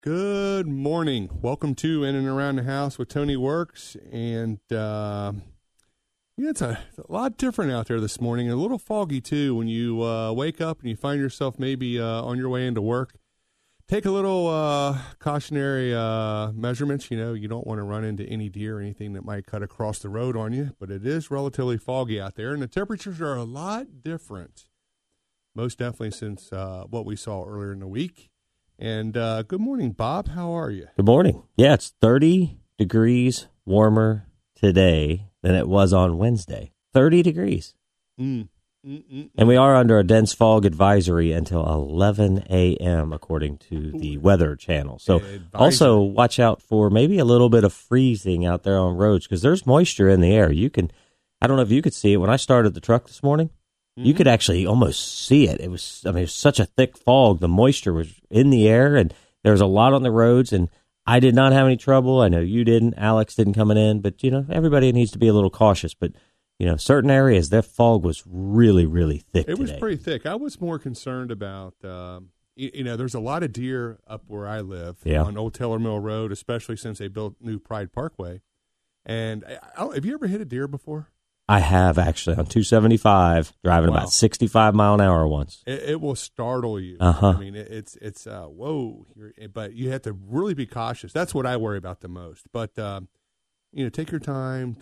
Good morning. Welcome to In and Around the House with Tony Works. And it's a lot different out there this morning. A little foggy, too, when you wake up and you find yourself maybe on your way into work. Take a little cautionary measurements. You know, you don't want to run into any deer or anything that might cut across the road on you. But it is relatively foggy out there, and the temperatures are a lot different, most definitely since what we saw earlier in the week. And good morning, Bob. How are you? Good morning. Yeah, it's 30 degrees warmer today than it was on Wednesday. 30 degrees. And we are under a dense fog advisory until 11 a.m., according to the Weather Channel. So also watch out for maybe a little bit of freezing out there on roads because there's moisture in the air. I don't know if you could see it. When I started the truck this morning, you could actually almost see it. It was such a thick fog. The moisture was in the air, and there was a lot on the roads, and I did not have any trouble. I know you didn't. Alex didn't coming in, but, everybody needs to be a little cautious. But, certain areas, that fog was really, really thick today. It was pretty thick. I was more concerned about, there's a lot of deer up where I live on Old Taylor Mill Road, especially since they built new Pride Parkway. And have you ever hit a deer before? I have, actually, on 275, driving about 65 mile an hour once. It will startle you. Uh-huh. I mean, it's whoa. But you have to really be cautious. That's what I worry about the most. But, take your time.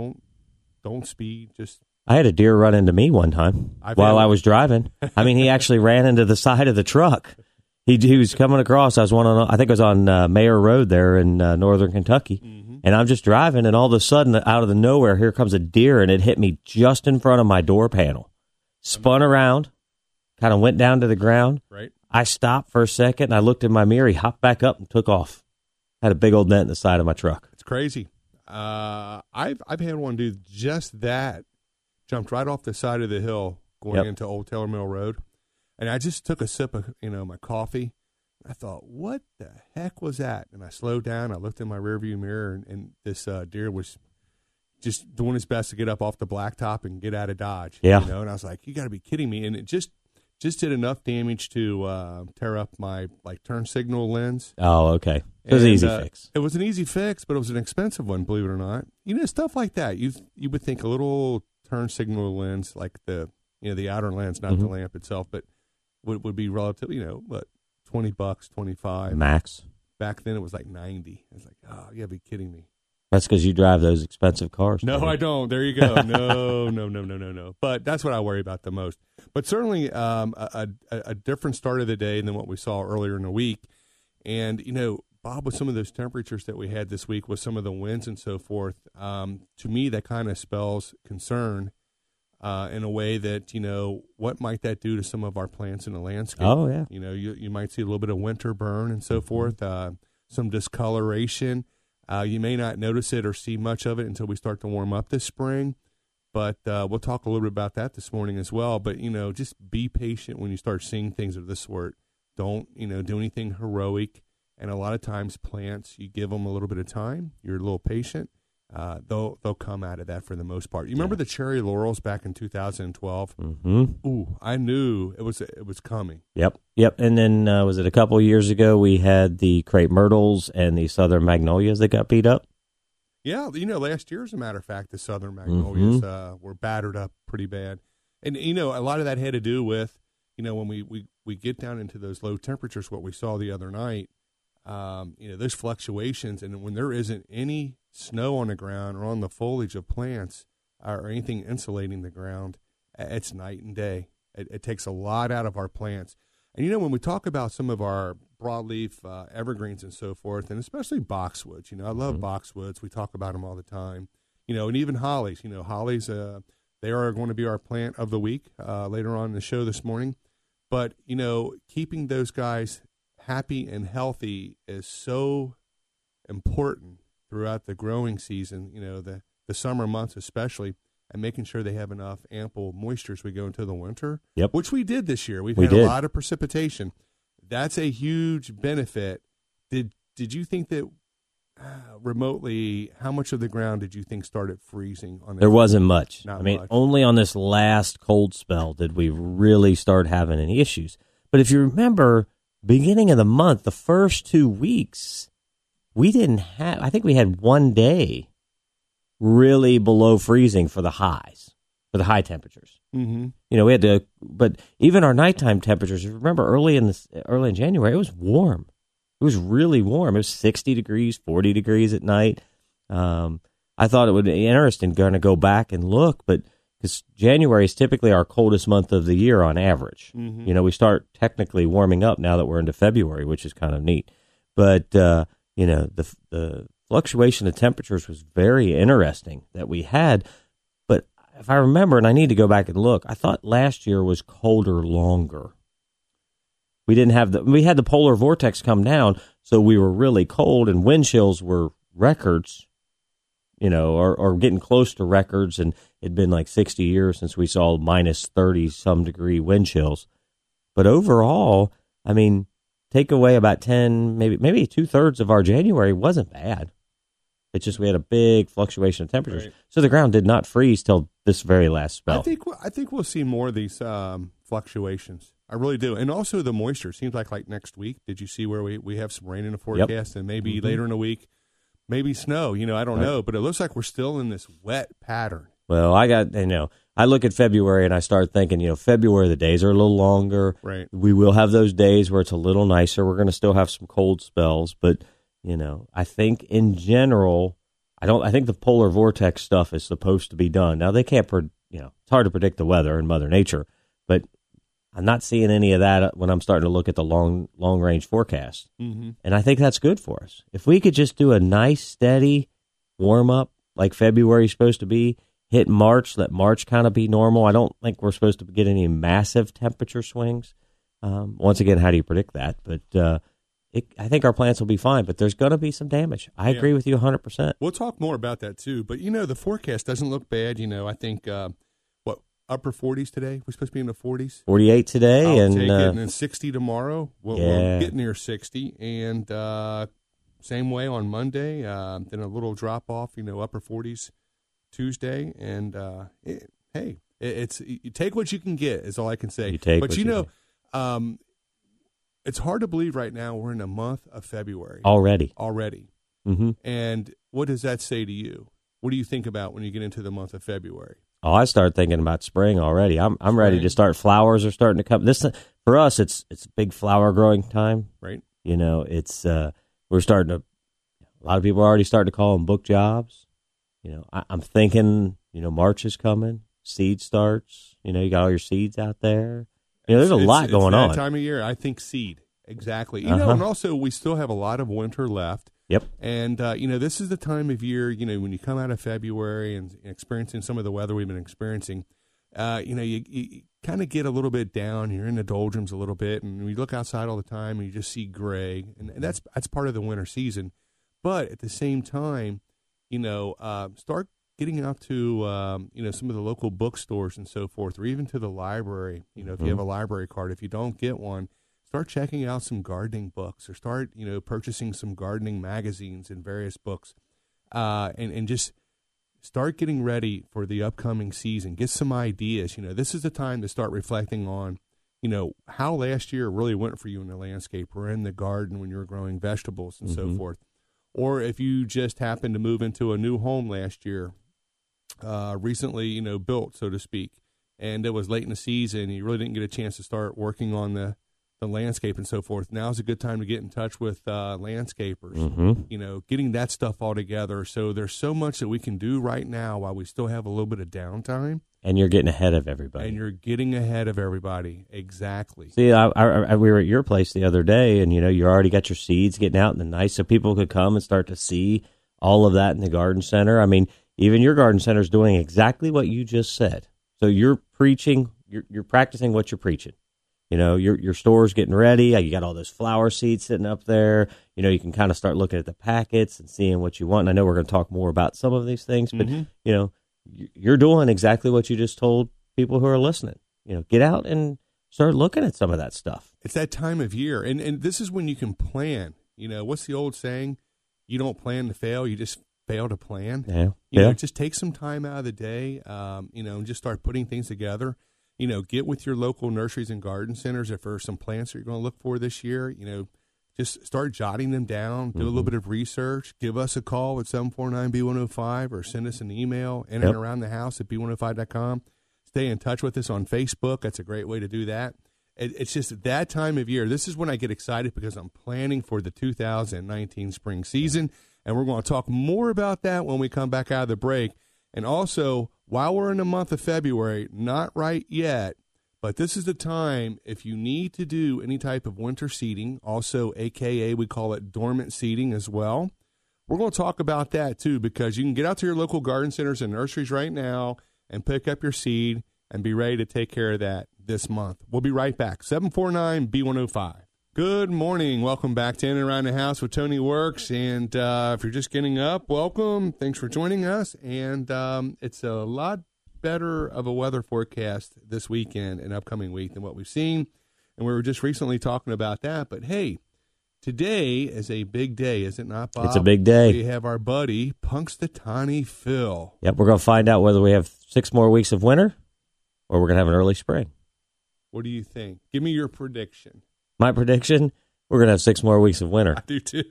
Don't speed. I had a deer run into me one time while I was driving. I mean, he actually ran into the side of the truck. He was coming across. I think it was on Mayer Road there in northern Kentucky. Mm-hmm. And I'm just driving, and all of a sudden, out of the nowhere, here comes a deer, and it hit me just in front of my door panel. Spun around, kind of went down to the ground. Right. I stopped for a second, and I looked in my mirror. He hopped back up and took off. Had a big old dent in the side of my truck. It's crazy. I've had one do just that. Jumped right off the side of the hill going into Old Taylor Mill Road. And I just took a sip of, my coffee. I thought, what the heck was that? And I slowed down. I looked in my rearview mirror, and this deer was just doing his best to get up off the blacktop and get out of Dodge. Yeah. And I was like, you got to be kidding me. And it just did enough damage to tear up my turn signal lens. Oh, okay. It was an easy fix. It was an easy fix, but it was an expensive one, believe it or not. Stuff like that. You would think a little turn signal lens, like the outer lens, not the lamp itself, but would be relatively, $20, $25 max. Back then it was like $90. I was like, oh, you gotta be kidding me. That's because you drive those expensive cars. No, I don't. There you go. No. But that's what I worry about the most. But certainly a different start of the day than what we saw earlier in the week. And, Bob, with some of those temperatures that we had this week, with some of the winds and so forth, to me that kind of spells concern in a way that, what might that do to some of our plants in the landscape? Oh, yeah. You might see a little bit of winter burn and so forth, some discoloration. You may not notice it or see much of it until we start to warm up this spring. But we'll talk a little bit about that this morning as well. But, just be patient when you start seeing things of this sort. Don't, do anything heroic. And a lot of times plants, you give them a little bit of time. You're a little patient. They'll come out of that for the most part. You remember the cherry laurels back in 2012? Mm-hmm. Ooh, I knew it was coming. Yep. And then was it a couple of years ago we had the crepe myrtles and the southern magnolias that got beat up? Yeah, last year, as a matter of fact, the southern magnolias were battered up pretty bad. And, a lot of that had to do with, when we get down into those low temperatures, what we saw the other night, those fluctuations, and when there isn't any snow on the ground or on the foliage of plants or anything insulating the ground, it's night and day. It takes a lot out of our plants. And, when we talk about some of our broadleaf evergreens and so forth, and especially boxwoods, I love boxwoods. We talk about them all the time, and even hollies. Hollies, they are going to be our plant of the week later on in the show this morning. But, keeping those guys happy and healthy is so important throughout the growing season, the summer months especially, and making sure they have enough ample moisture as we go into the winter, which we did this year. We had a lot of precipitation. That's a huge benefit. Did you think that remotely, how much of the ground did you think started freezing? There wasn't much. Not much. Much. Only on this last cold spell did we really start having any issues. But if you remember, beginning of the month, the first 2 weeks, we didn't have, I think we had one day really below freezing for the highs, for the high temperatures. Mm-hmm. You know, we had to, but even our nighttime temperatures, remember early in January, it was warm. It was really warm. It was 60 degrees, 40 degrees at night. I thought it would be interesting going to go back and look, but because January is typically our coldest month of the year on average. Mm-hmm. You know, we start technically warming up now that we're into February, which is kind of neat. But, you know, the fluctuation of temperatures was very interesting that we had. But if I remember, and I need to go back and look, I thought last year was colder longer. We didn't have we had the polar vortex come down, so we were really cold, and wind chills were records, you know, or getting close to records, and it'd been like 60 years since we saw minus 30-some degree wind chills. But overall, I mean, take away about 10, maybe 2/3 of our January wasn't bad. It's just we had a big fluctuation of temperatures. Right. So the ground did not freeze till this very last spell. I think we'll see more of these fluctuations. I really do. And also the moisture. Seems like next week, did you see where we have some rain in the forecast? Yep. And maybe later in the week, maybe snow. You know, I don't know. But it looks like we're still in this wet pattern. Well, I look at February and I start thinking, you know, February, the days are a little longer. Right. We will have those days where it's a little nicer. We're going to still have some cold spells. But, you know, I think in general, I think the polar vortex stuff is supposed to be done. Now, they can't, it's hard to predict the weather in Mother Nature, but I'm not seeing any of that when I'm starting to look at the long range forecast. Mm-hmm. And I think that's good for us. If we could just do a nice, steady warm up like February is supposed to be, hit March, let March kind of be normal. I don't think we're supposed to get any massive temperature swings. Once again, how do you predict that? But I think our plants will be fine, but there's going to be some damage. I agree with you 100%. We'll talk more about that too. But, you know, the forecast doesn't look bad. You know, I think, upper 40s today? We're supposed to be in the 40s? 48 today. I'll take it. And then 60 tomorrow. We'll get near 60. And same way on Monday. Then a little drop off, you know, upper 40s Tuesday. And, it's you take what you can get is all I can say. It's hard to believe right now we're in the month of February. Already. Mm-hmm. And what does that say to you? What do you think about when you get into the month of February? Oh, I start thinking about spring already. I'm ready to start. Flowers are starting to come. This for us, it's big flower growing time. Right. You know, it's we're starting to. A lot of people are already starting to call them book jobs. You know, I'm thinking. You know, March is coming. Seed starts. You know, you got all your seeds out there. You know, there's a lot going on. That time of year, I think seed. Exactly. You know, and also we still have a lot of winter left. Yep. And, you know, this is the time of year, you know, when you come out of February and experiencing some of the weather we've been experiencing, you know, you kind of get a little bit down. You're in the doldrums a little bit. And you look outside all the time and you just see gray. And that's part of the winter season. But at the same time, you know, start getting out to, you know, some of the local bookstores and so forth, or even to the library. You know, if you have a library card, if you don't get one, start checking out some gardening books, or start, you know, purchasing some gardening magazines and various books, and just start getting ready for the upcoming season. Get some ideas. You know, this is the time to start reflecting on, you know, how last year really went for you in the landscape or in the garden when you were growing vegetables and so forth. Or if you just happened to move into a new home last year, recently, you know, built, so to speak, and it was late in the season, you really didn't get a chance to start working on the landscape and so forth. Now's a good time to get in touch with landscapers, you know, getting that stuff all together. So there's so much that we can do right now while we still have a little bit of downtime. And you're getting ahead of everybody. Exactly. See, we were at your place the other day, and, you know, you already got your seeds getting out in the nice, so people could come and start to see all of that in the garden center. I mean, even your garden center is doing exactly what you just said. So you're preaching, you're practicing what you're preaching. You know, your store's getting ready. You got all those flower seeds sitting up there. You know, you can kind of start looking at the packets and seeing what you want. And I know we're going to talk more about some of these things, but, you know, you're doing exactly what you just told people who are listening. You know, get out and start looking at some of that stuff. It's that time of year. And this is when you can plan. You know, what's the old saying? You don't plan to fail. You just fail to plan. Yeah. You know, just take some time out of the day, you know, and just start putting things together. get with your local nurseries and garden centers if there's some plants that you're going to look for this year. Just start jotting them down, do a little bit of research, give us a call at 749-B105 or send us an email in and around the house at B105.com. Stay in touch with us on Facebook. That's a great way to do that. It's just that time of year. This is when I get excited because I'm planning for the 2019 spring season, and we're going to talk more about that when we come back out of the break. And also, while we're in the month of February, not right yet, but this is the time if you need to do any type of winter seeding, also AKA we call it dormant seeding as well. We're going to talk about that too because you can get out to your local garden centers and nurseries right now and pick up your seed and be ready to take care of that this month. We'll be right back. 749-B105. Good morning. Welcome back to In and Around the House with Tony Works. And if you're just getting up, welcome. Thanks for joining us. And it's a lot better of a weather forecast this weekend and upcoming week than what we've seen. And we were just recently talking about that. But, hey, today is a big day, is it not, Bob? It's a big day. We have our buddy, Punxsutawney Phil. Yep, we're going to find out whether we have 6 more weeks of winter or we're going to have an early spring. What do you think? Give me your prediction. My prediction, we're going to have 6 more weeks of winter. I do too.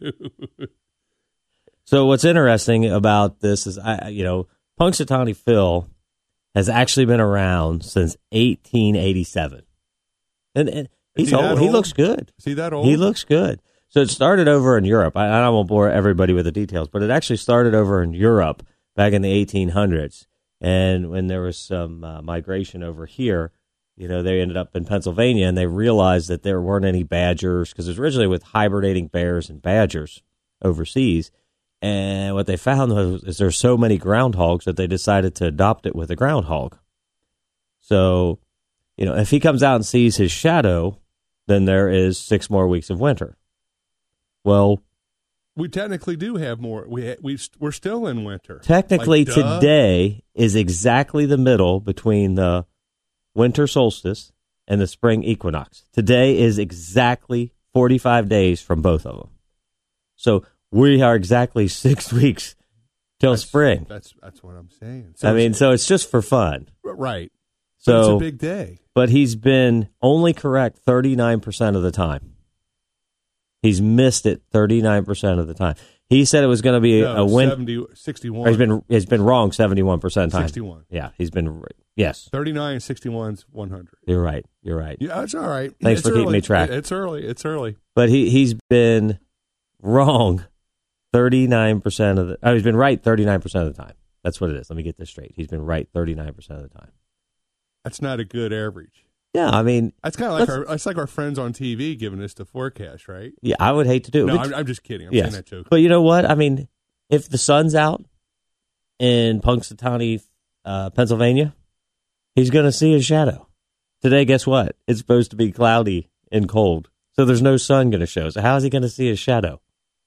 So what's interesting about this is, Punxsutawney Phil has actually been around since 1887. And he's old. He looks good. Is he that old? He looks good. So it started over in Europe. I won't bore everybody with the details, but it actually started over in Europe back in the 1800s. And when there was some migration over here, they ended up in Pennsylvania, and they realized that there weren't any badgers because it was originally with hibernating bears and badgers overseas. And what they found is there's so many groundhogs that they decided to adopt it with a groundhog. So, if he comes out and sees his shadow, then there is 6 more weeks of winter. Well, we technically do have more. We're still in winter. Technically, today is exactly the middle between the winter solstice and the spring equinox. Today is exactly 45 days from both of them. So we are exactly 6 weeks till spring. That's what I'm saying. So it's just for fun. Right. So it's a big day. But he's been only correct 39% of the time. He's missed it 39% of the time. He said it was going to be a win. 61. He's been wrong 71% of the time. 61. Yeah, he's been, yes. 39 and 61 is 100. You're right. Yeah, it's all right. Thanks for keeping me track. It's early. But he's been wrong 39% of the he's been right 39% of the time. That's what it is. Let me get this straight. He's been right 39% of the time. That's not a good average. Yeah, I mean, that's kind of like our friends on TV giving us the forecast, right? Yeah, I would hate to do it. No, I'm just kidding. I'm saying that joke. But you know what? I mean, if the sun's out in Punxsutawney, Pennsylvania, he's going to see his shadow. Today, guess what? It's supposed to be cloudy and cold, so there's no sun going to show. So how is he going to see his shadow?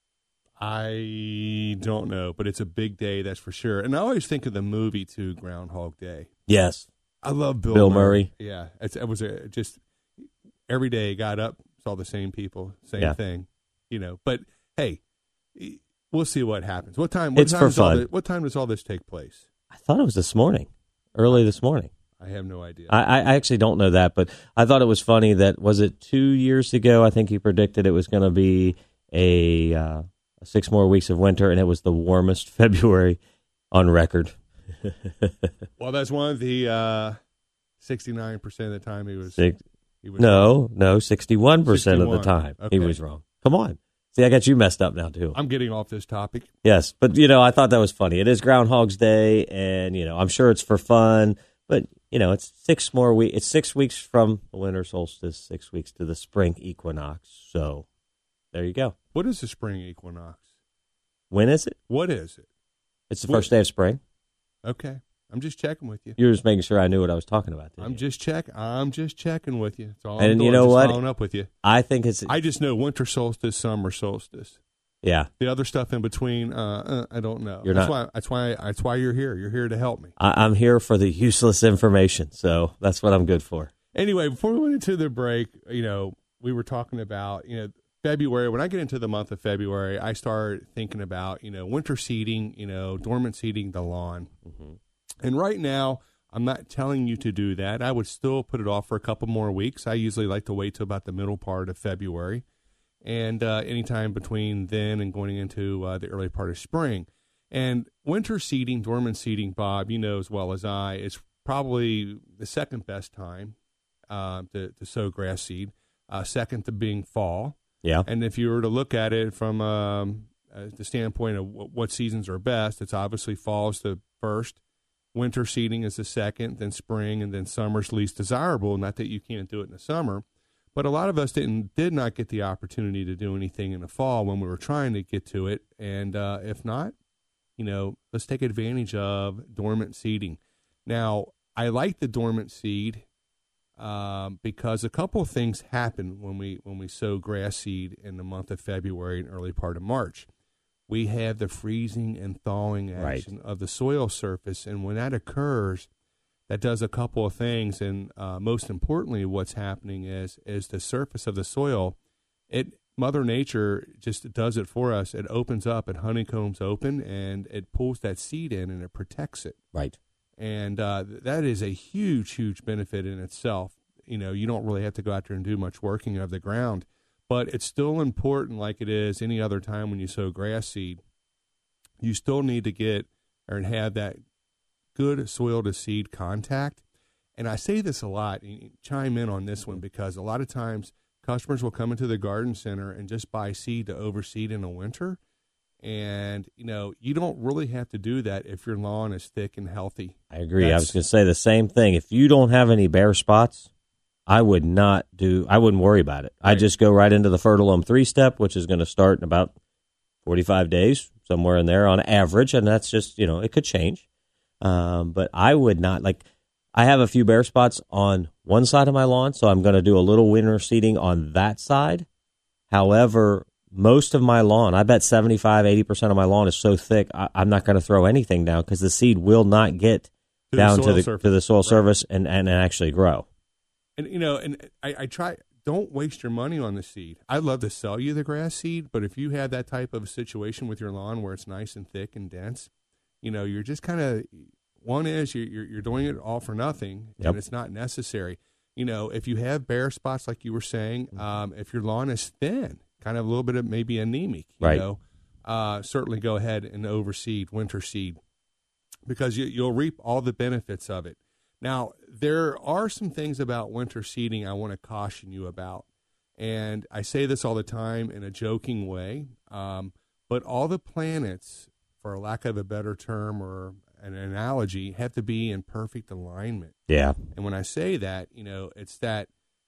I don't know, but it's a big day, that's for sure. And I always think of the movie, too, Groundhog Day. Yes. I love Bill Murray. Yeah, it was just every day got up, saw the same people, same thing, But hey, we'll see what happens. What time? It's for fun. What time does all this take place? I thought it was this morning, early this morning. I have no idea. I actually don't know that, but I thought it was funny that, was it 2 years ago? I think he predicted it was going to be a 6 more weeks of winter, and it was the warmest February on record. Well, that's one of the 69% of the time he was no, 61% of the time he was wrong. Come on. See, I got you messed up now, too. I'm getting off this topic. Yes, but, I thought that was funny. It is Groundhog's Day, and, I'm sure it's for fun, but, it's 6 more weeks. It's 6 weeks from the winter solstice, 6 weeks to the spring equinox. So there you go. What is the spring equinox? When is it? What is it? It's the first day of spring. Okay. I'm just checking with you. You're just making sure I knew what I was talking about. I'm just checking with you. That's all and I'm doing. You know what? Following up with you. I think I just know winter solstice, summer solstice. Yeah. The other stuff in between, I don't know. That's why you're here. You're here to help me. I'm here for the useless information, so that's what I'm good for. Anyway, before we went into the break, we were talking about, February. When I get into the month of February, I start thinking about, winter seeding, dormant seeding the lawn. Mm-hmm. And right now, I'm not telling you to do that. I would still put it off for a couple more weeks. I usually like to wait till about the middle part of February, and anytime between then and going into the early part of spring. And winter seeding, dormant seeding, Bob, you know as well as I, is probably the second best time to sow grass seed, second to being fall. Yeah. And if you were to look at it from the standpoint of what seasons are best, it's obviously fall is the first, winter seeding is the second, then spring, and then summer's least desirable. Not that you can't do it in the summer, but a lot of us did not get the opportunity to do anything in the fall when we were trying to get to it. And if not, let's take advantage of dormant seeding. Now, I like the dormant seed because a couple of things happen when we sow grass seed in the month of February and early part of March. We have the freezing and thawing action of the soil surface, and when that occurs, that does a couple of things. And most importantly, what's happening is the surface of the soil, Mother Nature just does it for us. It opens up, it honeycombs open, and it pulls that seed in, and it protects it. Right. And that is a huge, huge benefit in itself. You don't really have to go out there and do much working of the ground, but it's still important, like it is any other time when you sow grass seed. You still need to get and have that good soil to seed contact. And I say this a lot, and chime in on this one, because a lot of times customers will come into the garden center and just buy seed to overseed in the winter. And, you don't really have to do that if your lawn is thick and healthy. I agree. I was going to say the same thing. If you don't have any bare spots, I wouldn't worry about it. Right. I just go right into the Fertilome 3-step, which is going to start in about 45 days, somewhere in there on average. And that's just, it could change. But I would not, I have a few bare spots on one side of my lawn, so I'm going to do a little winter seeding on that side. However, most of my lawn, I bet 75, 80% of my lawn is so thick, I'm not going to throw anything down because the seed will not get down to the soil surface and actually grow. And, I try, don't waste your money on the seed. I'd love to sell you the grass seed, but if you have that type of situation with your lawn where it's nice and thick and dense, you're just kind of, one is you're doing it all for nothing, and it's not necessary. If you have bare spots, like you were saying, if your lawn is thin, kind of a little bit of maybe anemic, certainly go ahead and overseed, winter seed, because you'll reap all the benefits of it. Now, there are some things about winter seeding I want to caution you about, and I say this all the time in a joking way, but all the planets, for lack of a better term or an analogy, have to be in perfect alignment. Yeah. And when I say that, it's that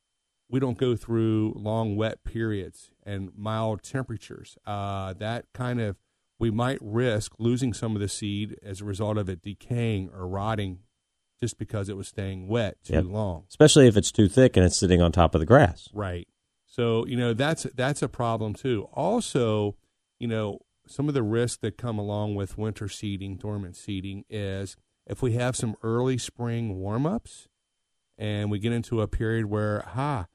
we don't go through long wet periods and mild temperatures. That kind of, we might risk losing some of the seed as a result of it decaying or rotting just because it was staying wet too long. Especially if it's too thick and it's sitting on top of the grass. Right. So, that's a problem too. Also, some of the risks that come along with winter seeding, dormant seeding, is if we have some early spring warm-ups and we get into a period where,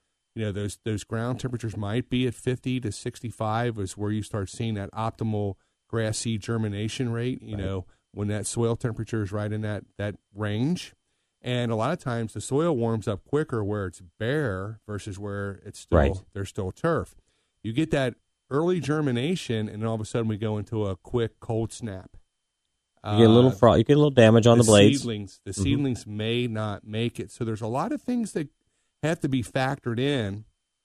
those ground temperatures might be at 50 to 65 is where you start seeing that optimal grass seed germination rate, when that soil temperature is right in that range. And a lot of times the soil warms up quicker where it's bare versus where it's still there's still turf. You get that early germination, and then all of a sudden we go into a quick cold snap. You get a little frost. You get a little damage on the blades. The seedlings may not make it. So there's a lot of things that have to be factored in.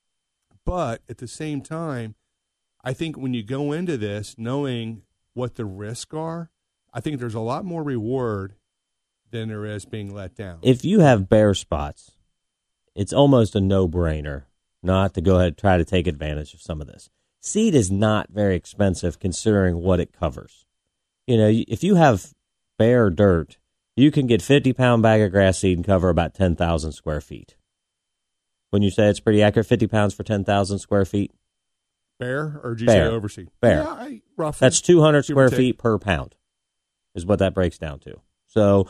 But at the same time, I think when you go into this knowing what the risks are, I think there's a lot more reward than there is being let down. If you have bare spots, it's almost a no-brainer not to go ahead and try to take advantage of some of this. Seed is not very expensive considering what it covers. If you have bare dirt, you can get 50-pound bag of grass seed and cover about 10,000 square feet. When you say it's pretty accurate, 50 pounds for 10,000 square feet? Bare, or did you say overseed? Bare. Yeah, roughly. That's 200 square feet per pound is what that breaks down to. So,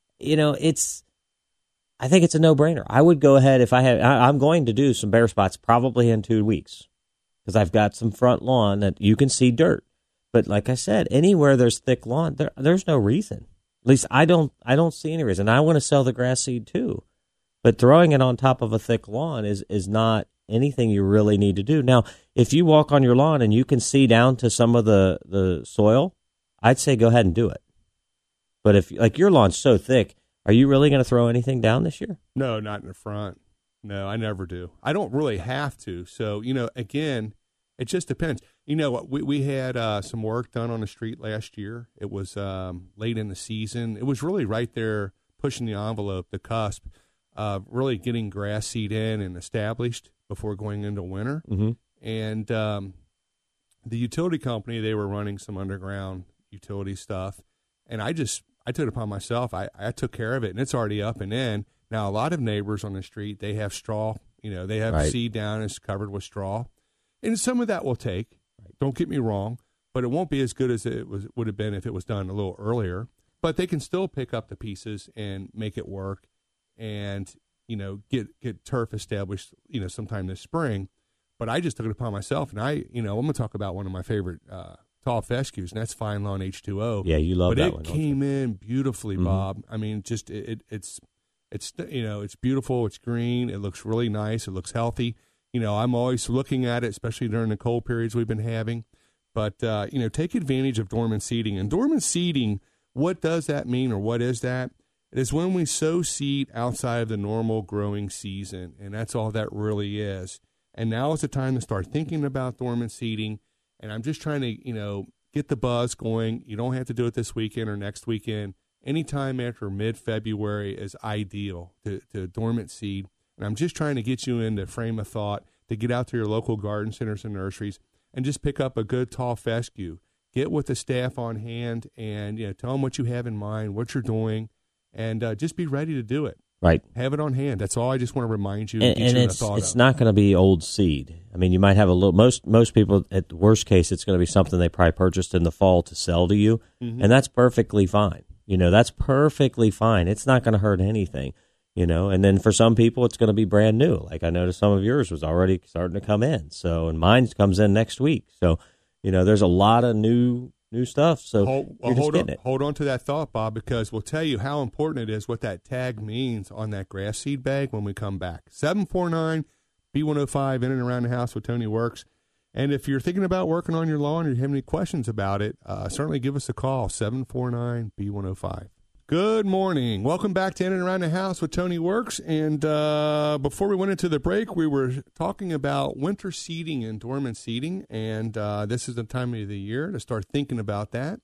I think it's a no-brainer. I would go ahead I'm going to do some bare spots probably in 2 weeks, because I've got some front lawn that you can see dirt. But like I said, anywhere there's thick lawn, there's no reason. At least I don't see any reason. I want to sell the grass seed too. But throwing it on top of a thick lawn is not anything you really need to do. Now, if you walk on your lawn and you can see down to some of the soil, I'd say go ahead and do it. But if like your lawn's so thick, are you really going to throw anything down this year? No, not in the front. No, I never do. I don't really have to. So, again, it just depends. We had some work done on the street last year. It was late in the season. It was really right there pushing the envelope, the cusp, really getting grass seed in and established before going into winter. Mm-hmm. And the utility company, they were running some underground utility stuff. And I took it upon myself. I took care of it, and it's already up and in. Now, a lot of neighbors on the street, they have straw. They have right. seed down. It's covered with straw. And some of that will take. Don't get me wrong, but it won't be as good as it would have been if it was done a little earlier. But they can still pick up the pieces and make it work, and get turf established. Sometime this spring. But I just took it upon myself, and I'm going to talk about one of my favorite tall fescues, and that's Fine Lawn H2O. Yeah, you love that one. But it came in beautifully, Bob. I mean, just it's beautiful. It's green. It looks really nice. It looks healthy. I'm always looking at it, especially during the cold periods we've been having. But, take advantage of dormant seeding. And dormant seeding, what does that mean, or what is that? It is when we sow seed outside of the normal growing season, and that's all that really is. And now is the time to start thinking about dormant seeding. And I'm just trying to, get the buzz going. You don't have to do it this weekend or next weekend. Anytime after mid-February is ideal to dormant seed. And I'm just trying to get you in the frame of thought to get out to your local garden centers and nurseries and just pick up a good tall fescue. Get with the staff on hand and tell them what you have in mind, what you're doing, and just be ready to do it. Right. Have it on hand. That's all I just want to remind you. And it's not going to be old seed. I mean, you might have a little. Most people, at the worst case, it's going to be something they probably purchased in the fall to sell to you, and that's perfectly fine. That's perfectly fine. It's not going to hurt anything. And then for some people, it's going to be brand new. Like I noticed some of yours was already starting to come in. So, and mine comes in next week. So, there's a lot of new stuff. So hold on to that thought, Bob, because we'll tell you how important it is what that tag means on that grass seed bag when we come back. 749-B105 in and around the house with Tony Works. And if you're thinking about working on your lawn or you have any questions about it, certainly give us a call, 749-B105. Good morning. Welcome back to In and Around the House with Tony Works. And before we went into the break, we were talking about winter seeding and dormant seeding. And this is the time of the year to start thinking about that.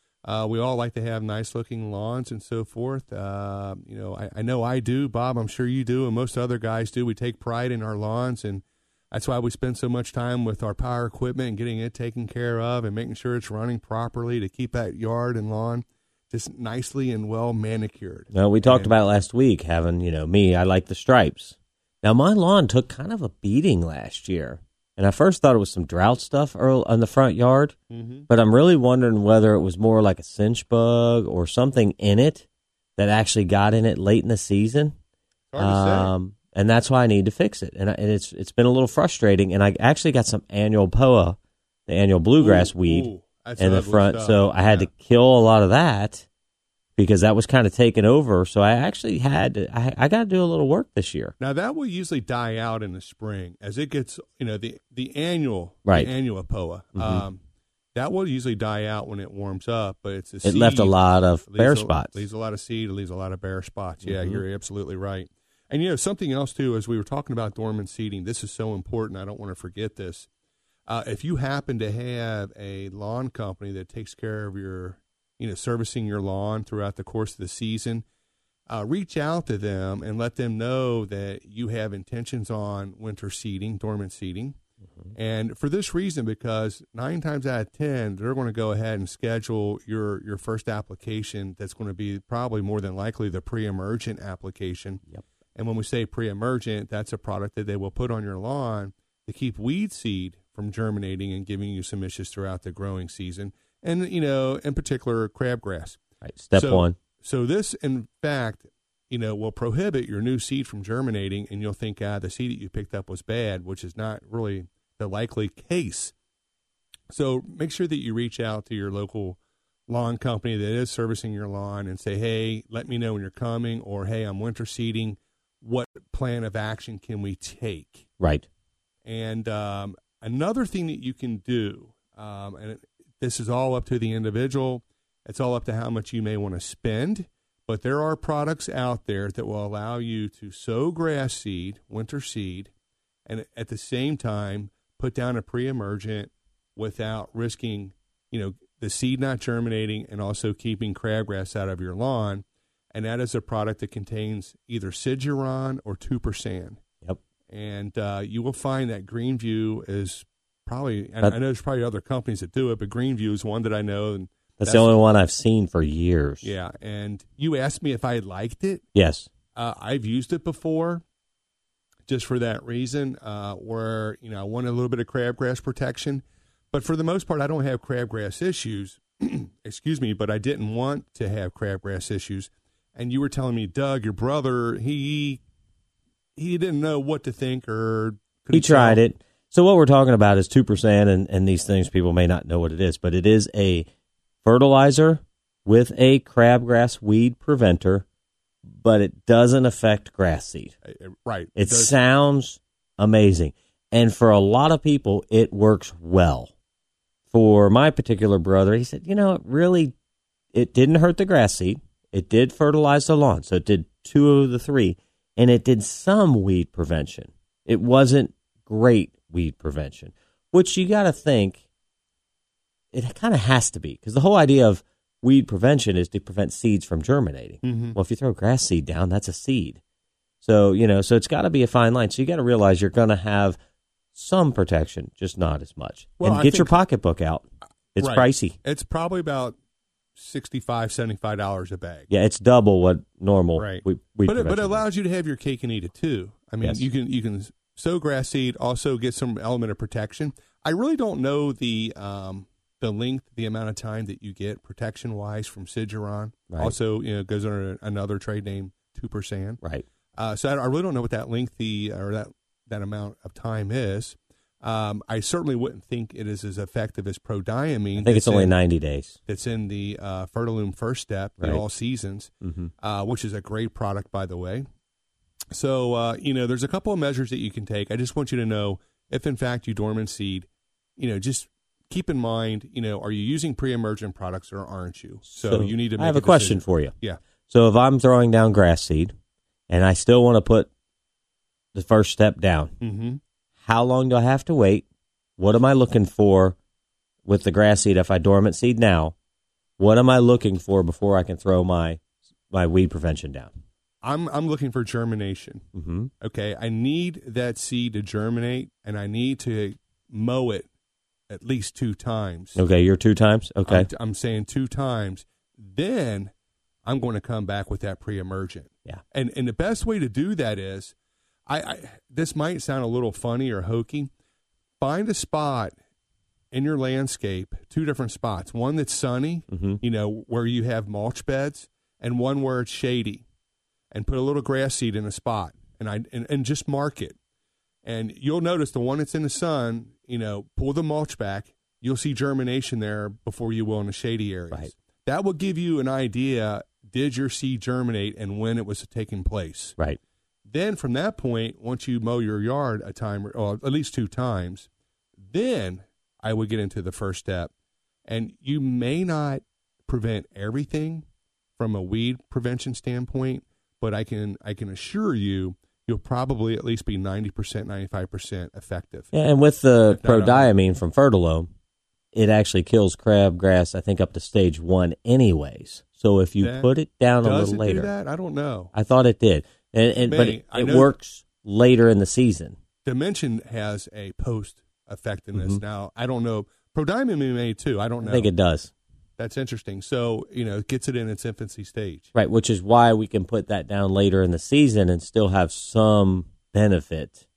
We all like to have nice-looking lawns and so forth. I know I do, Bob. I'm sure you do, and most other guys do. We take pride in our lawns, and that's why we spend so much time with our power equipment and getting it taken care of and making sure it's running properly to keep that yard and lawn just nicely and well manicured. Now, we talked about last week having, I like the stripes. Now, my lawn took kind of a beating last year. And I first thought it was some drought stuff on the front yard. Mm-hmm. But I'm really wondering whether it was more like a cinch bug or something in it that actually got in it late in the season. Hard to say. And that's why I need to fix it. And it's been a little frustrating. And I actually got some annual POA, the annual bluegrass weed. In the front, stuff. So I had to kill a lot of that because that was kind of taken over. So I actually I got to do a little work this year. Now that will usually die out in the spring as it gets, the annual POA. Mm-hmm. That will usually die out when it warms up, but it left a lot of bare spots. Leaves a lot of seed. It leaves a lot of bare spots. Yeah, you're absolutely right. And something else too, as we were talking about dormant seeding, this is so important. I don't want to forget this. If you happen to have a lawn company that takes care of your, servicing your lawn throughout the course of the season, reach out to them and let them know that you have intentions on winter seeding, dormant seeding. Mm-hmm. And for this reason, because 9 times out of 10, they're going to go ahead and schedule your first application that's going to be probably more than likely the pre-emergent application. Yep. And when we say pre-emergent, that's a product that they will put on your lawn to keep weed seed from germinating and giving you some issues throughout the growing season. And, in particular, crabgrass. Right. Step one. So this, in fact, will prohibit your new seed from germinating, and you'll think, the seed that you picked up was bad, which is not really the likely case. So make sure that you reach out to your local lawn company that is servicing your lawn and say, hey, let me know when you're coming, or hey, I'm winter seeding. What plan of action can we take? Right. And another thing that you can do, and this is all up to the individual, it's all up to how much you may want to spend, but there are products out there that will allow you to sow grass seed, winter seed, and at the same time put down a pre-emergent without risking, the seed not germinating and also keeping crabgrass out of your lawn. And that is a product that contains either Sidgeron or 2%. Yep. And you will find that Greenview is probably, and I know there's probably other companies that do it, but Greenview is one that I know. And that's the only one I've seen for years. Yeah. And you asked me if I liked it. Yes. I've used it before just for that reason, where, I want a little bit of crabgrass protection. But for the most part, I don't have crabgrass issues. Excuse me, but I didn't want to have crabgrass issues. And you were telling me, Doug, your brother, he didn't know what to think, or he tried it. So what we're talking about is 2%, and these things people may not know what it is, but it is a fertilizer with a crabgrass weed preventer, but it doesn't affect grass seed. Right. It sounds amazing. And for a lot of people, it works well. For my particular brother, he said, it didn't hurt the grass seed. It did fertilize the lawn, so it did 2 of the 3, and it did some weed prevention. It wasn't great weed prevention, which you got to think it kind of has to be, because the whole idea of weed prevention is to prevent seeds from germinating. Mm-hmm. Well, if you throw grass seed down, that's a seed. So, so it's got to be a fine line. So you got to realize you're going to have some protection, just not as much. Well, and get your pocketbook out. It's pricey. It's probably about $65, $75 a bag. Yeah, it's double what normal. Right. But it allows you to have your cake and eat it too. I mean, yes. you can sow grass seed, also get some element of protection. I really don't know the length, the amount of time that you get protection wise from Sidgeron. Right. Also, goes under another trade name, 2%. Right. So I really don't know what that lengthy or that amount of time is. I certainly wouldn't think it is as effective as prodiamine. I think it's only 90 days. It's in the Fertilume First Step in all seasons, which is a great product, by the way. So, there's a couple of measures that you can take. I just want you to know if, in fact, you dormant seed, just keep in mind, are you using pre-emergent products or aren't you? So you need to make I have a question for you. Yeah. So if I'm throwing down grass seed and I still want to put the first step down, how long do I have to wait? What am I looking for with the grass seed if I dormant seed now? What am I looking for before I can throw my weed prevention down? I'm looking for germination. Mm-hmm. Okay, I need that seed to germinate, and I need to mow it at least 2 times. Okay, you're 2 times? Okay. I'm saying 2 times. Then I'm going to come back with that pre-emergent. Yeah. And the best way to do that is, this might sound a little funny or hokey. Find a spot in your landscape, 2 different spots. One that's sunny, where you have mulch beds, and one where it's shady. And put a little grass seed in a spot, and just mark it. And you'll notice the one that's in the sun, pull the mulch back, you'll see germination there before you will in the shady areas. Right. That will give you an idea, did your seed germinate and when it was taking place. Right. Then from that point, once you mow your yard a time, or at least 2 times, then I would get into the first step. And you may not prevent everything from a weed prevention standpoint, but I can assure you'll probably at least be 90%, 95% effective. Yeah, and with the prodiamine from Fertilume, it actually kills crabgrass, I think, up to stage 1 anyways. So if you put it down a little later. Does it do that? I don't know. I thought it did. But it works later in the season. Dimension has a post effect in this. Now, I don't know. Prodiamine may too. I don't know. I think it does. That's interesting. So, it gets it in its infancy stage. Right, which is why we can put that down later in the season and still have some benefit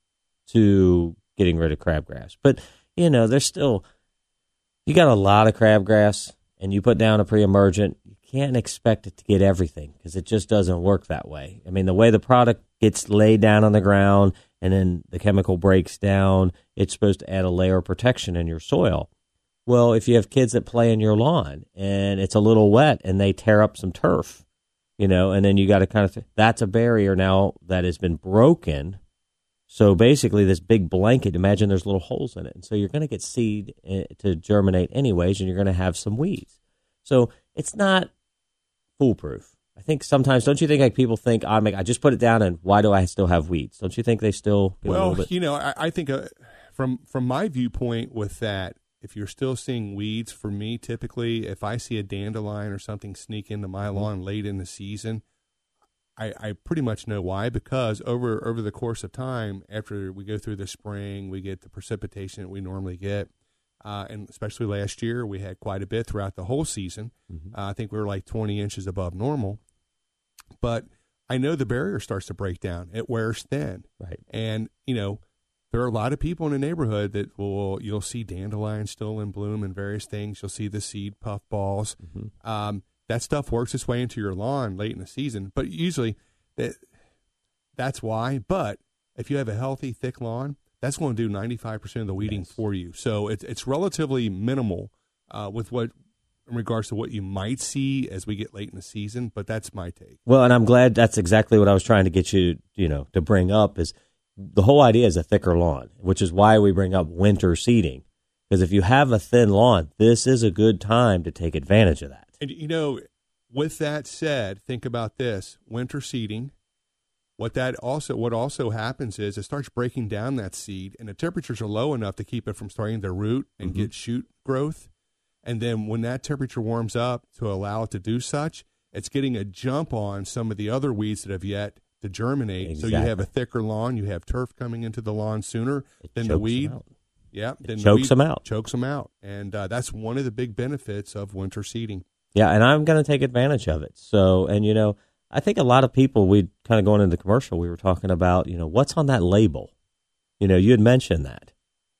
to getting rid of crabgrass. But, there's still, you got a lot of crabgrass and you put down a pre-emergent, you can't expect it to get everything because it just doesn't work that way. I mean, the way the product gets laid down on the ground and then the chemical breaks down, it's supposed to add a layer of protection in your soil. Well, if you have kids that play in your lawn and it's a little wet and they tear up some turf, and then you got to kind of, that's a barrier now that has been broken. So basically this big blanket, imagine there's little holes in it. And so you're going to get seed to germinate anyways, and you're going to have some weeds. So it's not foolproof. I think sometimes, don't you think like people think, I just put it down and why do I still have weeds? Don't you think they still get a little bit? I think from my viewpoint with that, if you're still seeing weeds, for me, typically, if I see a dandelion or something sneak into my lawn late in the season, I pretty much know why, because over the course of time, after we go through the spring, we get the precipitation that we normally get. And especially last year, we had quite a bit throughout the whole season. I think we were like 20 inches above normal. But I know the barrier starts to break down. It wears thin. Right. And, there are a lot of people in the neighborhood that you'll see dandelions still in bloom and various things. You'll see the seed puff balls. That stuff works its way into your lawn late in the season. But usually that's why. But if you have a healthy, thick lawn, that's going to do 95% of the weeding for you. So it's relatively minimal in regards to what you might see as we get late in the season, but that's my take. Well, and I'm glad that's exactly what I was trying to get you, to bring up is the whole idea is a thicker lawn, which is why we bring up winter seeding. Because if you have a thin lawn, this is a good time to take advantage of that. And, with that said, think about this, winter seeding. What also happens is it starts breaking down that seed, and the temperatures are low enough to keep it from starting to root and get shoot growth. And then when that temperature warms up to allow it to do such, it's getting a jump on some of the other weeds that have yet to germinate. Exactly. So you have a thicker lawn, you have turf coming into the lawn sooner than the weed. Yeah, then chokes them out. Chokes them out, and that's one of the big benefits of winter seeding. Yeah, and I'm going to take advantage of it. So, and I think a lot of people, we kind of going into the commercial, we were talking about, what's on that label. You had mentioned that.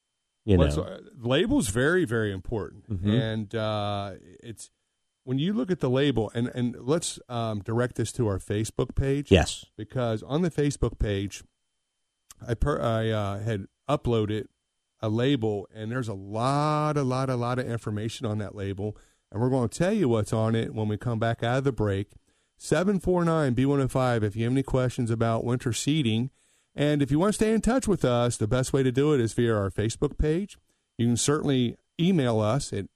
Label's very, very important. And it's when you look at the label, and let's direct this to our Facebook page. Yes. Because on the Facebook page, I had uploaded a label, and there's a lot of information on that label. And we're going to tell you what's on it when we come back out of the break. 749-B105 if you have any questions about winter seeding. And if you want to stay in touch with us, the best way to do it is via our Facebook page. You can certainly email us at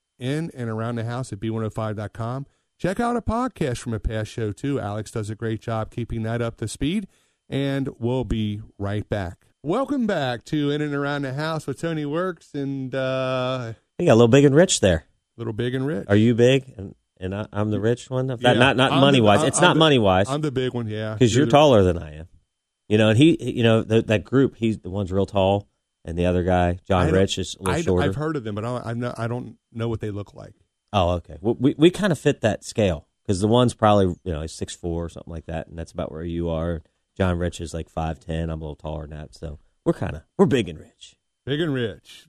inandaroundthehouse@b105.com. Check out a podcast from a past show, too. Alex does a great job keeping that up to speed. And we'll be right back. Welcome back to In and Around the House with Tony Works. And you got a little big and rich there. Little big and rich. Are you big? And I'm the rich one? Not money-wise. It's not money-wise. I'm the big one, yeah. Because you're taller than I am. And he, that group, he's the one's real tall, and the other guy, John Rich, is a little shorter. I've heard of them, but I don't know what they look like. Oh, okay. Well, we kind of fit that scale, because the one's probably, he's 6'4" or something like that, and that's about where you are. John Rich is like 5'10". I'm a little taller than that, so we're big and rich. Big and rich.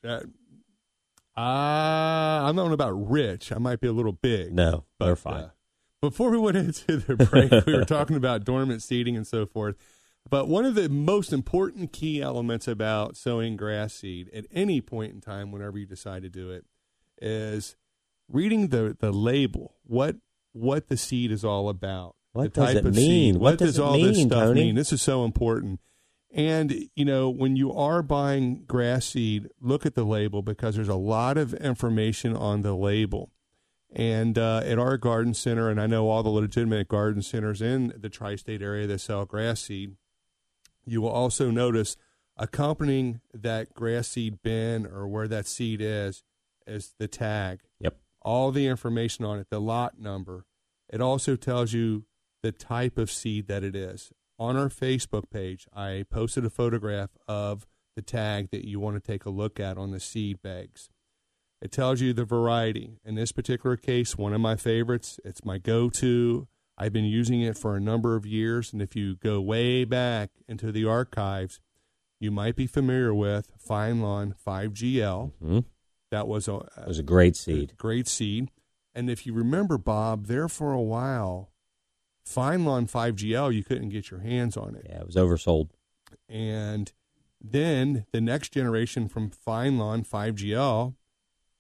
I'm not knowing about rich. I might be a little big. No, they're fine. Before we went into the break, we were talking about dormant seeding and so forth. But one of the most important key elements about sowing grass seed at any point in time, whenever you decide to do it, is reading the label. What the seed is all about. What does it mean? What does all this stuff Tony? mean? This is so important. And, when you are buying grass seed, look at the label, because there's a lot of information on the label. And at our garden center, and I know all the legitimate garden centers in the tri-state area that sell grass seed, you will also notice accompanying that grass seed bin or where that seed is the tag. Yep. All the information on it, the lot number. It also tells you the type of seed that it is. On our Facebook page, I posted a photograph of the tag that you want to take a look at on the seed bags. It tells you the variety. In this particular case, one of my favorites, it's my go-to. I've been using it for a number of years, and if you go way back into the archives, you might be familiar with Fine Lawn 5GL. Mm-hmm. That was it was a great seed. Great seed. And if you remember, Bob, there for a while, Fine Lawn 5GL, you couldn't get your hands on it. Yeah, it was oversold. And then the next generation from Fine Lawn 5GL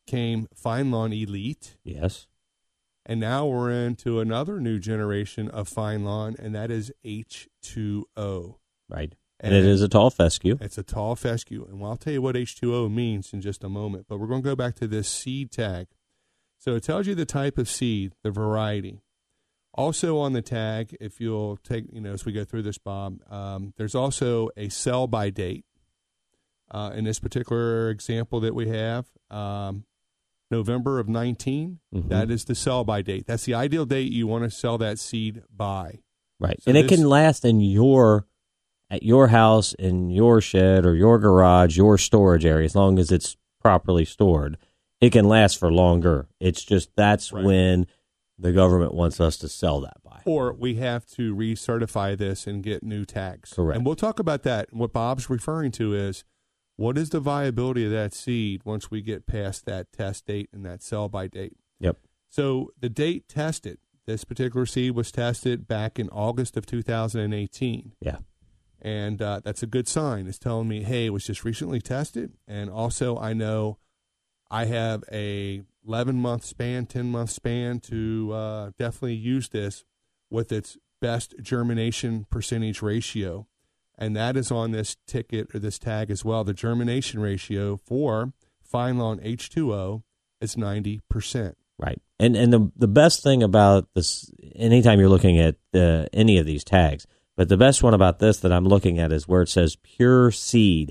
came Fine Lawn Elite. Yes. And now we're into another new generation of Fine Lawn, and that is H2O. Right. And it is a tall fescue. It's a tall fescue. And I'll tell you what H2O means in just a moment. But we're going to go back to this seed tag. So it tells you the type of seed, the variety. Also on the tag, if you'll take, as we go through this, Bob, there's also a sell by date. In this particular example that we have, November of 19, that is the sell by date. That's the ideal date you want to sell that seed by. Right. So and it can last at your house, in your shed or your garage, your storage area, as long as it's properly stored. It can last for longer. It's just that's when the government wants us to sell that by. Or we have to recertify this and get new tags. Correct. And we'll talk about that. What Bob's referring to is, what is the viability of that seed once we get past that test date and that sell-by date? Yep. So the date tested, this particular seed was tested back in August of 2018. Yeah. And that's a good sign. It's telling me, hey, it was just recently tested. And also I know I have a 11-month span, 10-month span to definitely use this with its best germination percentage ratio. And that is on this ticket or this tag as well. The germination ratio for Fine Lawn H2O is 90%. Right. And the best thing about this, anytime you're looking at any of these tags, but the best one about this that I'm looking at is where it says pure seed,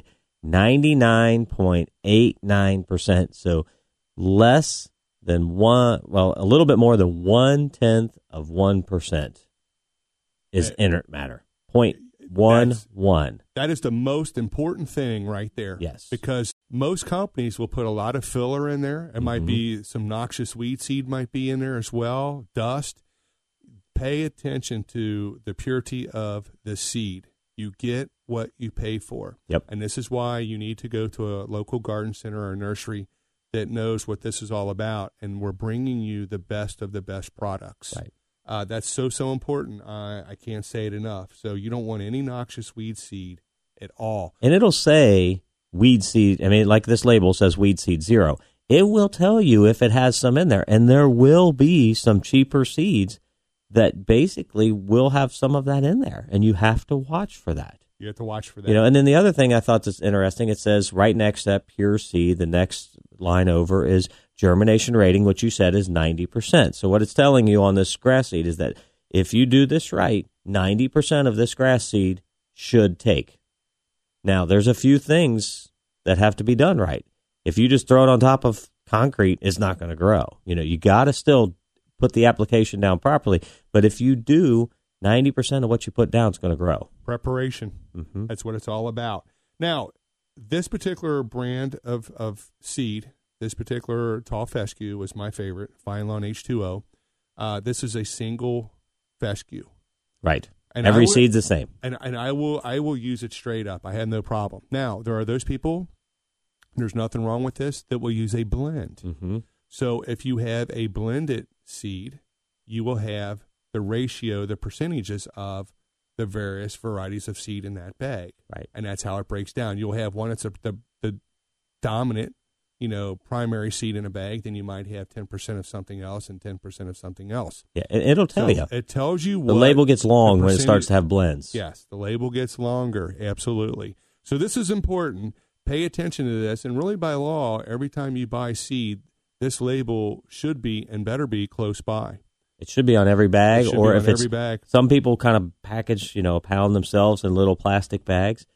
99.89%. So less than a little bit more than 0.1% is inert matter. 0.11. That is the most important thing right there. Yes. Because most companies will put a lot of filler in there. It might be some noxious weed seed might be in there as well, dust. Pay attention to the purity of the seed. You get what you pay for. Yep. And this is why you need to go to a local garden center or a nursery that knows what this is all about. And we're bringing you the best of the best products. Right. That's so important. I can't say it enough. So you don't want any noxious weed seed at all. And it'll say weed seed. I mean, like this label says weed seed 0. It will tell you if it has some in there. And there will be some cheaper seeds that basically will have some of that in there. And you have to watch for that. You have to watch for that. And then the other thing I thought that's interesting, it says right next to that pure seed, the next line over is germination rating, which you said is 90%. So what it's telling you on this grass seed is that if you do this right, 90% of this grass seed should take. Now, there's a few things that have to be done right. If you just throw it on top of concrete, it's not going to grow. You got to still put the application down properly. But if you do, 90% of what you put down is going to grow. Preparation. That's what it's all about. Now, this particular brand of seed, this particular tall fescue was my favorite, Fine Lawn H2O. This is a single fescue. Right. And every seed's the same. And I will use it straight up. I had no problem. Now, there are those people, there's nothing wrong with this, that will use a blend. So if you have a blended seed, you will have the ratio, the percentages of the various varieties of seed in that bag. Right. And that's how it breaks down. You'll have one that's the dominant, primary seed in a bag, then you might have 10% of something else and 10% of something else. Yeah, it'll tell you. It tells you what the label gets long when it starts to have blends. Yes, the label gets longer, absolutely. So this is important. Pay attention to this, and really by law, every time you buy seed, this label should be and better be close by. It should be on every bag, or if it's every bag. Some people kind of package, pound themselves in little plastic bags.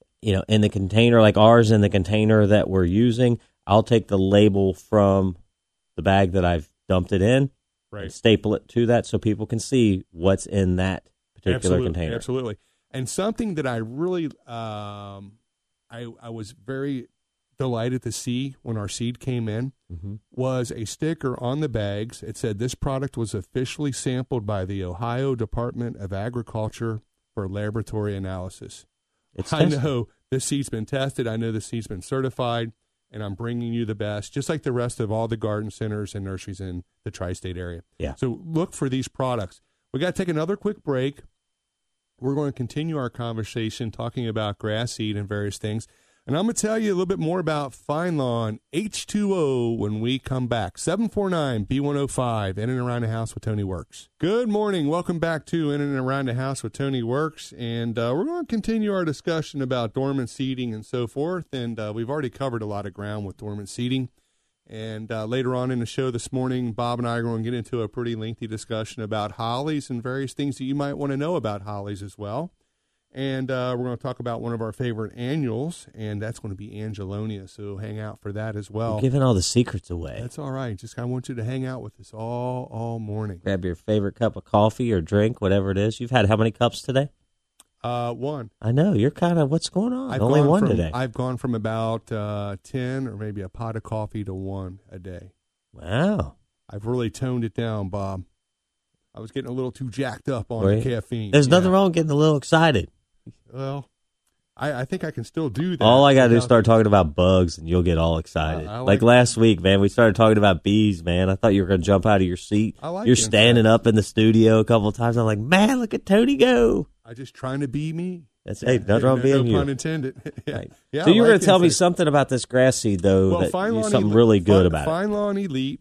In the container, like ours in the container that we're using, I'll take the label from the bag that I've dumped it in, and staple it to that so people can see what's in that particular container. Absolutely. And something that I really, I was very delighted to see when our seed came in was a sticker on the bags. It said this product was officially sampled by the Ohio Department of Agriculture for laboratory analysis. I know this seed's been tested. I know this seed's been certified, and I'm bringing you the best, just like the rest of all the garden centers and nurseries in the tri-state area. Yeah. So look for these products. We got to take another quick break. We're going to continue our conversation talking about grass seed and various things. And I'm going to tell you a little bit more about Fine Lawn H2O when we come back. 749-B105, In and Around the House with Tony Works. Good morning. Welcome back to In and Around the House with Tony Works. And we're going to continue our discussion about dormant seeding and so forth. And we've already covered a lot of ground with dormant seeding. And later on in the show this morning, Bob and I are going to get into a pretty lengthy discussion about hollies and various things that you might want to know about hollies as well. And we're going to talk about one of our favorite annuals, and that's going to be Angelonia. So hang out for that as well. You're giving all the secrets away. That's all right. Just I want you to hang out with us all morning. Grab your favorite cup of coffee or drink, whatever it is. You've had how many cups today? One. I know. You're kind of, what's going on? Only one today. I've gone from about 10 or maybe a pot of coffee to one a day. Wow. I've really toned it down, Bob. I was getting a little too jacked up on the caffeine. There's nothing wrong with getting a little excited. Well, I think I can still do that. All I got to do is start talking about bugs, and you'll get all excited. Like last week, man, we started talking about bees, man. I thought you were going to jump out of your seat. You're standing up in the studio a couple of times. I'm like, man, look at Tony go. I'm just trying to be me. That's nothing wrong being you. No pun intended. Yeah. Right. Yeah, so you were going to tell me something about this grass seed, though, something really good about it. Fine Lawn Elite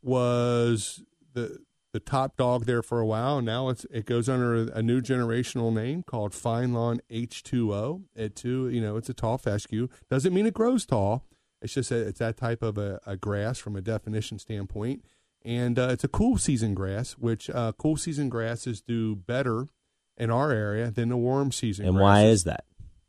was the top dog there for a while. Now it goes under a new generational name called Fine Lawn H2O. It's a tall fescue. Doesn't mean it grows tall. It's just it's that type of a grass from a definition standpoint. And it's a cool season grass, which cool season grasses do better in our area than the warm season grasses. And why is that?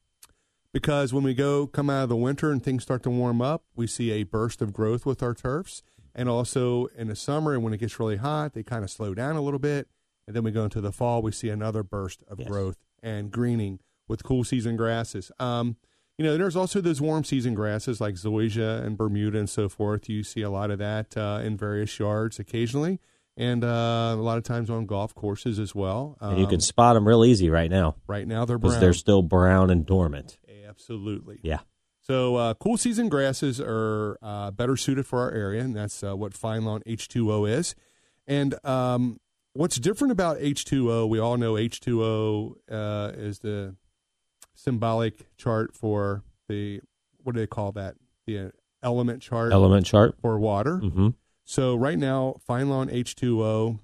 Because when we come out of the winter and things start to warm up, we see a burst of growth with our turfs. And also in the summer, and when it gets really hot, they kind of slow down a little bit. And then we go into the fall, we see another burst of growth and greening with cool season grasses. There's also those warm season grasses like zoysia and Bermuda and so forth. You see a lot of that in various yards occasionally, and a lot of times on golf courses as well. And you can spot them real easy right now. Right now they're brown. Because they're still brown and dormant. Absolutely. Yeah. So cool season grasses are better suited for our area, and that's what Fine Lawn H2O is. And what's different about H2O, we all know H2O is the symbolic chart for what do they call that? The element chart. Element chart. For water. Mm-hmm. So right now, Fine Lawn H2O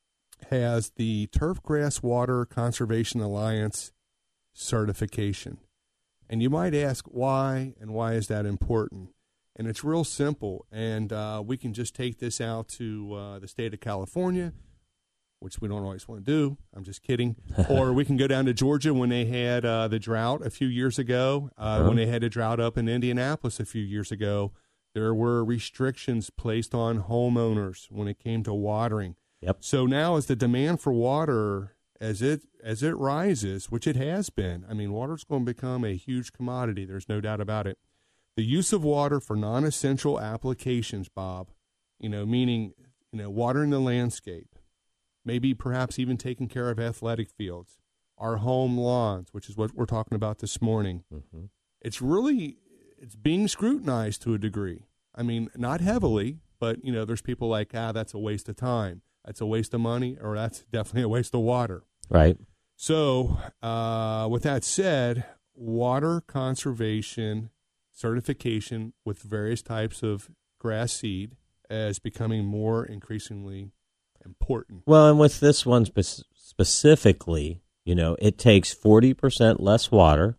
has the Turfgrass Water Conservation Alliance certification. And you might ask why, and why is that important? And it's real simple, and we can just take this out to the state of California, which we don't always want to do. I'm just kidding. Or we can go down to Georgia when they had the drought a few years ago, when they had a drought up in Indianapolis a few years ago. There were restrictions placed on homeowners when it came to watering. Yep. So now as the demand for water as it rises, which it has been, I mean, water's going to become a huge commodity. There's no doubt about it. The use of water for non-essential applications, Bob, meaning, watering the landscape, maybe perhaps even taking care of athletic fields, our home lawns, which is what we're talking about this morning. Mm-hmm. It's being scrutinized to a degree. I mean, not heavily, but, there's people like, that's a waste of time. That's a waste of money, or that's definitely a waste of water. Right. So, with that said, water conservation certification with various types of grass seed is becoming more increasingly important. Well, and with this one specifically, it takes 40% less water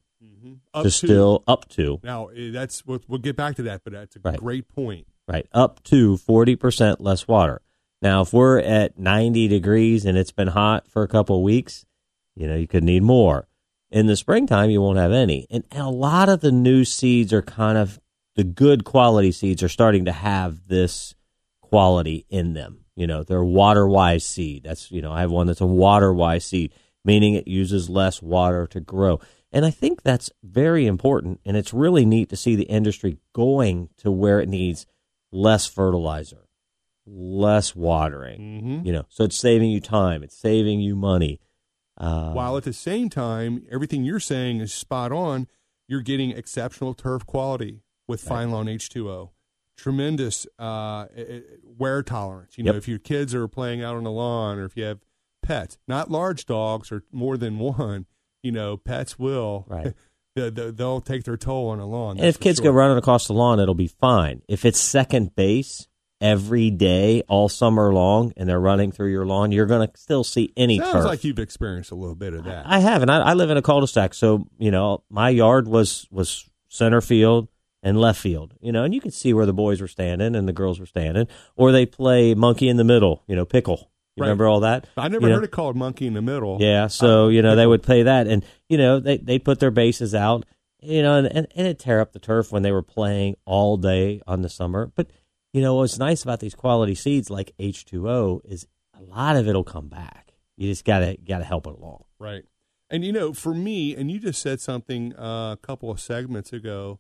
up to. Now, we'll get back to that, but that's a great point. Right. Up to 40% less water. Now, if we're at 90 degrees and it's been hot for a couple of weeks, you could need more. In the springtime, you won't have any. And a lot of the new seeds are the good quality seeds are starting to have this quality in them. They're water-wise seed. That's, I have one that's a water-wise seed, meaning it uses less water to grow. And I think that's very important, and it's really neat to see the industry going to where it needs less fertilizer, less watering, so it's saving you time, it's saving you money. While at the same time, everything you're saying is spot on. You're getting exceptional turf quality with Fine Lawn H2O. Tremendous wear tolerance. If your kids are playing out on the lawn, or if you have pets, not large dogs or more than one, pets will they'll take their toll on a lawn. And if kids go running across the lawn, it'll be fine. If it's second base every day, all summer long, and they're running through your lawn, you're going to still see any turf. Sounds like you've experienced a little bit of that. I have, and I live in a cul-de-sac, so, my yard was center field and left field, and you could see where the boys were standing and the girls were standing, or they play monkey in the middle, pickle. You remember all that? I never heard it called monkey in the middle. Yeah, so, they would play that, and, they'd put their bases out, and it'd tear up the turf when they were playing all day on the summer. But, what's nice about these quality seeds like H2O is a lot of it'll come back. You just gotta help it along. Right. And, for me, and you just said something a couple of segments ago,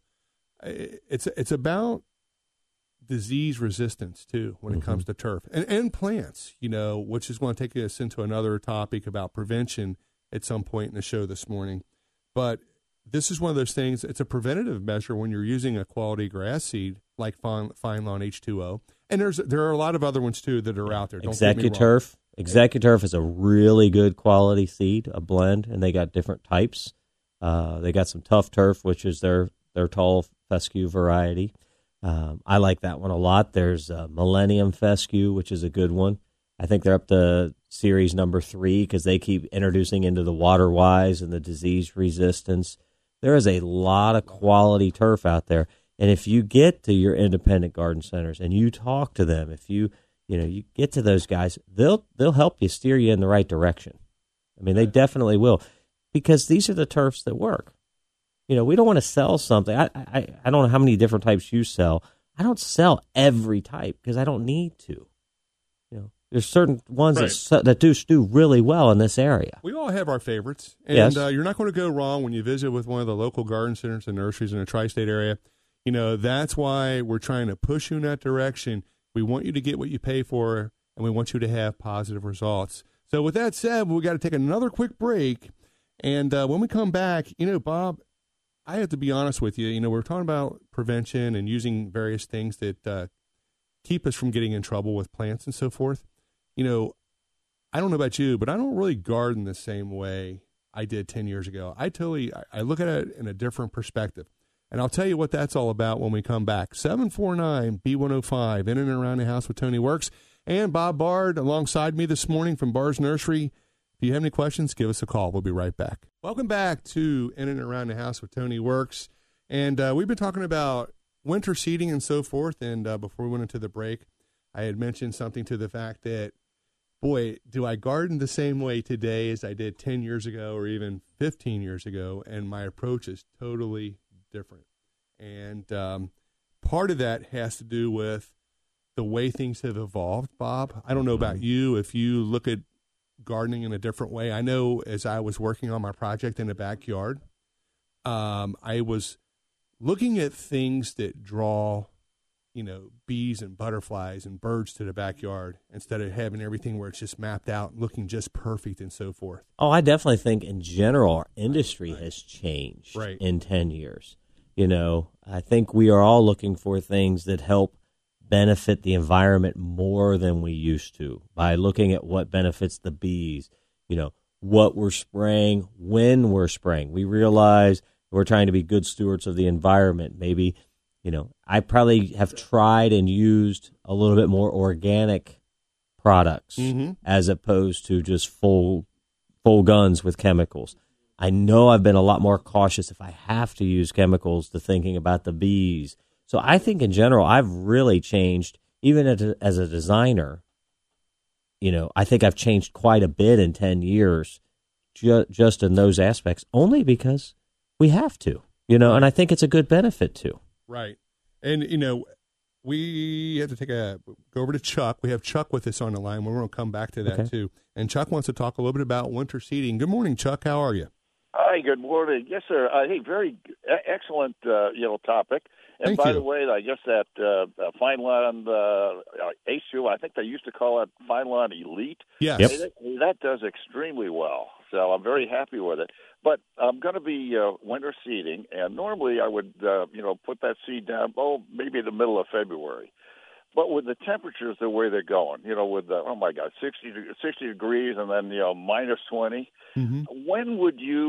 it's about disease resistance too when it comes to turf and plants, which is going to take us into another topic about prevention at some point in the show this morning. But this is one of those things, it's a preventative measure when you're using a quality grass seed like Fine Lawn H2O. And there are a lot of other ones too that are out there. Don't get me wrong. Executurf is a really good quality seed, a blend, and they got different types. They got some tough turf, which is their tall fescue variety. I like that one a lot. There's Millennium Fescue, which is a good one. I think they're up to series number 3 because they keep introducing into the water wise and the disease resistance. There is a lot of quality turf out there. And if you get to your independent garden centers and you talk to them, if you get to those guys, they'll help you steer you in the right direction. I mean, they definitely will, because these are the turfs that work. We don't want to sell something. I don't know how many different types you sell. I don't sell every type because I don't need to. There's certain ones that do really well in this area. We all have our favorites, and yes. You're not going to go wrong when you visit with one of the local garden centers and nurseries in the tri-state area. That's why we're trying to push you in that direction. We want you to get what you pay for, and we want you to have positive results. So with that said, we got to take another quick break, and when we come back, Bob, I have to be honest with you. We're talking about prevention and using various things that keep us from getting in trouble with plants and so forth. I don't know about you, but I don't really garden the same way I did 10 years ago. I look at it in a different perspective. And I'll tell you what that's all about when we come back. 749-B105, in and around the house with Tony Works. And Bob Bard alongside me this morning from Bard's Nursery. If you have any questions, give us a call. We'll be right back. Welcome back to In and Around the House with Tony Works. And we've been talking about winter seeding and so forth. And before we went into the break, I had mentioned something to the fact that, boy, do I garden the same way today as I did 10 years ago or even 15 years ago. And my approach is totally different. And part of that has to do with the way things have evolved, Bob. I don't know about you, if you look at gardening in a different way. I know as I was working on my project in the backyard, I was looking at things that draw, bees and butterflies and birds to the backyard instead of having everything where it's just mapped out and looking just perfect and so forth. Oh, I definitely think in general our industry has changed in 10 years. I think we are all looking for things that help benefit the environment more than we used to by looking at what benefits the bees, what we're spraying, when we're spraying. We realize we're trying to be good stewards of the environment. Maybe, I probably have tried and used a little bit more organic products as opposed to just full guns with chemicals. I know I've been a lot more cautious if I have to use chemicals to thinking about the bees. So I think in general, I've really changed, even as a designer. I think I've changed quite a bit in 10 years just in those aspects, only because we have to, and I think it's a good benefit too. Right. And, we have to go over to Chuck. We have Chuck with us on the line. We're going to come back to that too. And Chuck wants to talk a little bit about winter seeding. Good morning, Chuck. How are you? Hi, good morning. Yes, sir. Hey, very excellent, topic. And by the way, I guess that Fine Lawn H2, I think they used to call it Fine Lawn Elite. Yes. Yep. That does extremely well. So I'm very happy with it. But I'm going to be winter seeding, and normally I would, put that seed down, maybe in the middle of February. But with the temperatures the way they're going, with 60 degrees and then, minus 20, when would you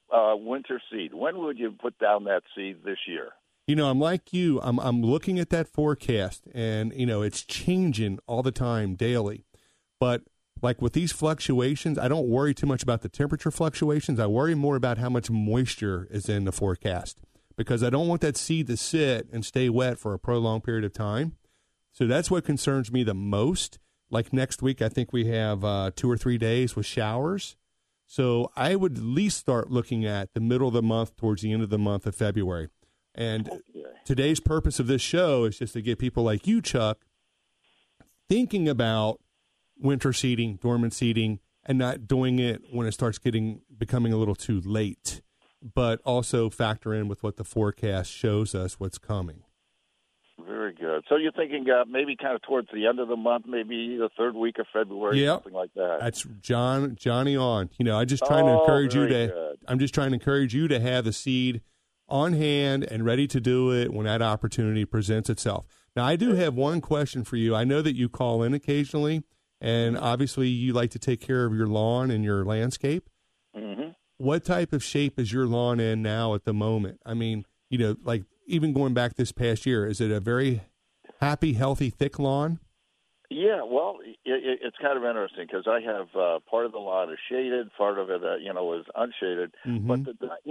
winter seed? When would you put down that seed this year? I'm like you. I'm looking at that forecast, and it's changing all the time, daily. But like with these fluctuations, I don't worry too much about the temperature fluctuations. I worry more about how much moisture is in the forecast, because I don't want that seed to sit and stay wet for a prolonged period of time. So that's what concerns me the most. Like next week, I think we have 2 or 3 days with showers. So I would at least start looking at the middle of the month towards the end of the month of February. And today's purpose of this show is just to get people like you, Chuck, thinking about winter seeding, dormant seeding, and not doing it when it starts becoming a little too late, but also factor in with what the forecast shows us what's coming. Very good. So you're thinking maybe kind of towards the end of the month, maybe the third week of February, something like that. That's Johnny on. I'm just trying to encourage you to. Good. I'm just trying to encourage you to have the seed on hand and ready to do it when that opportunity presents itself. Now, I do have one question for you. I know that you call in occasionally, and obviously you like to take care of your lawn and your landscape. Mm-hmm. What type of shape is your lawn in now at the moment? I mean, like even going back this past year, is it a very happy, healthy, thick lawn? Yeah, well, it's kind of interesting because I have part of the lawn is shaded, part of it, is unshaded. Mm-hmm. But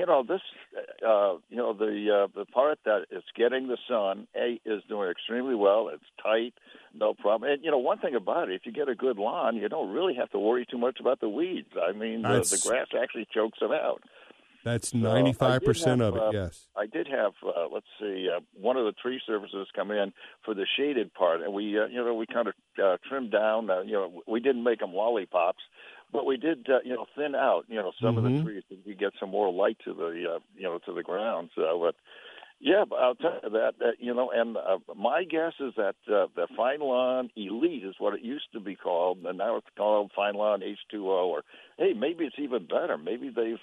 the part that is getting the sun is doing extremely well. It's tight, no problem. And one thing about it, if you get a good lawn, you don't really have to worry too much about the weeds. I mean, the grass actually chokes them out. That's 95% of it, yes. I did have, one of the tree services come in for the shaded part, and we kind of trimmed down. We didn't make them lollipops, but we did, thin out, some of the trees so we get some more light to the, to the ground. So, but yeah, but I'll tell you that, and my guess is that the Fine Lawn Elite is what it used to be called, and now it's called Fine Lawn H2O, or, hey, maybe it's even better. Maybe they've,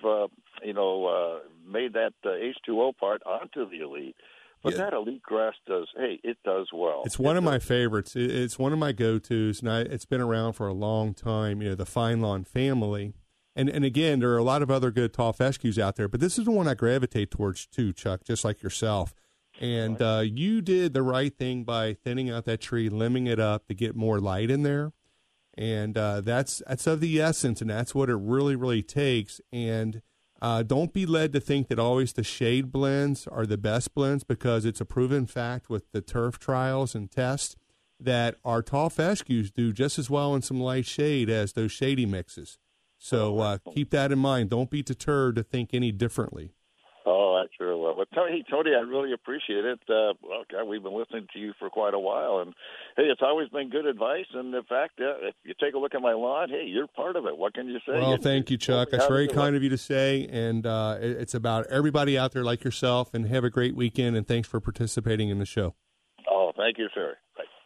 made that H2O part onto the Elite. But that Elite grass it does well. It's one of my favorites. It's one of my go-tos, and it's been around for a long time, the Fine Lawn family. And again, there are a lot of other good tall fescues out there, but this is the one I gravitate towards too, Chuck, just like yourself. And you did the right thing by thinning out that tree, limbing it up to get more light in there. And that's of the essence, and that's what it really, really takes. And don't be led to think that always the shade blends are the best blends, because it's a proven fact with the turf trials and tests that our tall fescues do just as well in some light shade as those shady mixes. So keep that in mind. Don't be deterred to think any differently. Oh, I sure will. But Tony, I really appreciate it. God, we've been listening to you for quite a while, and hey, it's always been good advice. And in fact, if you take a look at my lawn, hey, you're part of it. What can you say? Well, thank you, Chuck. That's very kind of you to say, and it's about everybody out there like yourself. And have a great weekend, and thanks for participating in the show. Oh, thank you, sir.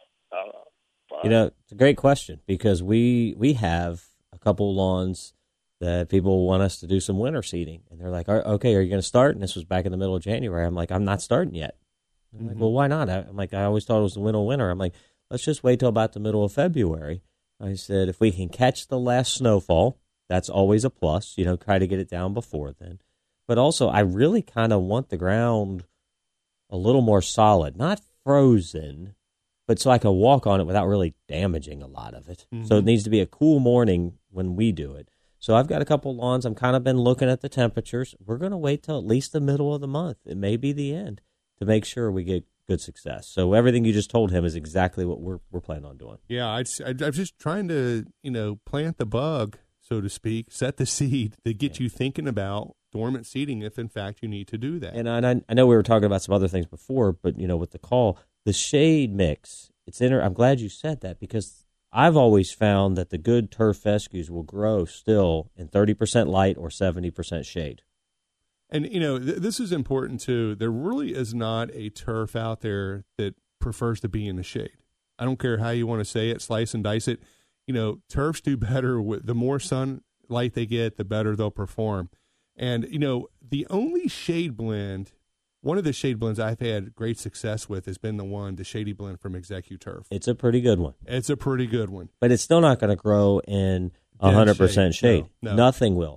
Bye. It's a great question, because we have a couple lawns that people want us to do some winter seeding. And they're like, okay, are you going to start? And this was back in the middle of January. I'm like, I'm not starting yet. I'm like, well, why not? I'm like, I always thought it was the winter. I'm like, let's just wait till about the middle of February. I said, if we can catch the last snowfall, that's always a plus, try to get it down before then. But also, I really kind of want the ground a little more solid, not frozen, but so I can walk on it without really damaging a lot of it. Mm-hmm. So it needs to be a cool morning when we do it. So I've got a couple lawns. I'm kind of been looking at the temperatures. We're going to wait till at least the middle of the month. It may be the end to make sure we get good success. So everything you just told him is exactly what we're planning on doing. Yeah, I'm just trying to, plant the bug, so to speak, set the seed to get you thinking about dormant seeding if, in fact, you need to do that. And I know we were talking about some other things before, but, with the call, the shade mix, I'm glad you said that, because I've always found that the good turf fescues will grow still in 30% light or 70% shade. And, this is important, too. There really is not a turf out there that prefers to be in the shade. I don't care how you want to say it, slice and dice it. Turfs do better with the more sunlight they get, the better they'll perform. And, the only shade blend, one of the shade blends I've had great success with has been the Shady Blend from ExecuTurf. It's a pretty good one. It's a pretty good one. But it's still not going to grow in 100% shade. No. Nothing will.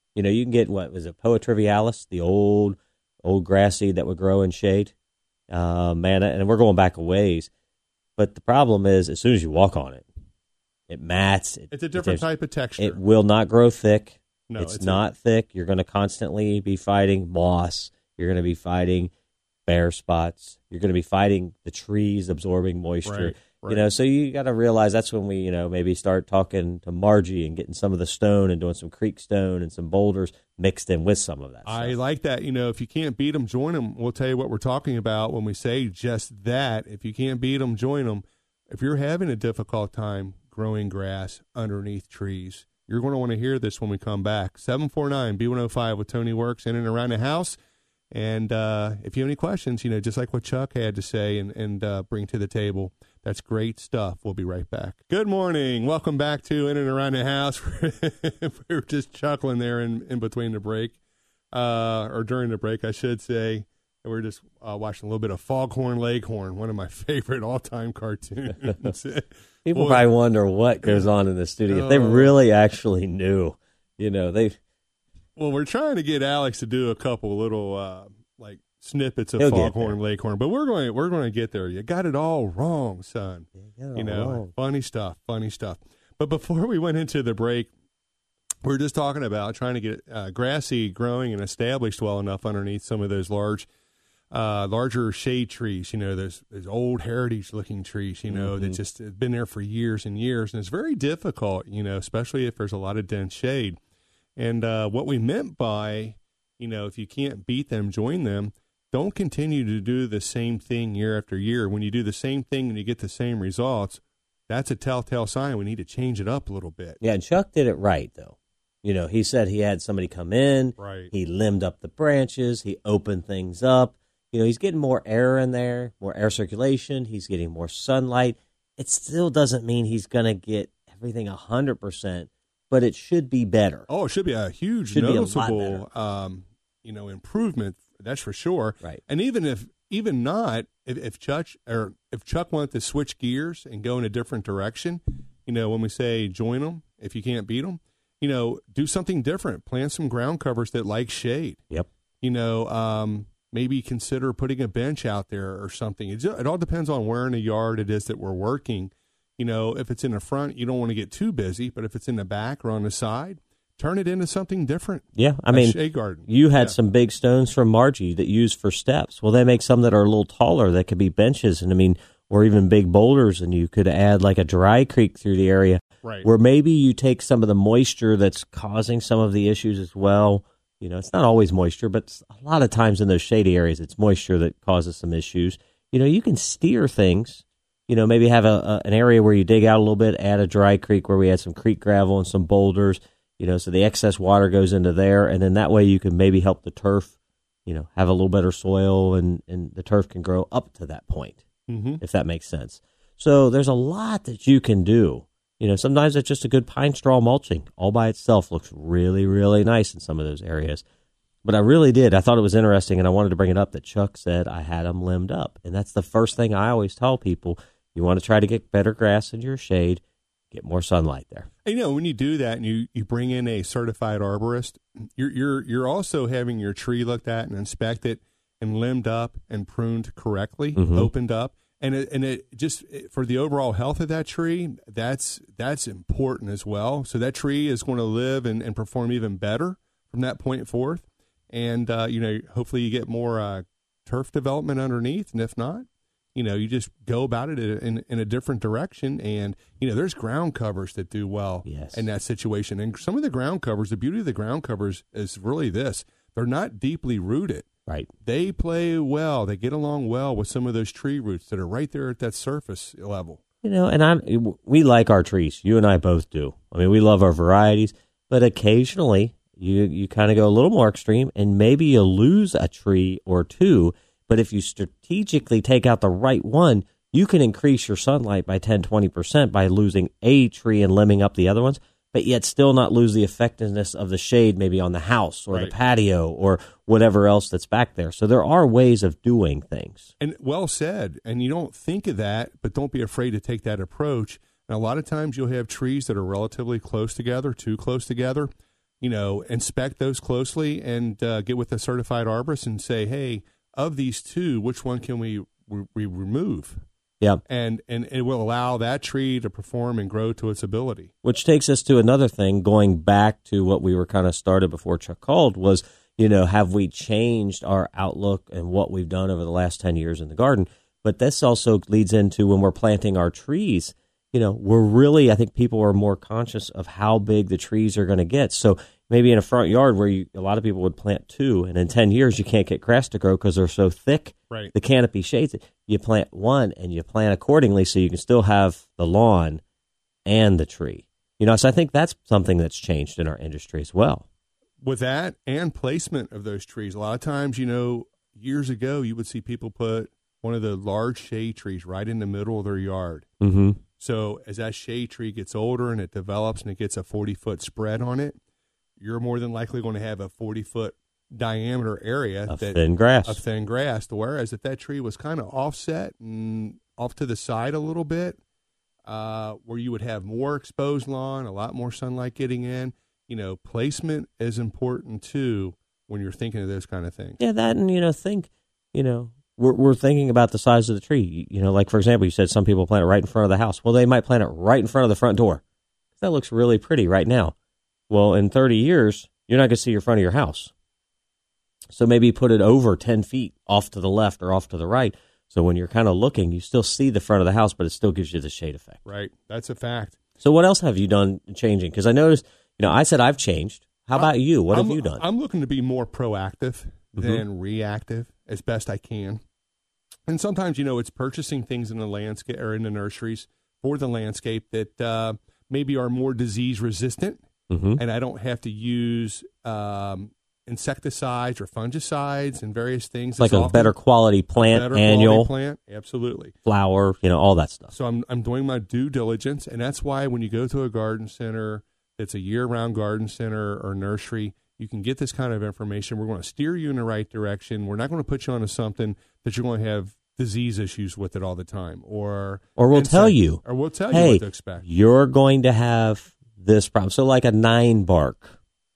You know, you can get, what was it, Poa trivialis, the old grass seed that would grow in shade. Man, and we're going back a ways. But the problem is, as soon as you walk on it, it mats. It's a different type of texture. It will not grow thick. No, it's not thick. You're going to constantly be fighting moss. You're going to be fighting bare spots. You're going to be fighting the trees absorbing moisture. Right. You know, so you got to realize that's when we, you know, maybe start talking to Margie and getting some of the stone and doing some creek stone and some boulders mixed in with some of that stuff. I like that. You know, if you can't beat them, join them. We'll tell you what we're talking about when we say just that. If you can't beat them, join them. If you're having a difficult time growing grass underneath trees, you're going to want to hear this when we come back. 749-B105 with Tony Works in and around the house. And if you have any questions, you know, just like what Chuck had to say and bring to the table, that's great stuff. We'll be right back. Good morning. Welcome back to In and Around the House. We were just chuckling there in between the break, or during the break, I should say. We were just watching a little bit of Foghorn Leghorn, one of my favorite all-time cartoons. People probably wonder what goes on in the studio. If they really actually knew, you know, Well, we're trying to get Alex to do a couple little like snippets of Foghorn Leghorn, but we're going to get there. You got it all wrong, son. You know, wrong. Funny stuff. But before we went into the break, we were just talking about trying to get grass seed growing and established well enough underneath some of those larger shade trees. You know, those old heritage-looking trees. You know, that just have been there for years and years, and it's very difficult. You know, especially if there's a lot of dense shade. And what we meant by, you know, if you can't beat them, join them. Don't continue to do the same thing year after year. When you do the same thing and you get the same results, that's a telltale sign we need to change it up a little bit. Yeah, and Chuck did it right, though. You know, he said he had somebody come in. Right. He limbed up the branches. He opened things up. You know, he's getting more air in there, more air circulation. He's getting more sunlight. It still doesn't mean he's going to get everything 100%. But it should be better. Oh, it should be a huge, noticeable, you know, improvement. That's for sure. Right. And even if Chuck wanted to switch gears and go in a different direction, you know, when we say join them, if you can't beat them, you know, do something different. Plant some ground covers that like shade. Yep. You know, maybe consider putting a bench out there or something. It all depends on where in the yard it is that we're working. You know, if it's in the front, you don't want to get too busy, but if it's in the back or on the side, turn it into something different. Yeah, I mean, shade garden. You had some big stones from Margie that you used for steps. Well, they make some that are a little taller that could be benches, and I mean, or even big boulders, and you could add like a dry creek through the area, right? Where maybe you take some of the moisture that's causing some of the issues as well. You know, it's not always moisture, but a lot of times in those shady areas, it's moisture that causes some issues. You know, you can steer things. You know, maybe have an area where you dig out a little bit, add a dry creek where we had some creek gravel and some boulders, you know, so the excess water goes into there, and then that way you can maybe help the turf, you know, have a little better soil, and the turf can grow up to that point, if that makes sense. So there's a lot that you can do. You know, sometimes it's just a good pine straw mulching all by itself looks really, really nice in some of those areas. But I really did. I thought it was interesting, and I wanted to bring it up that Chuck said I had them limbed up. And that's the first thing I always tell people. You want to try to get better grass in your shade, get more sunlight there. And, you know, when you do that and you bring in a certified arborist, you're also having your tree looked at and inspected and limbed up and pruned correctly, opened up. And it just, for the overall health of that tree, that's important as well. So that tree is going to live and perform even better from that point forth. And, you know, hopefully you get more turf development underneath. And if not, you know, you just go about it in a different direction. And, you know, there's ground covers that do well in that situation. And some of the ground covers, the beauty of the ground covers is really this. They're not deeply rooted. Right. They play well. They get along well with some of those tree roots that are right there at that surface level. You know, and we like our trees. You and I both do. I mean, we love our varieties. But occasionally you kind of go a little more extreme, and maybe you lose a tree or two. But if you strategically take out the right one, you can increase your sunlight by 10, 20% by losing a tree and limbing up the other ones, but yet still not lose the effectiveness of the shade maybe on the house or the patio or whatever else that's back there. So there are ways of doing things. And well said. And you don't think of that, but don't be afraid to take that approach. And a lot of times you'll have trees that are relatively close together, too close together. inspect those closely and get with a certified arborist and say, hey, of these two, which one can we remove? Yeah. And it will allow that tree to perform and grow to its ability. Which takes us to another thing, going back to what we were kind of started before Chuck called, was, have we changed our outlook and what we've done over the last 10 years in the garden? But this also leads into when we're planting our trees, we're really, I think people are more conscious of how big the trees are going to get. So maybe in a front yard where a lot of people would plant 2, and in 10 years you can't get grass to grow because they're so thick, right? The canopy shades it. You plant 1 and you plant accordingly so you can still have the lawn and the tree. So I think that's something that's changed in our industry as well. With that and placement of those trees, a lot of times, years ago you would see people put one of the large shade trees right in the middle of their yard. Mm-hmm. So as that shade tree gets older and it develops and it gets a 40-foot spread on it, you're more than likely going to have a 40-foot diameter area of thin grass. Whereas if that tree was kind of offset and off to the side a little bit, where you would have more exposed lawn, a lot more sunlight getting in, placement is important too when you're thinking of those kind of things. Yeah, that and we're thinking about the size of the tree. Like, for example, you said some people plant it right in front of the house. Well, they might plant it right in front of the front door. That looks really pretty right now. Well, in 30 years, you're not going to see your front of your house. So maybe put it over 10 feet off to the left or off to the right. So when you're kind of looking, you still see the front of the house, but it still gives you the shade effect. Right. That's a fact. So what else have you done changing? Because I noticed, I said I've changed. How about you? What have you done? I'm looking to be more proactive than reactive as best I can. And sometimes, it's purchasing things in the landscape or in the nurseries for the landscape that maybe are more disease resistant, and I don't have to use insecticides or fungicides and various things. Like a better quality plant, annual plant, absolutely, flower, all that stuff. So I'm doing my due diligence, and that's why when you go to a garden center, it's a year-round garden center or nursery, you can get this kind of information. We're going to steer you in the right direction. We're not going to put you onto something that you're going to have disease issues with it all the time, or we'll tell you, hey, what to expect. You're going to have this problem. So like a 9-bark,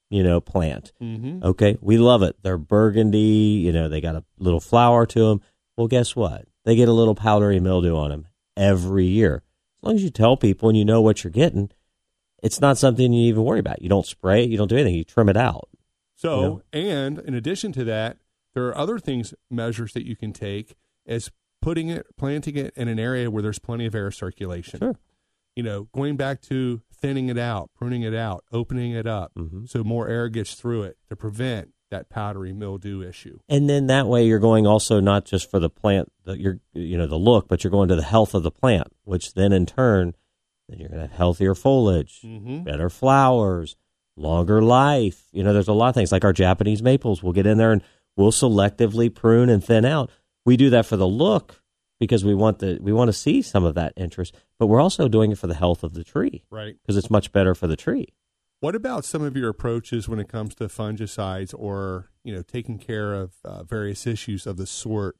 plant. Mm-hmm. Okay, we love it. They're burgundy. They got a little flower to them. Well, guess what? They get a little powdery mildew on them every year. As long as you tell people and you know what you're getting, it's not something you even worry about. You don't spray it. You don't do anything. You trim it out. So, and in addition to that, there are other measures that you can take as planting it in an area where there's plenty of air circulation. Sure. Going back to thinning it out, pruning it out, opening it up so more air gets through it to prevent that powdery mildew issue. And then that way you're going also not just for the plant, the look, but you're going to the health of the plant, which then in turn, then you're going to have healthier foliage, better flowers, longer life. There's a lot of things like our Japanese maples. We'll get in there and we'll selectively prune and thin out. We do that for the look because we want to see some of that interest, but we're also doing it for the health of the tree, right? Because it's much better for the tree. What about some of your approaches when it comes to fungicides or taking care of various issues of the sort?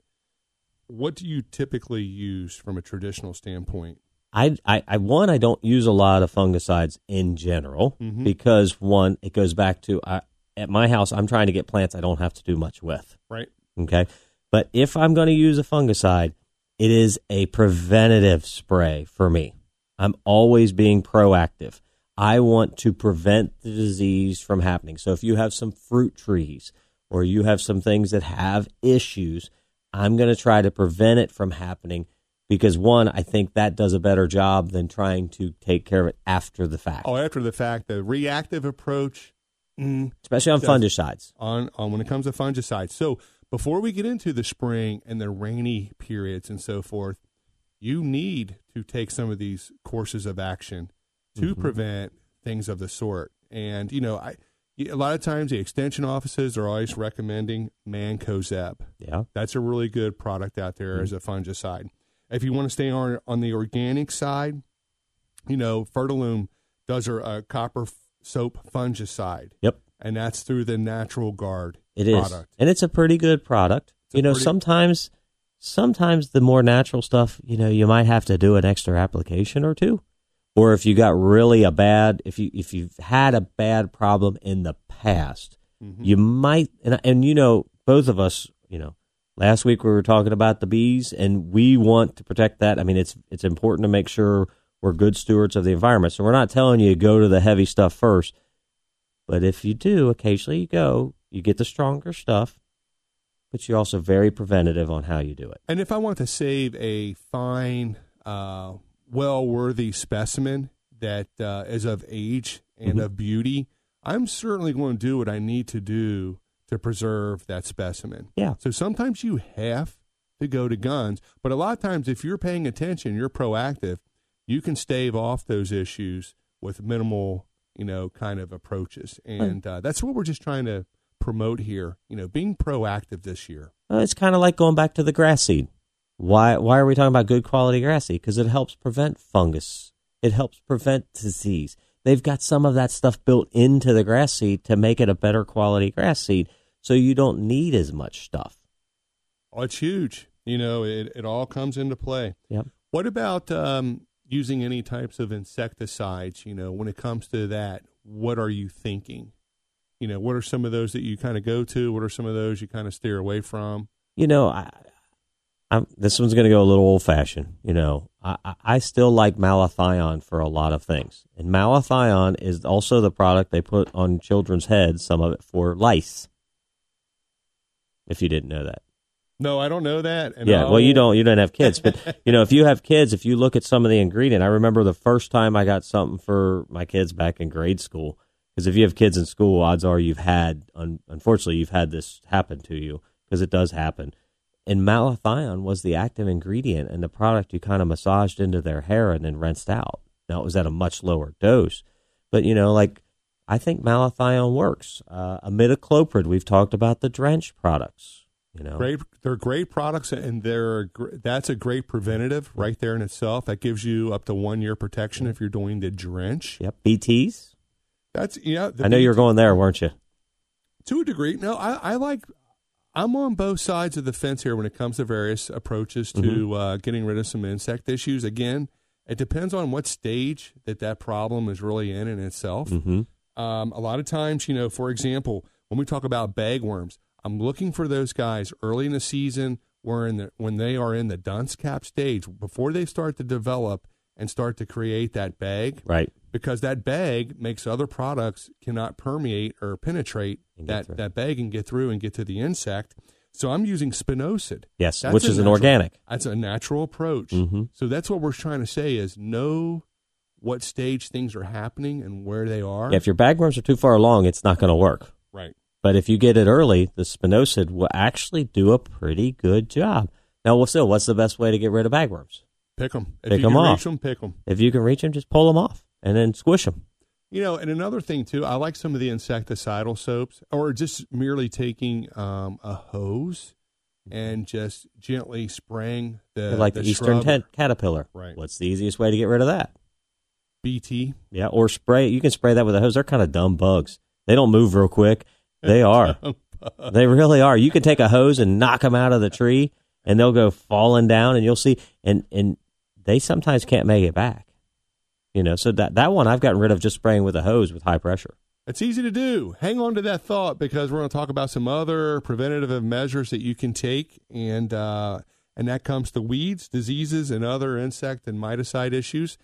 What do you typically use from a traditional standpoint? I don't use a lot of fungicides in general because one, it goes back to at my house I'm trying to get plants I don't have to do much with, right? Okay. But if I'm going to use a fungicide, it is a preventative spray for me. I'm always being proactive. I want to prevent the disease from happening. So if you have some fruit trees or you have some things that have issues, I'm going to try to prevent it from happening because, one, I think that does a better job than trying to take care of it after the fact. Oh, after the fact, the reactive approach. Especially on fungicides. On when it comes to fungicides. So before we get into the spring and the rainy periods and so forth, you need to take some of these courses of action to prevent things of the sort. And, a lot of times the extension offices are always recommending Mancozeb. Yeah. That's a really good product out there as a fungicide. If you want to stay on the organic side, Fertilume does a copper soap fungicide. Yep. And that's through the Natural Guard product. Is. And it's a pretty good product. Sometimes the more natural stuff, you might have to do an extra application or two. or if you got really if you've had a bad problem in the past, you might, and you know, both of us, you know, last week we were talking about the bees, and we want to protect that. I mean, it's important to make sure we're good stewards of the environment. So we're not telling you to go to the heavy stuff first, but if you do, occasionally you get the stronger stuff, but you're also very preventative on how you do it. And if I want to save a fine, well-worthy specimen that is of age and of beauty, I'm certainly going to do what I need to do to preserve that specimen. Yeah. So sometimes you have to go to guns, but a lot of times if you're paying attention, you're proactive, you can stave off those issues with minimal, you know, kind of approaches. And that's what we're just trying to promote here, you know, being proactive this year. It's kind of like going back to the grass seed. Why are we talking about good quality grass seed? Because it helps prevent fungus. It helps prevent disease. They've got some of that stuff built into the grass seed to make it a better quality grass seed, so you don't need as much stuff. Oh, it's huge. You know, it all comes into play. Yep. What about using any types of insecticides? You know, when it comes to that, what are you thinking? You know, what are some of those that you kind of go to? What are some of those you kind of steer away from? You know, this one's going to go a little old-fashioned. You know, I still like malathion for a lot of things. And malathion is also the product they put on children's heads, some of it for lice, if you didn't know that. No, I don't know that. And yeah, well, you don't have kids. But, you know, if you have kids, if you look at some of the ingredient, I remember the first time I got something for my kids back in grade school, because if you have kids in school, odds are unfortunately, you've had this happen to you, because it does happen. And malathion was the active ingredient and the product you kind of massaged into their hair and then rinsed out. Now, it was at a much lower dose. But, you know, like, I think malathion works. Imidacloprid, we've talked about the Drench products. You know, they're great products, and that's a great preventative right there in itself. That gives you up to 1 year protection if you're doing the Drench. Yep, BTs. I know you were going there, weren't you? To a degree. No, I'm on both sides of the fence here when it comes to various approaches to getting rid of some insect issues. Again, it depends on what stage that problem is really in itself. A lot of times, you know, for example, when we talk about bagworms, I'm looking for those guys early in the season when they are in the dunce cap stage, before they start to develop and start to create that bag. Right. Because that bag makes other products cannot permeate or penetrate that bag and get through and get to the insect. So I'm using spinosad. Yes, which is an organic. That's a natural approach. So that's what we're trying to say is know what stage things are happening and where they are. Yeah, if your bagworms are too far along, it's not going to work. Right. But if you get it early, the spinosad will actually do a pretty good job. Now, what's the best way to get rid of bagworms? Pick them. Pick them off. Reach them, pick them. If you can reach them, just pull them off and then squish them. You know, and another thing, too, I like some of the insecticidal soaps, or just merely taking a hose and just gently spraying like the Eastern caterpillar. Right. What's the easiest way to get rid of that? BT. Yeah, or spray. You can spray that with a hose. They're kind of dumb bugs. They don't move real quick. They are. They really are. You can take a hose and knock them out of the tree, and they'll go falling down, and you'll see. And they sometimes can't make it back. You know, so that one I've gotten rid of just spraying with a hose with high pressure. It's easy to do. Hang on to that thought, because we're going to talk about some other preventative measures that you can take, and that comes to weeds, diseases, and other insect and miticide issues.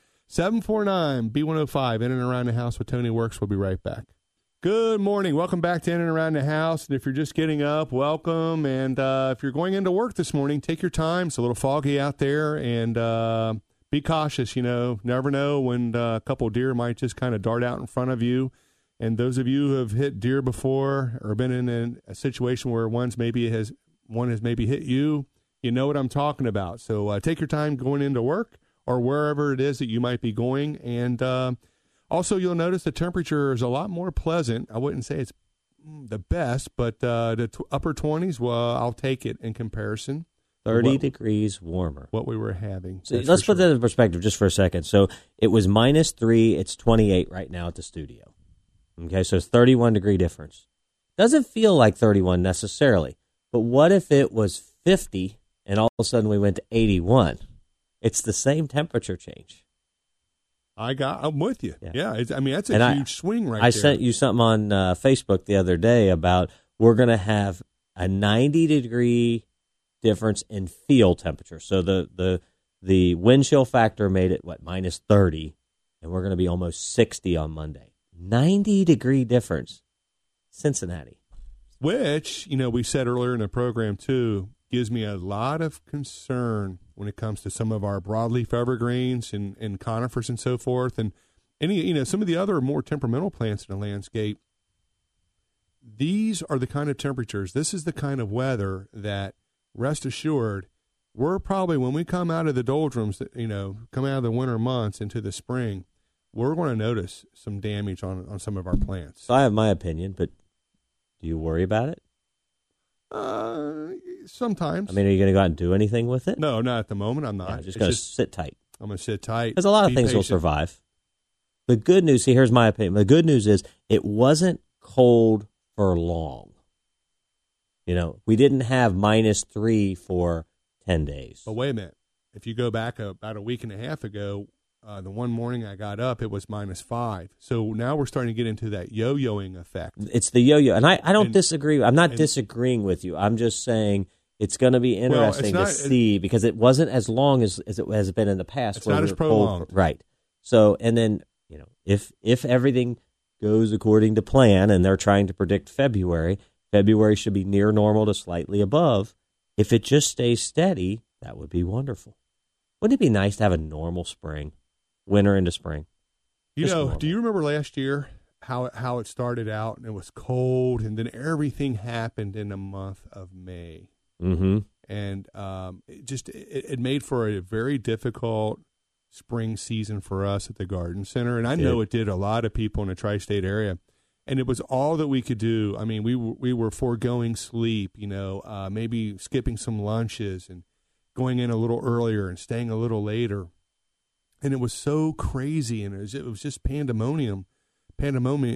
749-B105, In and Around the House with Tony Works. We'll be right back. Good morning. Welcome back to In and Around the House. And if you're just getting up, welcome. And if you're going into work this morning, take your time. It's a little foggy out there, and be cautious. You know, never know when a couple of deer might just kind of dart out in front of you. And those of you who have hit deer before or been in a situation where one has maybe hit you, you know what I'm talking about. So take your time going into work or wherever it is that you might be going. And also, you'll notice the temperature is a lot more pleasant. I wouldn't say it's the best, but the upper 20s, well, I'll take it in comparison. 30 degrees warmer. What we were having. So let's put that in perspective just for a second. So it was -3. It's 28 right now at the studio. Okay, so it's 31-degree difference. Doesn't feel like 31 necessarily, but what if it was 50 and all of a sudden we went to 81? It's the same temperature change. I'm with you. Yeah, that's And a huge swing right there. I sent you something on Facebook the other day about we're going to have a 90-degree difference in field temperature. So the wind chill factor made it, minus 30, and we're going to be almost 60 on Monday. 90-degree difference. Cincinnati. Which, we said earlier in the program, too, gives me a lot of concern when it comes to some of our broadleaf evergreens and conifers and so forth, and any, some of the other more temperamental plants in the landscape. These are the kind of temperatures, this is the kind of weather that, rest assured, we're probably, when we come out of the doldrums, come out of the winter months into the spring, we're going to notice some damage on some of our plants. So I have my opinion, but do you worry about it? Sometimes. Are you going to go out and do anything with it? No, not at the moment. I'm not. Yeah, just going to sit tight. I'm going to sit tight. Because a lot of things will survive. The good news, here's my opinion. The good news is it wasn't cold for long. We didn't have -3 for 10 days. But wait a minute. If you go back about a week and a half ago, the one morning I got up, it was -5. So now we're starting to get into that yo-yoing effect. It's the yo-yo. And I don't disagree. I'm not disagreeing with you. I'm just saying it's going to be interesting to see because it wasn't as long as it has been in the past. It's not as prolonged. Right. So, and then, if everything goes according to plan and they're trying to predict February should be near normal to slightly above. If it just stays steady, that would be wonderful. Wouldn't it be nice to have a normal spring? Winter into spring. Do you remember last year how it started out and it was cold and then everything happened in the month of May? Mm-hmm. And it made for a very difficult spring season for us at the Garden Center. And I know it did a lot of people in the tri-state area. And it was all that we could do. We were foregoing sleep, maybe skipping some lunches and going in a little earlier and staying a little later. And it was so crazy, and it was just pandemonium, and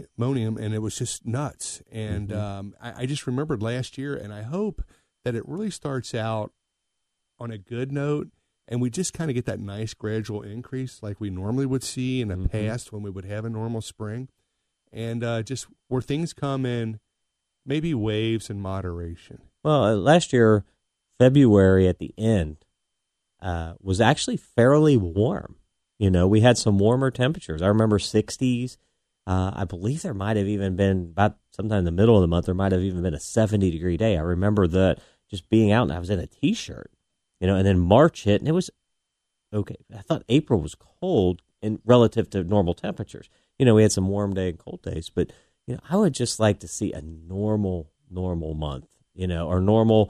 it was just nuts. And I just remembered last year, and I hope that it really starts out on a good note, and we just kind of get that nice gradual increase like we normally would see in the past when we would have a normal spring, and just where things come in maybe waves and moderation. Well, last year, February at the end was actually fairly warm. We had some warmer temperatures. I remember 60s. I believe there might have even been, about sometime in the middle of the month, there might have even been a 70-degree day. I remember that just being out, and I was in a T-shirt, and then March hit, and it was okay. I thought April was cold in relative to normal temperatures. We had some warm day and cold days, but, I would just like to see a normal month, or normal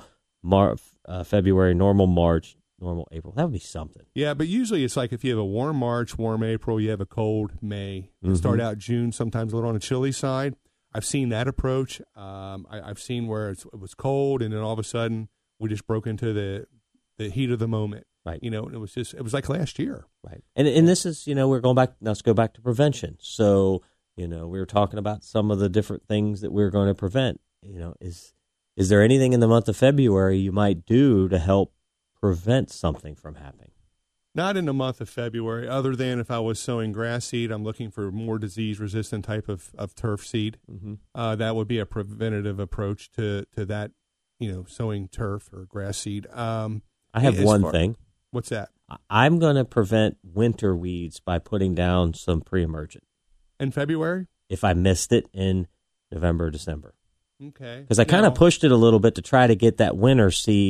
February, normal March, normal April. That would be something. Yeah, but usually it's like if you have a warm March, warm April, you have a cold May. Start out June, sometimes a little on the chilly side. I've seen that approach. I've seen where it was cold, and then all of a sudden we just broke into the heat of the moment. Right. And it was like last year. Right. And this is, we're going back, let's go back to prevention. So, we were talking about some of the different things that we're going to prevent. Is there anything in the month of February you might do to help prevent something from happening? Not in the month of February, other than if I was sowing grass seed, I'm looking for more disease-resistant type of turf seed. Mm-hmm. That would be a preventative approach to that, sowing turf or grass seed. I have one thing. What's that? I'm going to prevent winter weeds by putting down some pre-emergent. In February? If I missed it in November or December. Okay. Because I kind of pushed it a little bit to try to get that winter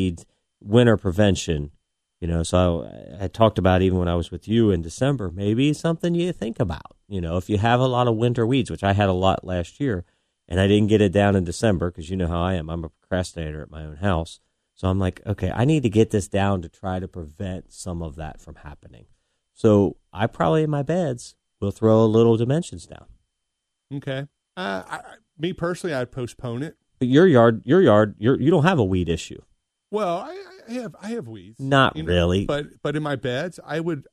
prevention. So I talked about even when I was with you in December, maybe something you think about. If you have a lot of winter weeds, which I had a lot last year, and I didn't get it down in December because you know how I am. I'm a procrastinator at my own house. So I'm like, okay, I need to get this down to try to prevent some of that from happening. So I probably in my beds will throw a little dimensions down. Okay. Me personally, I'd postpone it. But your yard, you don't have a weed issue. Well, I have weeds. Not really. But in my beds, I would.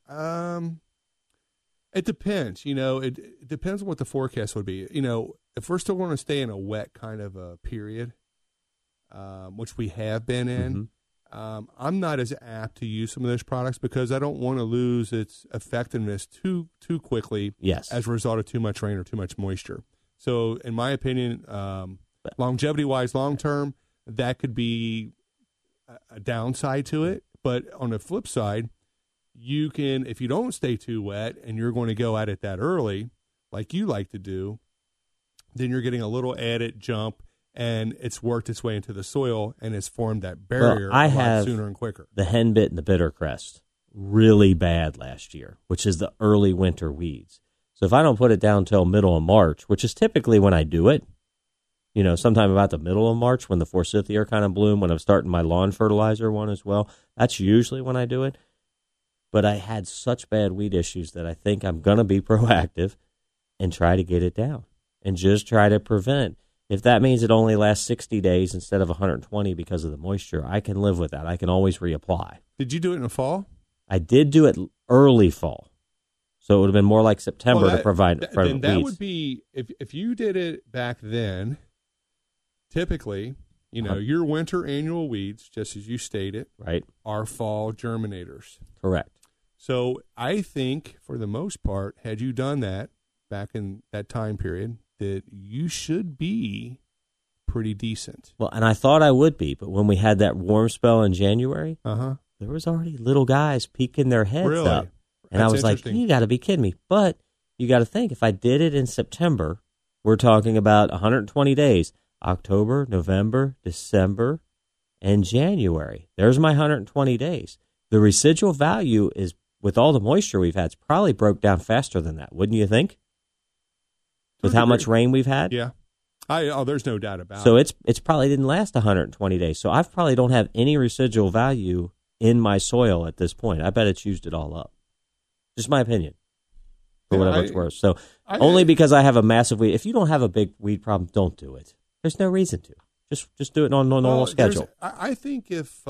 It depends. It depends on what the forecast would be. If we're still going to stay in a wet kind of a period, which we have been in, I'm not as apt to use some of those products because I don't want to lose its effectiveness too quickly. Yes. As a result of too much rain or too much moisture. So, in my opinion, longevity-wise, long-term, that could be a downside to it. But on the flip side, you can, if you don't stay too wet and you're going to go at it that early, like you like to do, then you're getting a little added jump, and it's worked its way into the soil and has formed that barrier a lot sooner and quicker. The henbit and the bittercrest really bad last year, which is the early winter weeds. So if I don't put it down till middle of March, which is typically when I do it, sometime about the middle of March when the forsythia kind of bloom, when I'm starting my lawn fertilizer one as well, that's usually when I do it. But I had such bad weed issues that I think I'm going to be proactive and try to get it down and just try to prevent. If that means it only lasts 60 days instead of 120 because of the moisture, I can live with that. I can always reapply. Did you do it in the fall? I did do it early fall. So it would have been more like September to provide for then that weeds. would be, if you did it back then, typically, your winter annual weeds, just as you stated, right, are fall germinators. Correct. So I think, for the most part, had you done that back in that time period, that you should be pretty decent. Well, and I thought I would be, but when we had that warm spell in January, there was already little guys peeking their heads up. And That's I was like, you got to be kidding me. But you got to think, if I did it in September, we're talking about 120 days, October, November, December, and January. There's my 120 days. The residual value is, with all the moisture we've had, it's probably broke down faster than that, wouldn't you think? With how much rain we've had? Yeah. There's no doubt about it. So it's probably didn't last 120 days. So I probably don't have any residual value in my soil at this point. I bet it's used it all up. Just my opinion, for whatever it's worth. So only because I have a massive weed. If you don't have a big weed problem, don't do it. There's no reason to. Just do it on a normal schedule. I think if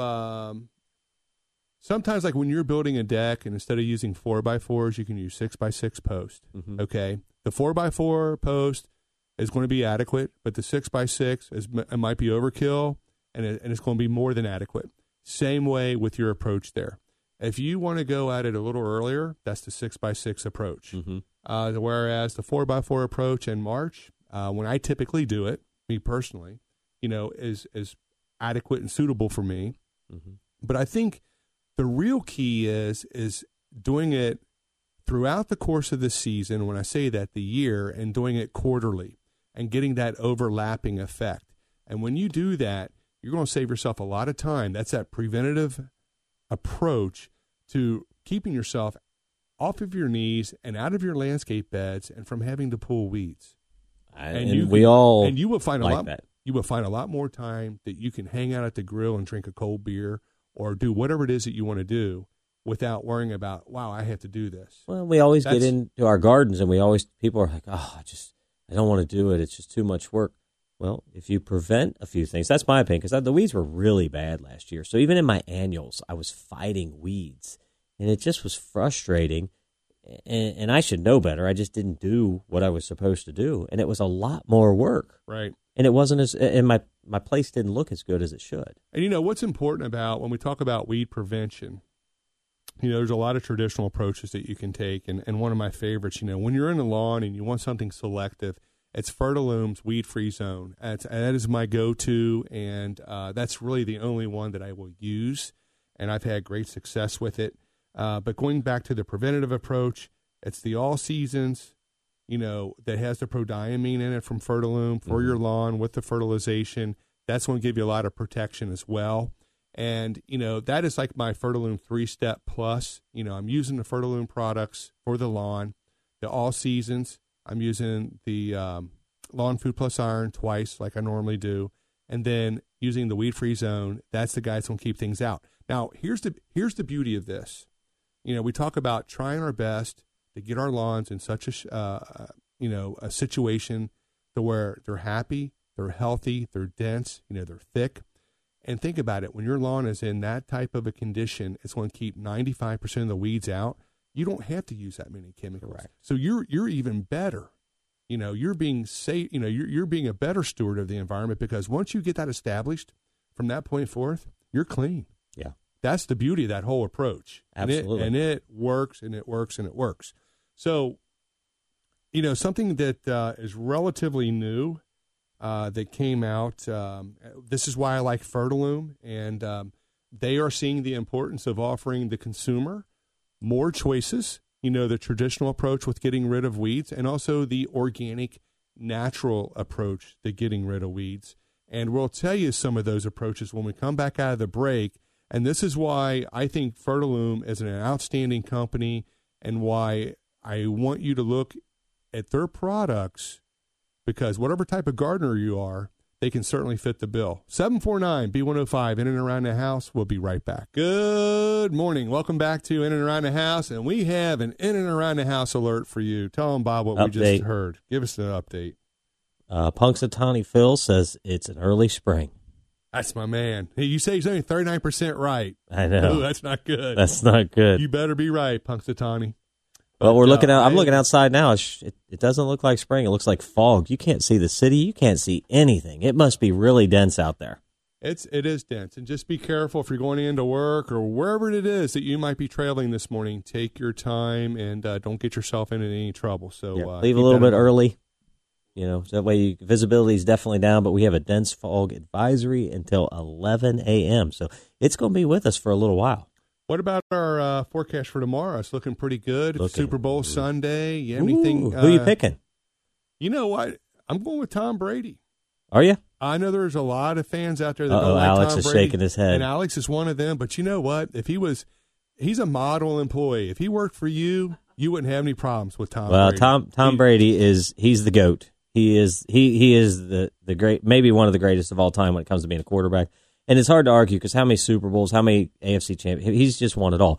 sometimes, like when you're building a deck, and instead of using 4x4s, you can use 6x6 post. Mm-hmm. Okay, the 4x4 post is going to be adequate, but the 6x6 it might be overkill, and it's going to be more than adequate. Same way with your approach there. If you want to go at it a little earlier, that's the 6x6 approach. Mm-hmm. Whereas the 4x4 approach in March, when I typically do it, me personally, is adequate and suitable for me. Mm-hmm. But I think the real key is doing it throughout the course of the season. When I say that, the year, and doing it quarterly and getting that overlapping effect. And when you do that, you're going to save yourself a lot of time. That's that preventative approach to keeping yourself off of your knees and out of your landscape beds and from having to pull weeds. You will find like that. You will find a lot more time that you can hang out at the grill and drink a cold beer or do whatever it is that you want to do without worrying about, wow, I have to do this. Well, we always get into our gardens and people are like, I don't want to do it. It's just too much work. Well, if you prevent a few things, that's my opinion, because the weeds were really bad last year. So even in my annuals, I was fighting weeds, and it just was frustrating. And I should know better. I just didn't do what I was supposed to do, and it was a lot more work. Right. And it wasn't and my place didn't look as good as it should. And what's important about when we talk about weed prevention, there's a lot of traditional approaches that you can take, and one of my favorites, when you're in the lawn and you want something selective, it's Fertilume's Weed-Free Zone. That is my go-to, and that's really the only one that I will use, and I've had great success with it. But going back to the preventative approach, it's the all seasons, that has the prodiamine in it from Fertilume for your lawn with the fertilization. That's going to give you a lot of protection as well. And, that is like my Fertilume 3-step plus. I'm using the Fertilume products for the lawn, the all seasons. I'm using the Lawn Food Plus Iron twice like I normally do. And then using the Weed-Free Zone, that's the guy that's going to keep things out. Now, here's the beauty of this. We talk about trying our best to get our lawns in such a situation to where they're happy, they're healthy, they're dense, they're thick. And think about it. When your lawn is in that type of a condition, it's going to keep 95% of the weeds out. You don't have to use that many chemicals. Correct. So you're even better. You're being safe. You're being a better steward of the environment, because once you get that established, from that point forth, you're clean. Yeah. That's the beauty of that whole approach. Absolutely. And it works, and it works, and it works. So, something that is relatively new that came out, this is why I like Fertilume, and they are seeing the importance of offering the consumer more choices, the traditional approach with getting rid of weeds, and also the organic, natural approach to getting rid of weeds. And we'll tell you some of those approaches when we come back out of the break. And this is why I think Fertilume is an outstanding company, and why I want you to look at their products, because whatever type of gardener you are, they can certainly fit the bill. 749-B105, In and Around the House. We'll be right back. Good morning. Welcome back to In and Around the House, and we have an In and Around the House alert for you. Tell them, Bob, what we just heard. Give us an update. Punxsutawney Phil says it's an early spring. That's my man. Hey, you say he's only 39% right. I know. Ooh, that's not good. That's not good. You better be right, Punxsutawney. Well, we're looking out. I'm looking outside now. It doesn't look like spring. It looks like fog. You can't see the city. You can't see anything. It must be really dense out there. It is dense, and just be careful if you're going into work or wherever it is that you might be traveling this morning. Take your time and don't get yourself into any trouble. So leave a little bit early. So that way visibility is definitely down, but we have a dense fog advisory until 11 a.m. So it's going to be with us for a little while. What about our forecast for tomorrow? It's looking pretty good. Super Bowl Sunday. You have anything? Who are you picking? You know what? I'm going with Tom Brady. Are you? I know there's a lot of fans out there that don't like Alex Tom is Brady, shaking his head. And Alex is one of them. But you know what? If he's a model employee. If he worked for you, you wouldn't have any problems with Tom Brady. Well, Tom Brady he's the GOAT. He is the great, maybe one of the greatest of all time when it comes to being a quarterback. And it's hard to argue because how many Super Bowls, how many AFC champions, he's just won it all.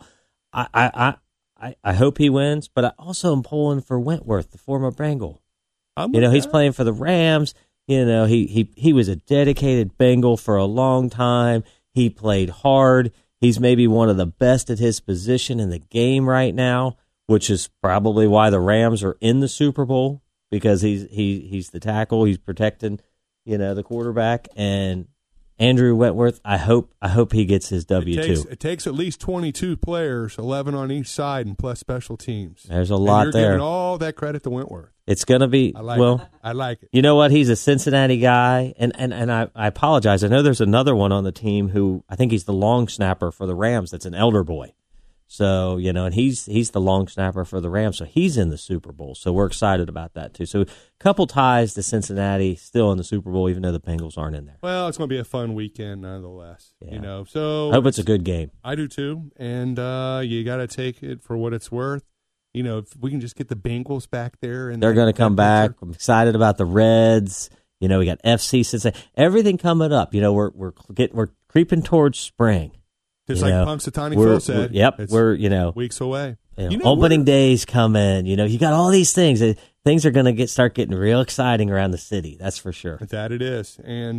I hope he wins, but I also am pulling for Wentworth, the former Bengal. He's playing for the Rams. He was a dedicated Bengal for a long time. He played hard. He's maybe one of the best at his position in the game right now, which is probably why the Rams are in the Super Bowl, because he's the tackle. He's protecting, the quarterback. And Andrew Wentworth, I hope he gets his W-2. It takes at least 22 players, 11 on each side, and plus special teams. There's a lot you're there. Giving all that credit to Wentworth. It's going to be, I like it. You know what? He's a Cincinnati guy, and I apologize. I know there's another one on the team who I think he's the long snapper for the Rams that's an elder boy. So, and he's the long snapper for the Rams, so he's in the Super Bowl. So we're excited about that, too. So a couple ties to Cincinnati still in the Super Bowl, even though the Bengals aren't in there. Well, it's going to be a fun weekend nonetheless. Yeah. So I hope it's a good game. I do, too. And you got to take it for what it's worth. If we can just get the Bengals back there. And they're going to come back. I'm excited about the Reds. We got FC Cincinnati. Everything coming up. We're creeping towards spring. Just like Punxsutawney Phil said. Yep, we're weeks away. Opening day's coming. You got all these things. Things are going to start getting real exciting around the city. That's for sure. That it is, and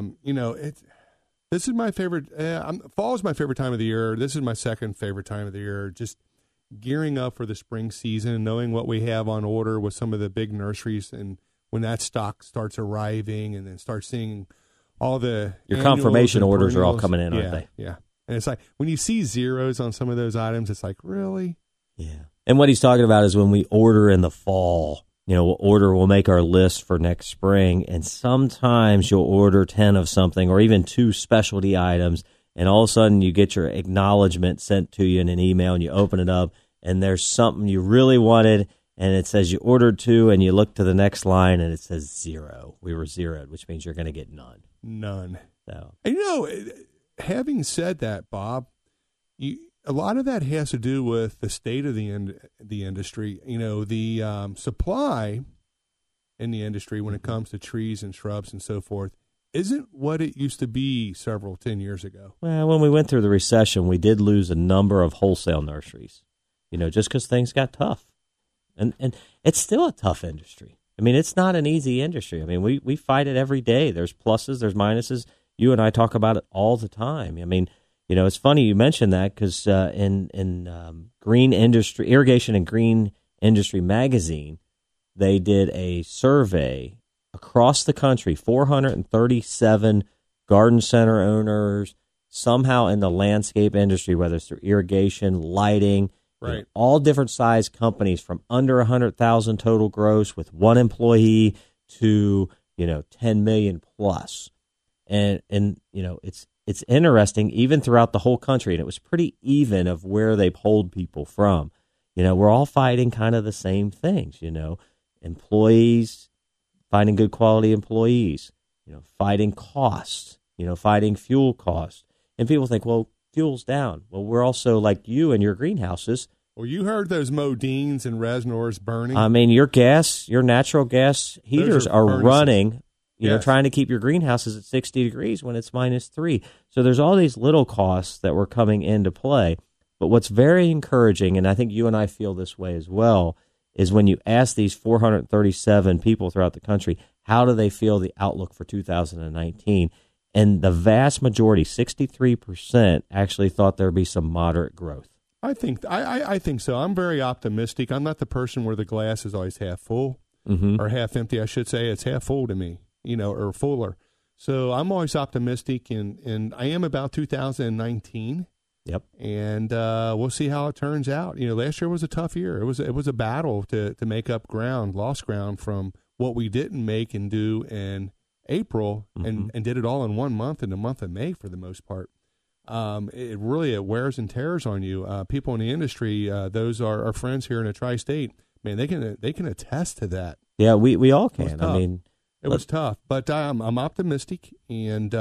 this is my favorite. Fall is my favorite time of the year. This is my second favorite time of the year. Just gearing up for the spring season, knowing what we have on order with some of the big nurseries, and when that stock starts arriving, and then start seeing all the your confirmation orders are all coming in, aren't they? Yeah. And it's like when you see zeros on some of those items, it's like, really? Yeah. And what he's talking about is when we order in the fall, we'll make our list for next spring. And sometimes you'll order 10 of something or even 2 specialty items. And all of a sudden you get your acknowledgement sent to you in an email and you open it up and there's something you really wanted. And it says you ordered 2 and you look to the next line and it says 0. We were zeroed, which means you're going to get none. None. So. And having said that, Bob, a lot of that has to do with the state of the industry. The supply in the industry when it comes to trees and shrubs and so forth isn't what it used to be 10 years ago. Well, when we went through the recession, we did lose a number of wholesale nurseries, just because things got tough. And it's still a tough industry. I mean, it's not an easy industry. I mean, we fight it every day. There's pluses, there's minuses. You and I talk about it all the time. I mean, it's funny you mentioned that because in Green Industry, Irrigation and Green Industry magazine, they did a survey across the country, 437 garden center owners, somehow in the landscape industry, whether it's through irrigation, lighting, right, all different size companies from under 100,000 total gross with one employee to 10 million plus, and it's interesting even throughout the whole country, and it was pretty even of where they polled people from. We're all fighting kind of the same things. Employees, finding good quality employees, fighting costs, fighting fuel costs. And people think, well, fuel's down. Well, we're also like you and your greenhouses. Well, you heard those Modines and Resnors burning. I mean, your natural gas heaters are running, trying to keep your greenhouses at 60 degrees when it's -3. So there's all these little costs that were coming into play. But what's very encouraging, and I think you and I feel this way as well, is when you ask these 437 people throughout the country, how do they feel the outlook for 2019? And the vast majority, 63%, actually thought there would be some moderate growth. I think so. I'm very optimistic. I'm not the person where the glass is always half full or half empty. I should say it's half full to me, or fuller. So I'm always optimistic, and I am about 2019. Yep. And we'll see how it turns out. Last year was a tough year. It was a battle to make up lost ground from what we didn't make and do in April, and did it all in 1 month, in the month of May for the most part. It wears and tears on you. People in the industry, those are our friends here in the tri-state. Man, they can attest to that. Yeah, we all can. I mean, it was tough, but I'm optimistic, and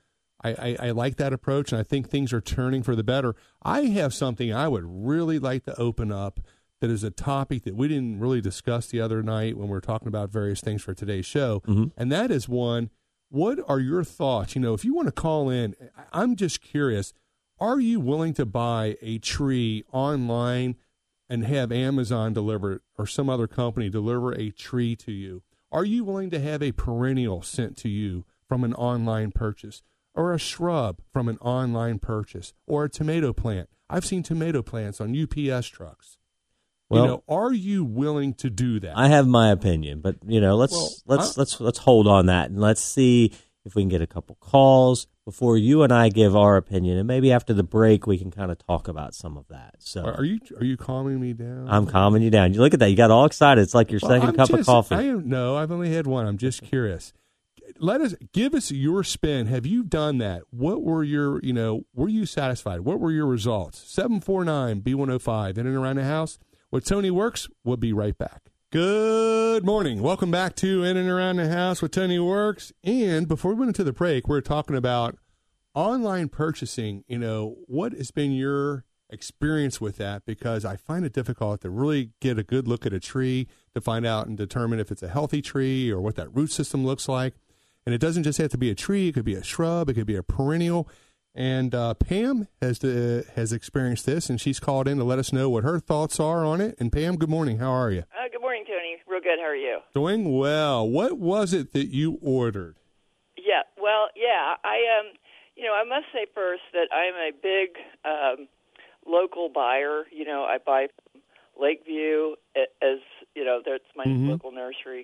I like that approach, and I think things are turning for the better. I have something I would really like to open up that is a topic that we didn't really discuss the other night when we were talking about various things for today's show, and that is one. What are your thoughts? If you want to call in, I'm just curious, are you willing to buy a tree online and have Amazon deliver it or some other company deliver a tree to you? Are you willing to have a perennial sent to you from an online purchase, or a shrub from an online purchase, or a tomato plant? I've seen tomato plants on UPS trucks. Well, are you willing to do that? I have my opinion, but let's hold on that, and let's see if we can get a couple calls before you and I give our opinion, and maybe after the break we can kind of talk about some of that. So, are you calming me down? I'm calming you down. You look at that; you got all excited. It's like your second cup of coffee. I've only had one. I'm just curious. Give us your spin. Have you done that? What were your, were you satisfied? What were your results? 749-B105 in and around the house. With Tony Works, we'll be right back. Good morning. Welcome back to In and Around the House with Tony Works. And before we went into the break, we were talking about online purchasing. What has been your experience with that? Because I find it difficult to really get a good look at a tree to find out and determine if it's a healthy tree or what that root system looks like. And it doesn't just have to be a tree. It could be a shrub. It could be a perennial. And Pam has experienced this, and she's called in to let us know what her thoughts are on it. And Pam, good morning. How are you? Good morning, Tony. Real good. How are you? Doing well. What was it that you ordered? Yeah. Well, yeah. I must say first that I'm a big local buyer. I buy from Lakeview, as that's my local nursery.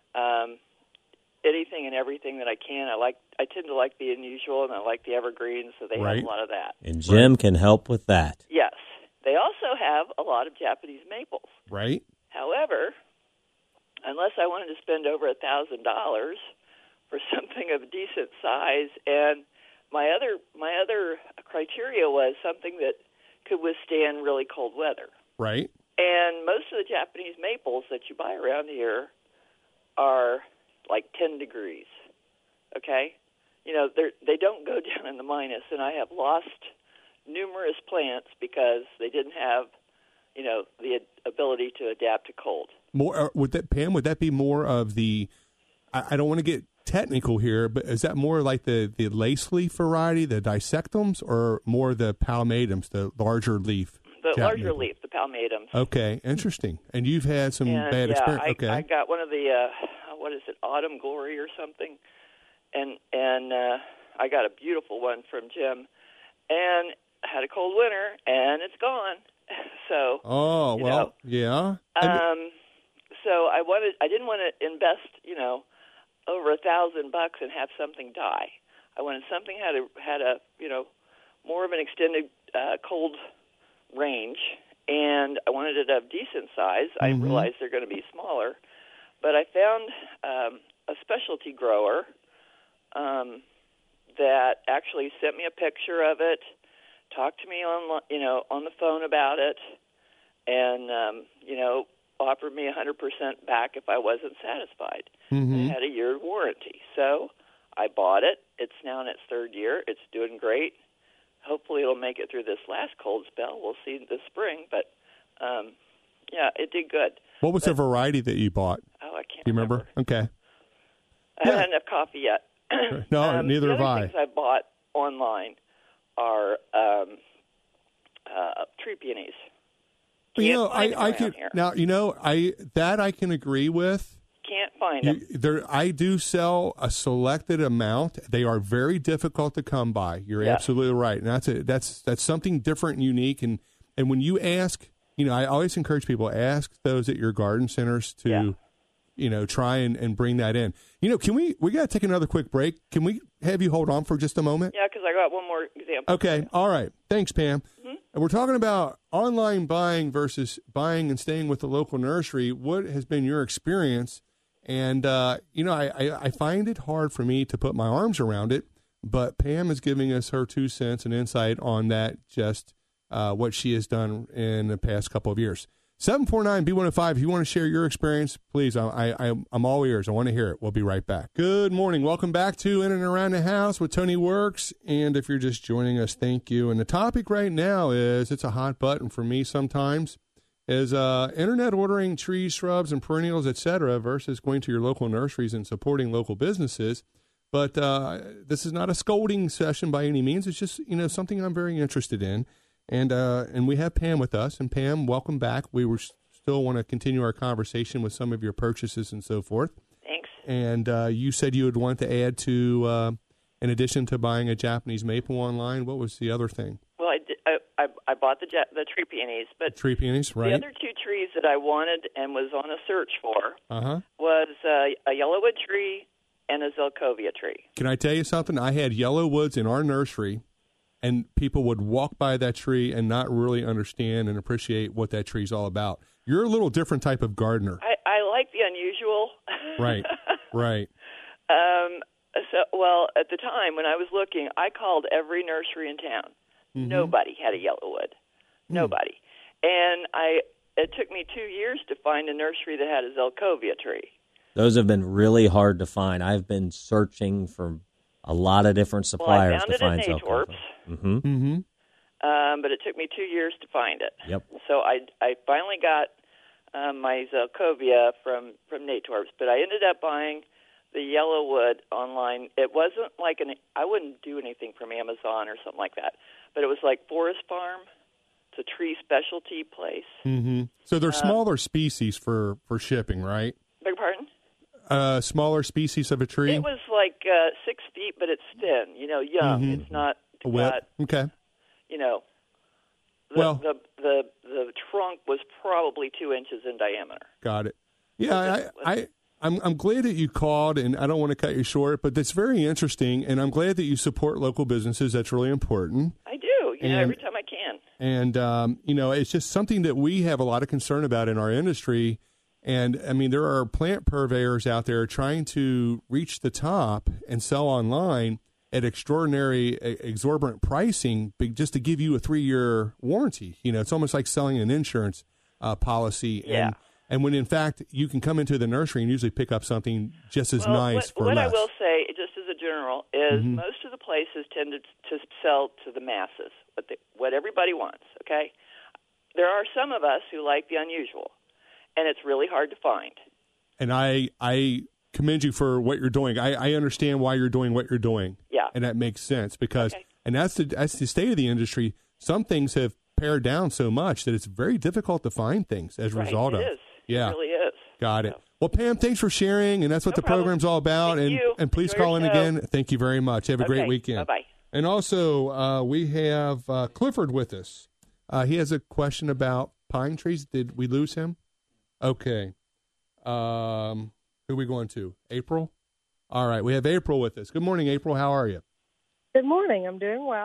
Anything and everything that I can. I tend to like the unusual, and I like the evergreens, so they have a lot of that. And Jim can help with that. Yes. They also have a lot of Japanese maples. Right. However, unless I wanted to spend over $1,000 for something of a decent size, and my other criteria was something that could withstand really cold weather. Right. And most of the Japanese maples that you buy around here are like 10 degrees, okay? They don't go down in the minus, and I have lost numerous plants because they didn't have, the ability to adapt to cold. More would that be more of the? I don't want to get technical here, but is that more like the lace leaf variety, the dissectums, or more the palmatums, the larger leaf? The larger leaf, the palmatums. Okay, interesting. And you've had some bad experience. Okay, I got one of the what is it, Autumn Glory or something, and I got a beautiful one from Jim, and had a cold winter, and it's gone. So. Oh well, yeah. So I didn't want to invest, over $1,000 and have something die. I wanted something had a more of an extended cold range, and I wanted it of decent size. I realized they're going to be smaller, but I found a specialty grower that actually sent me a picture of it, talked to me on the phone about it, and offered me 100% back if I wasn't satisfied. It had a year warranty, so I bought it. It's now in its third year. It's doing great. Hopefully it'll make it through this last cold spell. We'll see this spring, but it did good. What was the variety that you bought? Oh, I can't. Do you remember? Okay. I haven't had enough coffee yet. No, neither have I. The things I bought online are tree peonies. I can now. I can agree with. Can't find them. I do sell a selected amount. They are very difficult to come by. You're absolutely right, and that's something different and unique. And when you ask, I always encourage people, ask those at your garden centers to, try and bring that in. Can we got to take another quick break. Can we have you hold on for just a moment? Yeah, because I got one more example. Okay, all right. Thanks, Pam. And we're talking about online buying versus buying and staying with the local nursery. What has been your experience? And, I find it hard for me to put my arms around it, but Pam is giving us her 2 cents and insight on that, just what she has done in the past couple of years. 749-B105, if you want to share your experience, please, I'm all ears. I want to hear it. We'll be right back. Good morning. Welcome back to In and Around the House with Tony Works. And if you're just joining us, thank you. And the topic right now is, it's a hot button for me sometimes, is internet ordering trees, shrubs, and perennials, etc., versus going to your local nurseries and supporting local businesses. But this is not a scolding session by any means. It's just something I'm very interested in, and we have Pam with us. And Pam, welcome back. We still want to continue our conversation with some of your purchases and so forth. Thanks. And you said you would want to add to, in addition to buying a Japanese maple online, what was the other thing? Well, I bought the tree peonies, but tree peonies, right? The other two trees that I wanted and was on a search for was a yellowwood tree and a Zelkovia tree. Can I tell you something? I had yellowwoods in our nursery, and people would walk by that tree and not really understand and appreciate what that tree's all about. You're a little different type of gardener. I like the unusual. Right, right. Well, at the time when I was looking, I called every nursery in town. Nobody had a yellowwood. Nobody. And it took me 2 years to find a nursery that had a Zelkovia tree. Those have been really hard to find. I've been searching for a lot of different suppliers to find Zelkovia. But it took me 2 years to find it. Yep. So I finally got my Zelkovia from Natorps, but I ended up buying the yellowwood online. It wasn't like I wouldn't do anything from Amazon or something like that, but it was like Forest Farm. It's a tree specialty place. So they're smaller species for shipping, right? Beg your pardon? Smaller species of a tree? It was like 6 feet, but it's thin, young. It's not okay. The trunk was probably 2 inches in diameter. Got it. Yeah, I'm glad that you called, and I don't want to cut you short, but that's very interesting, and I'm glad that you support local businesses. That's really important. I do, every time I can. And, it's just something that we have a lot of concern about in our industry. And, I mean, there are plant purveyors out there trying to reach the top and sell online at extraordinary, exorbitant pricing just to give you a 3-year warranty. It's almost like selling an insurance policy. Yeah. And when, in fact, you can come into the nursery and usually pick up something just as nice for less. What I will say, just as a general, is most of the places tend to sell to the masses, what everybody wants, okay? There are some of us who like the unusual, and it's really hard to find. And I commend you for what you're doing. I understand why you're doing what you're doing. Yeah. And that makes sense because, and that's the state of the industry. Some things have pared down so much that it's very difficult to find things as a result of it. Yeah. It really is. Got it. Well, Pam, thanks for sharing, and that's what the program's all about. Thank you. And please call in again. Thank you very much. Have a great weekend. Bye-bye. And also, we have Clifford with us. He has a question about pine trees. Did we lose him? Okay. Who are we going to? April? All right. We have April with us. Good morning, April. How are you? Good morning. I'm doing well.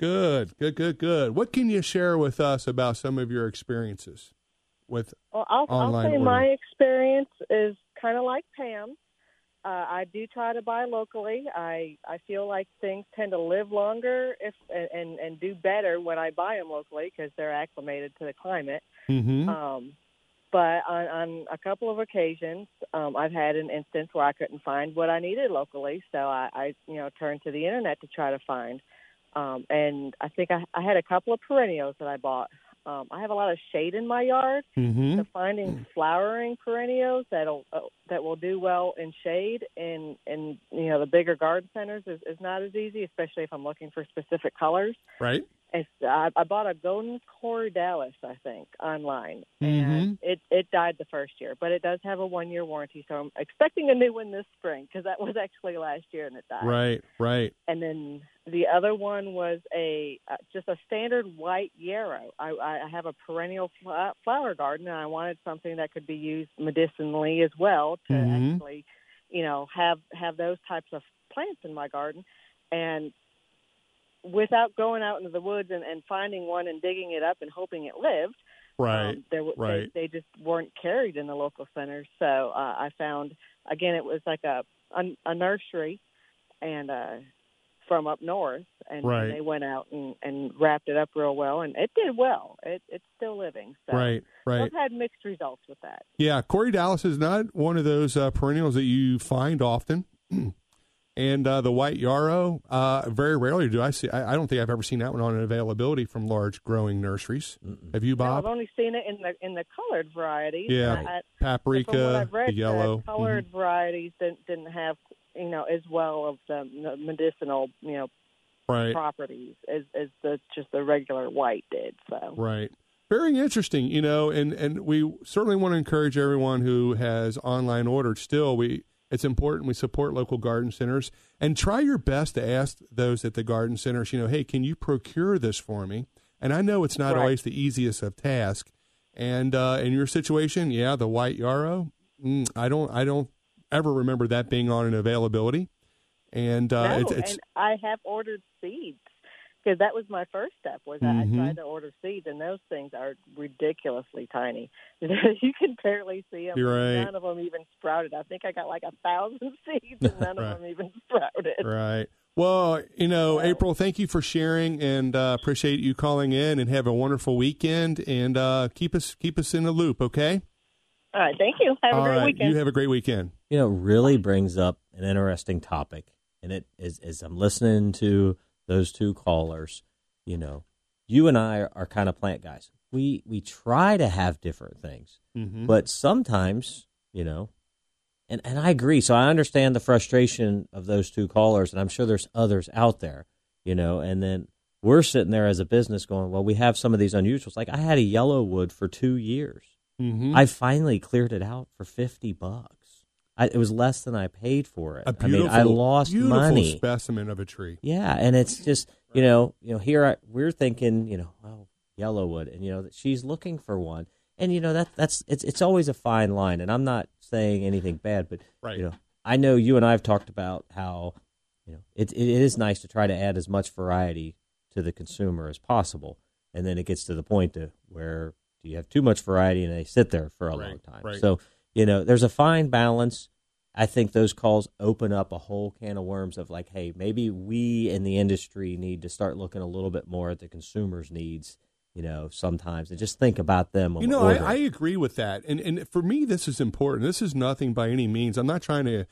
Good. What can you share with us about some of your experiences with I'll say ordering? My experience is kind of like Pam. I do try to buy locally. I feel like things tend to live longer and do better when I buy them locally because they're acclimated to the climate. Mm-hmm. But on a couple of occasions, I've had an instance where I couldn't find what I needed locally, so I turned to the internet to try to find. And I think I had a couple of perennials that I bought. I have a lot of shade in my yard, so finding flowering perennials that will do well in shade in the bigger garden centers is not as easy, especially if I'm looking for specific colors. Right. And I bought a golden corydalis, I think, online, and it died the first year, but it does have a 1-year warranty, so I'm expecting a new one this spring because that was actually last year and it died. Right. And then the other one was just a standard white yarrow. I have a perennial flower garden, and I wanted something that could be used medicinally as well to actually, have those types of plants in my garden. And without going out into the woods and finding one and digging it up and hoping it lived, they just weren't carried in the local centers. So I found, again, it was like a nursery and from up north, and they went out and wrapped it up real well, and it did well. It's still living. So Right. I've had mixed results with that. Yeah, corydalis is not one of those perennials that you find often. And the white yarrow, very rarely do I see. I don't think I've ever seen that one on an availability from large growing nurseries. Have you, Bob? No, I've only seen it in the colored varieties. Yeah, paprika, from what I've read, the yellow. The colored varieties didn't have as well of the medicinal properties as just the regular white did. So right. Very interesting, and we certainly want to encourage everyone who has online ordered. Still, it's important we support local garden centers and try your best to ask those at the garden centers, hey, can you procure this for me? And I know it's not always the easiest of tasks. And in your situation, the white yarrow, I don't ever remember that being on an availability. And and I have ordered seeds. Because that was my first step, I tried to order seeds, and those things are ridiculously tiny. You can barely see them. You're right. None of them even sprouted. I think I got like 1,000 seeds, and none of them even sprouted. Right. Well, April, thank you for sharing, and appreciate you calling in, and have a wonderful weekend, and keep us in the loop, okay? All right, thank you. Have a great weekend. You have a great weekend. Really brings up an interesting topic, and it is as I'm listening to those two callers, you and I are kind of plant guys. We try to have different things, but sometimes, and I agree. So I understand the frustration of those two callers, and I'm sure there's others out there, and then we're sitting there as a business going, well, we have some of these unusuals. Like I had a yellow wood for 2 years. I finally cleared it out for $50. It was less than I paid for it. I lost money. Beautiful specimen of a tree. Yeah, and it's just here we're thinking Yellowwood, and that she's looking for one, and it's always a fine line. And I'm not saying anything bad, but I know you and I have talked about how it is nice to try to add as much variety to the consumer as possible, and then it gets to the point where do you have too much variety and they sit there for a long time. Right. So there's a fine balance. I think those calls open up a whole can of worms of like, hey, maybe we in the industry need to start looking a little bit more at the consumer's needs, sometimes, and just think about them. I agree with that. And for me, this is important. This is nothing by any means. I'm not trying to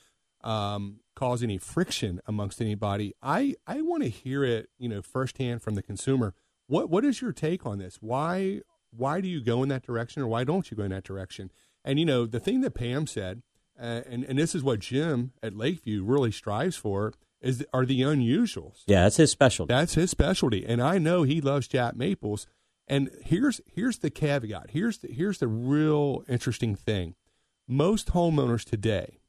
cause any friction amongst anybody. I want to hear it, firsthand from the consumer. What is your take on this? Why do you go in that direction, or why don't you go in that direction? And, the thing that Pam said, and this is what Jim at Lakeview really strives for, are the unusuals. Yeah, that's his specialty. That's his specialty. And I know he loves Jap maples. And here's the caveat. Here's the real interesting thing. Most homeowners today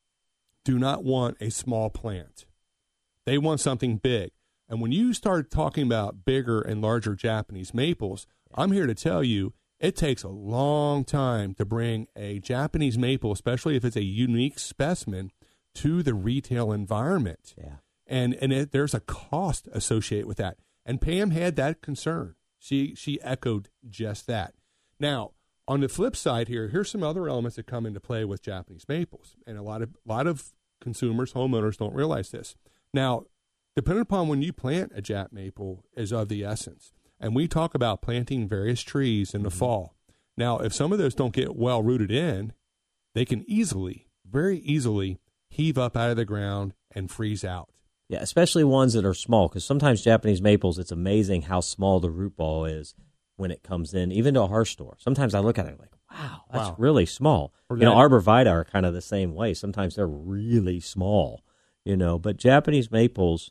do not want a small plant. They want something big. And when you start talking about bigger and larger Japanese maples, I'm here to tell you, it takes a long time to bring a Japanese maple, especially if it's a unique specimen, to the retail environment. Yeah. And there's a cost associated with that. And Pam had that concern. She echoed just that. Now, on the flip side here's some other elements that come into play with Japanese maples. And a lot of consumers, homeowners don't realize this. Now, depending upon when you plant a Jap maple is of the essence. And we talk about planting various trees in the fall. Now, if some of those don't get well rooted in, they can very easily heave up out of the ground and freeze out. Yeah, especially ones that are small, because sometimes Japanese maples, it's amazing how small the root ball is when it comes in, even to a harsh store. Sometimes I look at it like, wow, that's really small. Arbor Vitae are kind of the same way. Sometimes they're really small, but Japanese maples,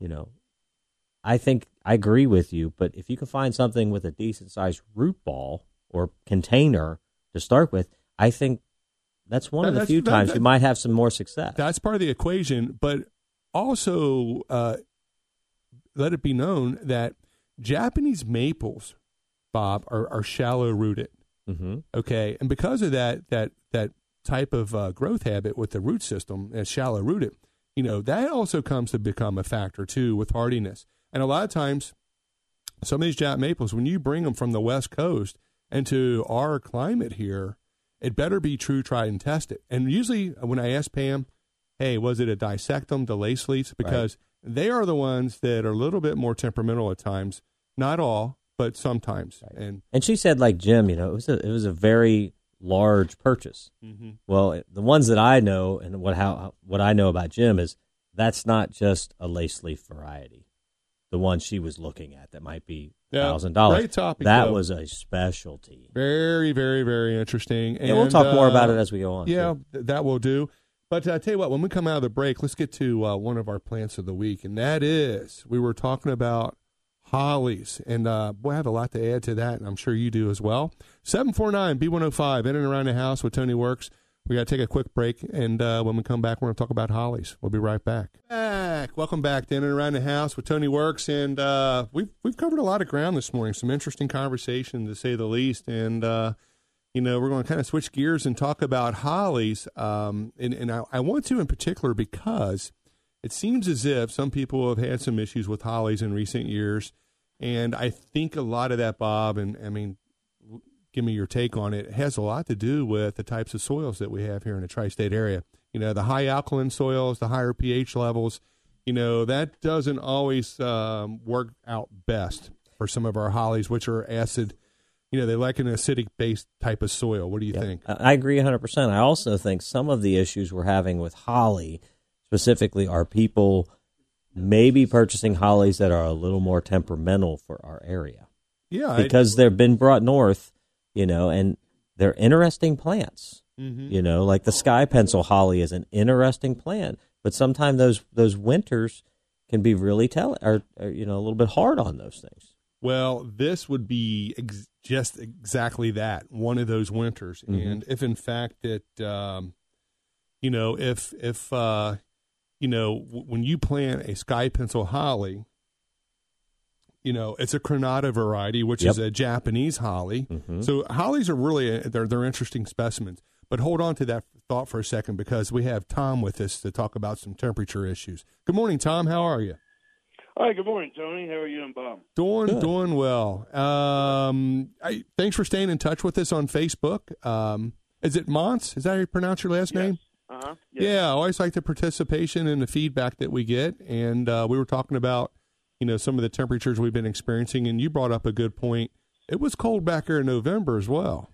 I think I agree with you, but if you can find something with a decent-sized root ball or container to start with, I think that's one of the few times you might have some more success. That's part of the equation, but also let it be known that Japanese maples, Bob, are shallow rooted. Mm-hmm. Okay, and because of that type of growth habit with the root system that's shallow rooted, that also comes to become a factor too with hardiness. And a lot of times, some of these Jap maples, when you bring them from the West Coast into our climate here, it better be true, tried, and tested. And usually when I ask Pam, hey, was it a dissectum, the lace leaves? Because they are the ones that are a little bit more temperamental at times. Not all, but sometimes. Right. And she said, like Jim, it was a very large purchase. Mm-hmm. Well, the ones that I know and what I know about Jim is that's not just a lace leaf variety. The one she was looking at that might be $1,000. Great topic. That was a specialty. Very, very, very interesting. And we'll talk more about it as we go on. Yeah, that will do. But I tell you what, when we come out of the break, let's get to one of our plants of the week, and that is we were talking about hollies. And boy, I have a lot to add to that, and I'm sure you do as well. 749-B105, in and around the house with Tony Works. We got to take a quick break, and when we come back, we're going to talk about hollies. We'll be right back. Welcome back to In and Around the House with Tony Works, and we've covered a lot of ground this morning, some interesting conversation to say the least, and we're going to kind of switch gears and talk about hollies, and I want to in particular because it seems as if some people have had some issues with hollies in recent years, and I think a lot of that, Bob, and I mean, give me your take on it. It has a lot to do with the types of soils that we have here in the tri-state area. The high alkaline soils, the higher pH levels, that doesn't always work out best for some of our hollies, which are acid. They like an acidic-based type of soil. What do you think? I agree 100%. I also think some of the issues we're having with holly specifically are people maybe purchasing hollies that are a little more temperamental for our area. Yeah. Because they've been brought north, and they're interesting plants. Mm-hmm. Like the sky pencil holly is an interesting plant, but sometimes those winters can be really a little bit hard on those things. Well, this would be just exactly that, one of those winters. Mm-hmm. And if in fact that, when you plant a sky pencil holly, it's a Crenata variety, which is a Japanese holly. Mm-hmm. So hollies are really, they're interesting specimens. But hold on to that thought for a second because we have Tom with us to talk about some temperature issues. Good morning, Tom. How are you? Hi, good morning, Tony. How are you and Bob? Doing well. Thanks for staying in touch with us on Facebook. Is it Mons? Is that how you pronounce your last name? Uh-huh. Yes. Yeah, I always like the participation and the feedback that we get. And we were talking about, some of the temperatures we've been experiencing, and you brought up a good point. It was cold back here in November as well.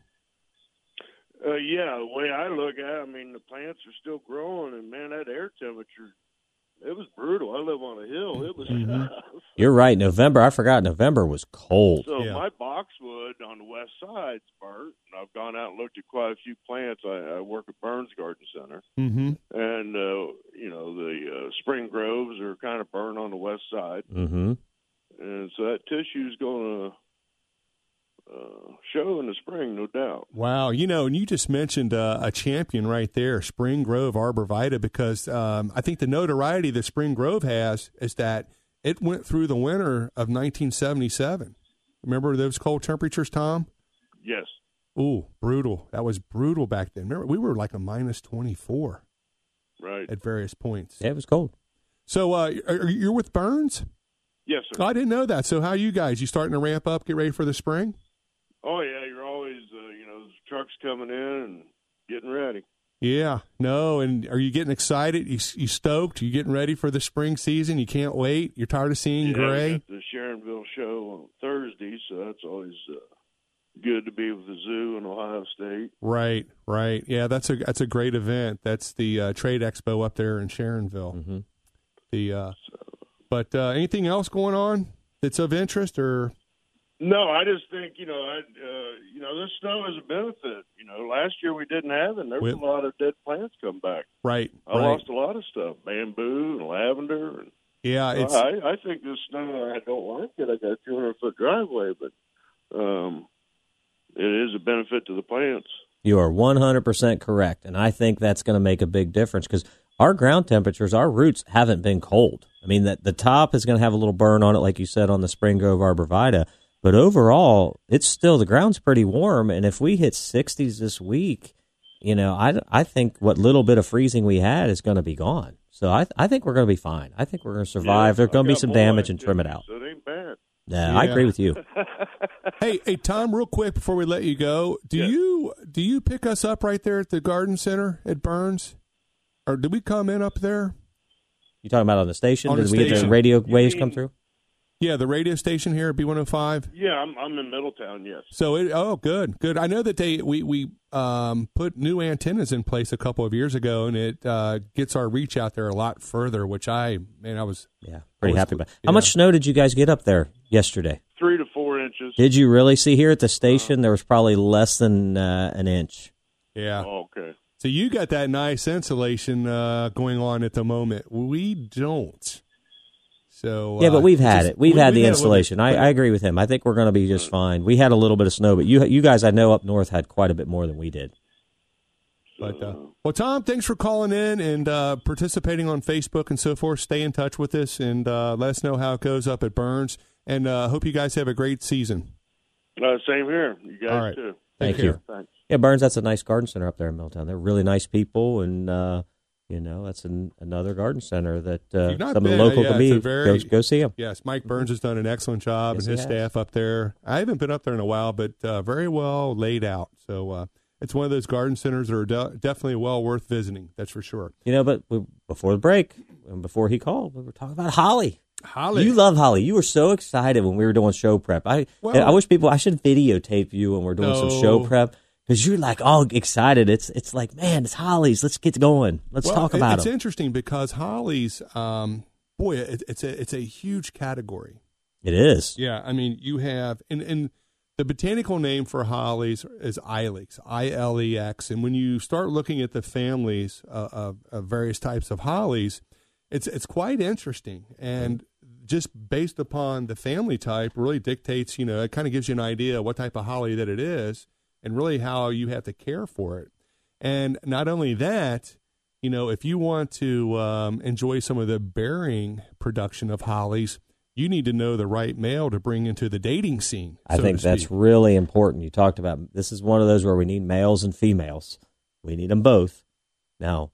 The way I look at it, the plants are still growing, and, man, that air temperature, it was brutal. I live on a hill. It was tough. You're right. I forgot November was cold. So my boxwood on the west side's burnt, and I've gone out and looked at quite a few plants. I work at Burns Garden Center, mm-hmm. and, the spring groves are kind of burnt on the west side. Mm-hmm. And so that tissue's going to show in the spring, no doubt. Wow. And you just mentioned a champion right there, Spring Grove Arbor Vitae, because I think the notoriety that Spring Grove has is that it went through the winter of 1977. Remember those cold temperatures, Tom? Yes. Ooh, brutal. That was brutal back then. Remember, we were like a minus 24 right at various points. Yeah, it was cold. So you're with Burns? Yes, sir. Oh, I didn't know that. So how are you guys? You starting to ramp up, get ready for the spring? Oh, yeah, you're always, the trucks coming in and getting ready. Yeah, no, and are you getting excited? You stoked? You getting ready for the spring season? You can't wait? You're tired of seeing gray? We got the Sharonville show on Thursday, so that's always good to be with the zoo in Ohio State. Right. Yeah, that's a great event. That's the Trade Expo up there in Sharonville. Mm-hmm. But anything else going on that's of interest, or? No, I just think this snow is a benefit. Last year we didn't have it. And there was a lot of dead plants come back. Right. I lost a lot of stuff, bamboo and lavender. And, yeah, I think this snow. I don't like it. I got a 200-foot driveway, but it is a benefit to the plants. You are 100% correct, and I think that's going to make a big difference because our ground temperatures, our roots haven't been cold. I mean, the top is going to have a little burn on it, like you said, on the Spring Grove arborvitae. But overall, the ground's pretty warm, and if we hit 60s this week, I think what little bit of freezing we had is going to be gone. So I think we're going to be fine. I think we're going to survive. There's going to be some damage and trim it out. So it ain't bad. Yeah, I agree with you. Hey, Tom, real quick before we let you go, do you pick us up right there at the Garden Center at Burns, or did we come in up there? You talking about on the station? On Did the we get the station. radio waves come through? Yeah, the radio station here at B105. Yeah, I'm in Middletown. Yes. So good. I know that we put new antennas in place a couple of years ago, and it gets our reach out there a lot further. Which I was pretty happy about. How much snow did you guys get up there yesterday? 3 to 4 inches. Did you really see here at the station? There was probably less than an inch. Yeah. Oh, okay. So you got that nice insulation going on at the moment. We don't. So yeah, but we've had it. We've had the insulation. I agree with him. I think we're going to be just fine. We had a little bit of snow, but you guys I know up north had quite a bit more than we did. But well, Tom, thanks for calling in and participating on Facebook and so forth. Stay in touch with us and let us know how it goes up at Burns. And hope you guys have a great season. Same here. You guys All right. too. Thank you. Thanks. Yeah, Burns, that's a nice garden center up there in Middletown. They're really nice people, and that's another garden center that some of the local community go see them. Yes, Mike Burns has done an excellent job, and his staff up there. I haven't been up there in a while, but very well laid out. So it's one of those garden centers that are definitely well worth visiting. That's for sure. But before the break, and before he called, we were talking about holly. Holly. You love holly. You were so excited when we were doing show prep. I wish I should videotape you when we're doing some show prep. Because you're like all excited. It's like, man, it's hollies. Let's get going. Let's talk about It's them. interesting because hollies, it's a huge category. It is. Yeah, I mean, you have, and the botanical name for hollies is Ilex, Ilex. And when you start looking at the families of various types of hollies, it's quite interesting. And just based upon the family type really dictates, it kind of gives you an idea what type of holly that it is. And really how you have to care for it. And not only that, if you want to enjoy some of the bearing production of hollies, you need to know the right male to bring into the dating scene. I think that's really important. You talked about this is one of those where we need males and females. We need them both. Now,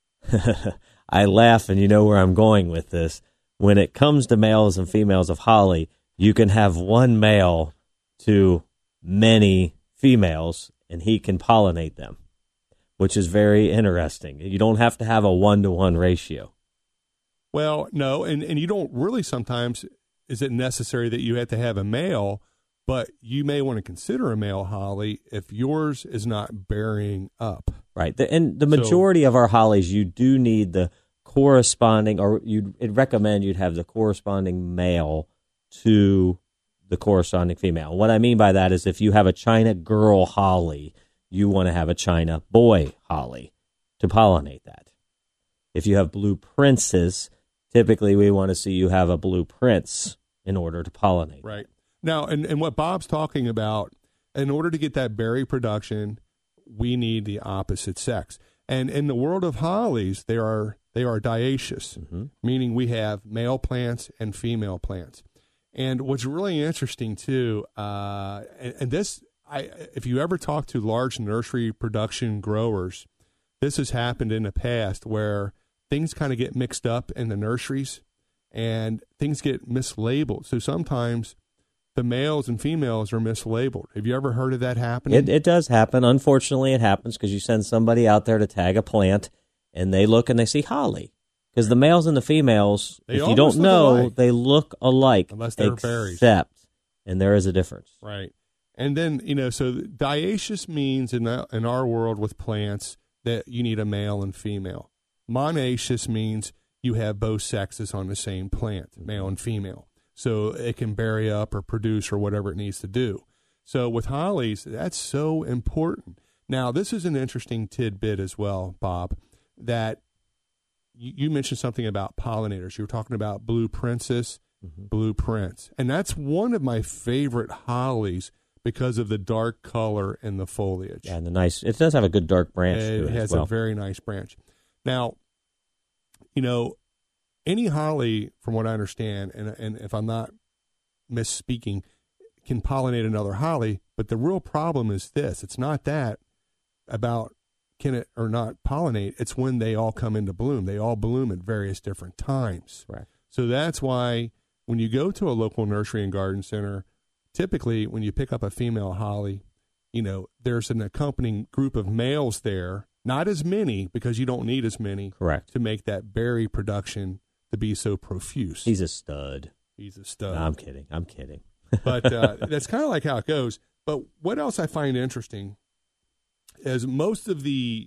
I laugh and you know where I'm going with this. When it comes to males and females of holly, you can have one male to many females, and he can pollinate them, which is very interesting. You don't have to have a 1-to-1 ratio. Well, no, and you don't really sometimes is it necessary that you have to have a male, but you may want to consider a male holly if yours is not bearing up. Right. And the majority of our hollies, you do need the corresponding, or it'd recommend you'd have the corresponding male to the corresponding female. What I mean by that is if you have a China girl holly, you want to have a China boy holly to pollinate that. If you have blue princes, typically we want to see you have a blue prince in order to pollinate. Right. Now, and what Bob's talking about, in order to get that berry production, we need the opposite sex. And in the world of hollies, they are dioecious, meaning we have male plants and female plants. And what's really interesting too, and this, if you ever talk to large nursery production growers, this has happened in the past where things kind of get mixed up in the nurseries, and things get mislabeled. So sometimes the males and females are mislabeled. Have you ever heard of that happening? It does happen. Unfortunately, it happens because you send somebody out there to tag a plant, and they look and they see holly. Because the males and the females, if you don't know, they look alike. Unless they're berries. Except, and there is a difference. Right. And then, so dioecious means in our world with plants that you need a male and female. Monoecious means you have both sexes on the same plant, male and female. So it can berry up or produce or whatever it needs to do. So with hollies, that's so important. Now, this is an interesting tidbit as well, Bob, that you mentioned something about pollinators. You were talking about blue princess, blue prince. And that's one of my favorite hollies because of the dark color and the foliage. Yeah, and it does have a good dark branch to it. It has a very nice branch. Now, any holly, from what I understand, and if I'm not misspeaking, can pollinate another holly, but the real problem is this. It's not that about can it or not pollinate. It's when they all come into bloom. They all bloom at various different times. Right. So that's why when you go to a local nursery and garden center, typically when you pick up a female holly, there's an accompanying group of males there, not as many because you don't need as many. Correct. To make that berry production to be so profuse. He's a stud. He's a stud. No, I'm kidding. But that's kind of like how it goes. But what else I find interesting is most of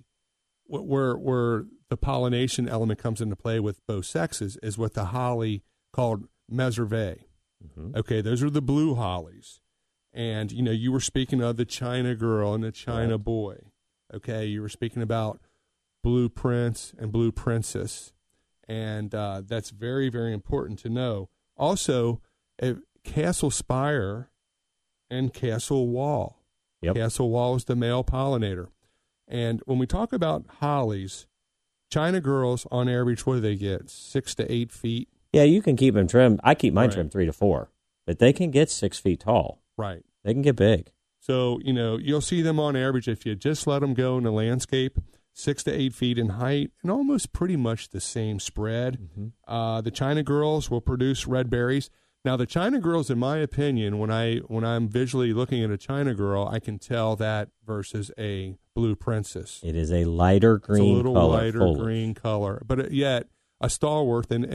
where the pollination element comes into play with both sexes is with the holly called Meserve. Okay, those are the blue hollies. And, you were speaking of the China girl and the China boy. Okay, you were speaking about blue prince and blue princess. And that's very, very important to know. Also, Castle Spire and Castle Wall. Yep. Castle Wall is the male pollinator. And when we talk about hollies, China girls, on average, what do they get? 6 to 8 feet? Yeah, you can keep them trimmed. I keep mine trimmed 3 to 4, but they can get 6 feet tall. Right. They can get big. So, you'll see them on average, if you just let them go in the landscape, 6 to 8 feet in height and almost pretty much the same spread. The China girls will produce red berries. Now, the China girls, in my opinion, when I'm visually looking at a China girl, I can tell that versus a blue princess. It is a lighter green, it's a little color lighter foliage. green color, but yet a stalwart in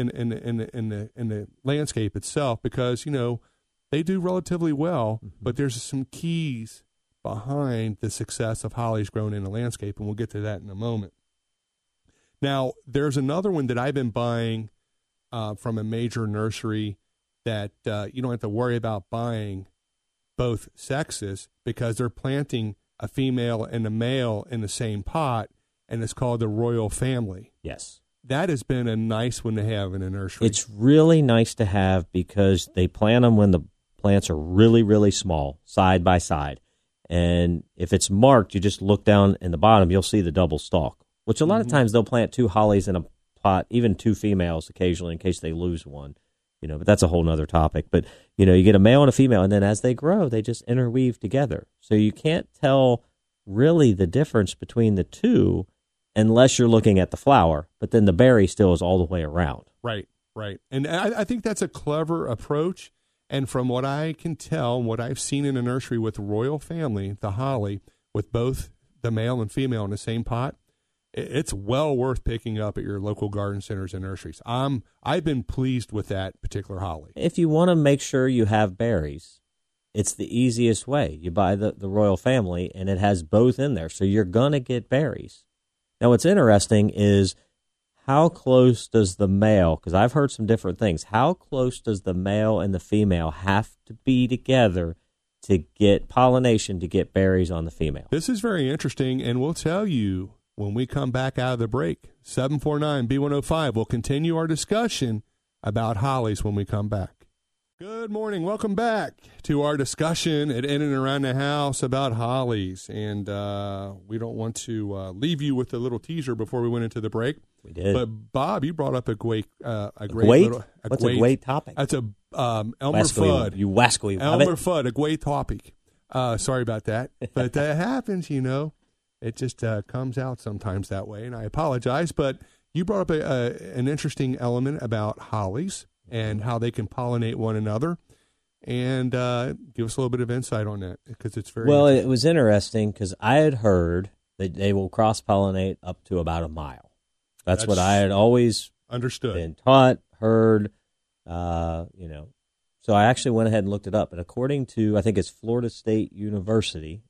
the landscape itself because they do relatively well. But there's some keys behind the success of hollies grown in a landscape, and we'll get to that in a moment. Now, there's another one that I've been buying from a major nursery that you don't have to worry about buying both sexes because they're planting a female and a male in the same pot, and it's called the Royal Family. Yes. That has been a nice one to have in a nursery. It's really nice to have because they plant them when the plants are really, really small, side by side. And if it's marked, you just look down in the bottom, you'll see the double stalk, which a lot of times they'll plant 2 hollies in a pot, even 2 females occasionally in case they lose one. But that's a whole nother topic. But, you get a male and a female, and then as they grow, they just interweave together. So you can't tell really the difference between the two unless you're looking at the flower, but then the berry still is all the way around. Right. And I think that's a clever approach. And from what I can tell, what I've seen in a nursery with Royal Family, the holly, with both the male and female in the same pot, it's well worth picking up at your local garden centers and nurseries. I've been pleased with that particular holly. If you want to make sure you have berries, it's the easiest way. You buy the Royal Family, and it has both in there, so you're going to get berries. Now, what's interesting is how close does the male, because I've heard some different things, how close does the male and the female have to be together to get pollination, to get berries on the female? This is very interesting, and we'll tell you when we come back out of the break. 749-B105. We'll continue our discussion about hollies when we come back. Good morning. Welcome back to our discussion at In and Around the House about hollies. And we don't want to leave you with a little teaser before we went into the break. We did. But, Bob, you brought up a great What's a great topic? That's a Elmer Fudd. You wascally Elmer Fudd, a great topic. Sorry about that. But that happens, It just comes out sometimes that way, and I apologize. But you brought up an interesting element about hollies. and how they can pollinate one another. And give us a little bit of insight on that, because it's very well. It was interesting because I had heard that they will cross-pollinate up to about a mile. That's what I had always understood, been taught, heard, So I actually went ahead and looked it up, and according to, I think it's Florida University,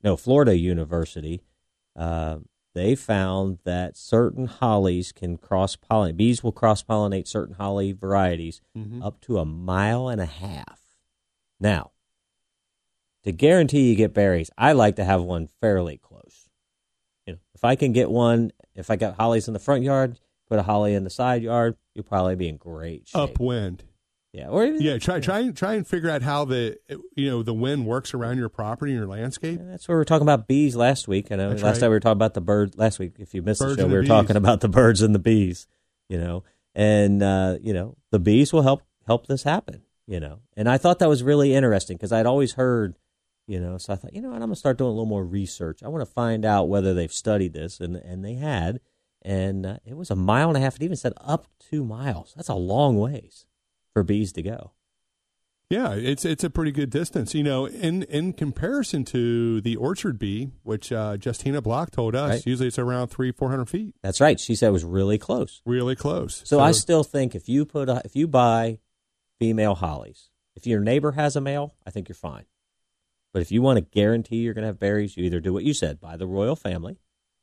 they found that certain hollies can cross-pollinate. Bees will cross-pollinate certain holly varieties up to 1.5 miles. Now, to guarantee you get berries, I like to have one fairly close. If I can get one, if I got hollies in the front yard, put a holly in the side yard, you'll probably be in great shape. Upwind. Yeah, or even, try and figure out how the wind works around your property and your landscape. Yeah, that's where we were talking about bees last week. I know that's last right. time we were talking about the birds. Last week, if you missed Birds the show, and we were the talking bees. about the birds and the bees. And the bees will help this happen. And I thought that was really interesting because I'd always heard, so I thought, what, I'm going to start doing a little more research. I want to find out whether they've studied this, and they had. And it was 1.5 miles. It even said up 2 miles. That's a long ways for bees to go. Yeah, it's a pretty good distance. In comparison to the orchard bee, which Justina Block told us, right. Usually it's around 300-400 feet. That's right. She said it was really close. Really close. So I still think if you buy female hollies, if your neighbor has a male, I think you're fine. But if you want to guarantee you're going to have berries, you either do what you said, buy the royal family,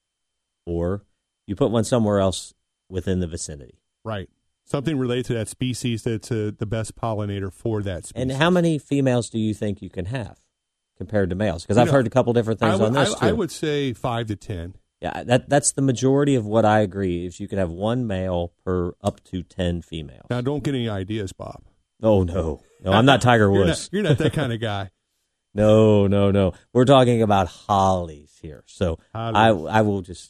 or you put one somewhere else within the vicinity. Right. Something related to that species that's the best pollinator for that species. And how many females do you think you can have compared to males? Because I've heard a couple different things on this, too. I would say 5 to 10. Yeah, that's the majority of what I agree, is you could have one male per up to 10 females. Now, don't get any ideas, Bob. Oh, no. No, I'm not Tiger Woods. You're not that kind of guy. No. We're talking about hollies here. So Hollies. I will just,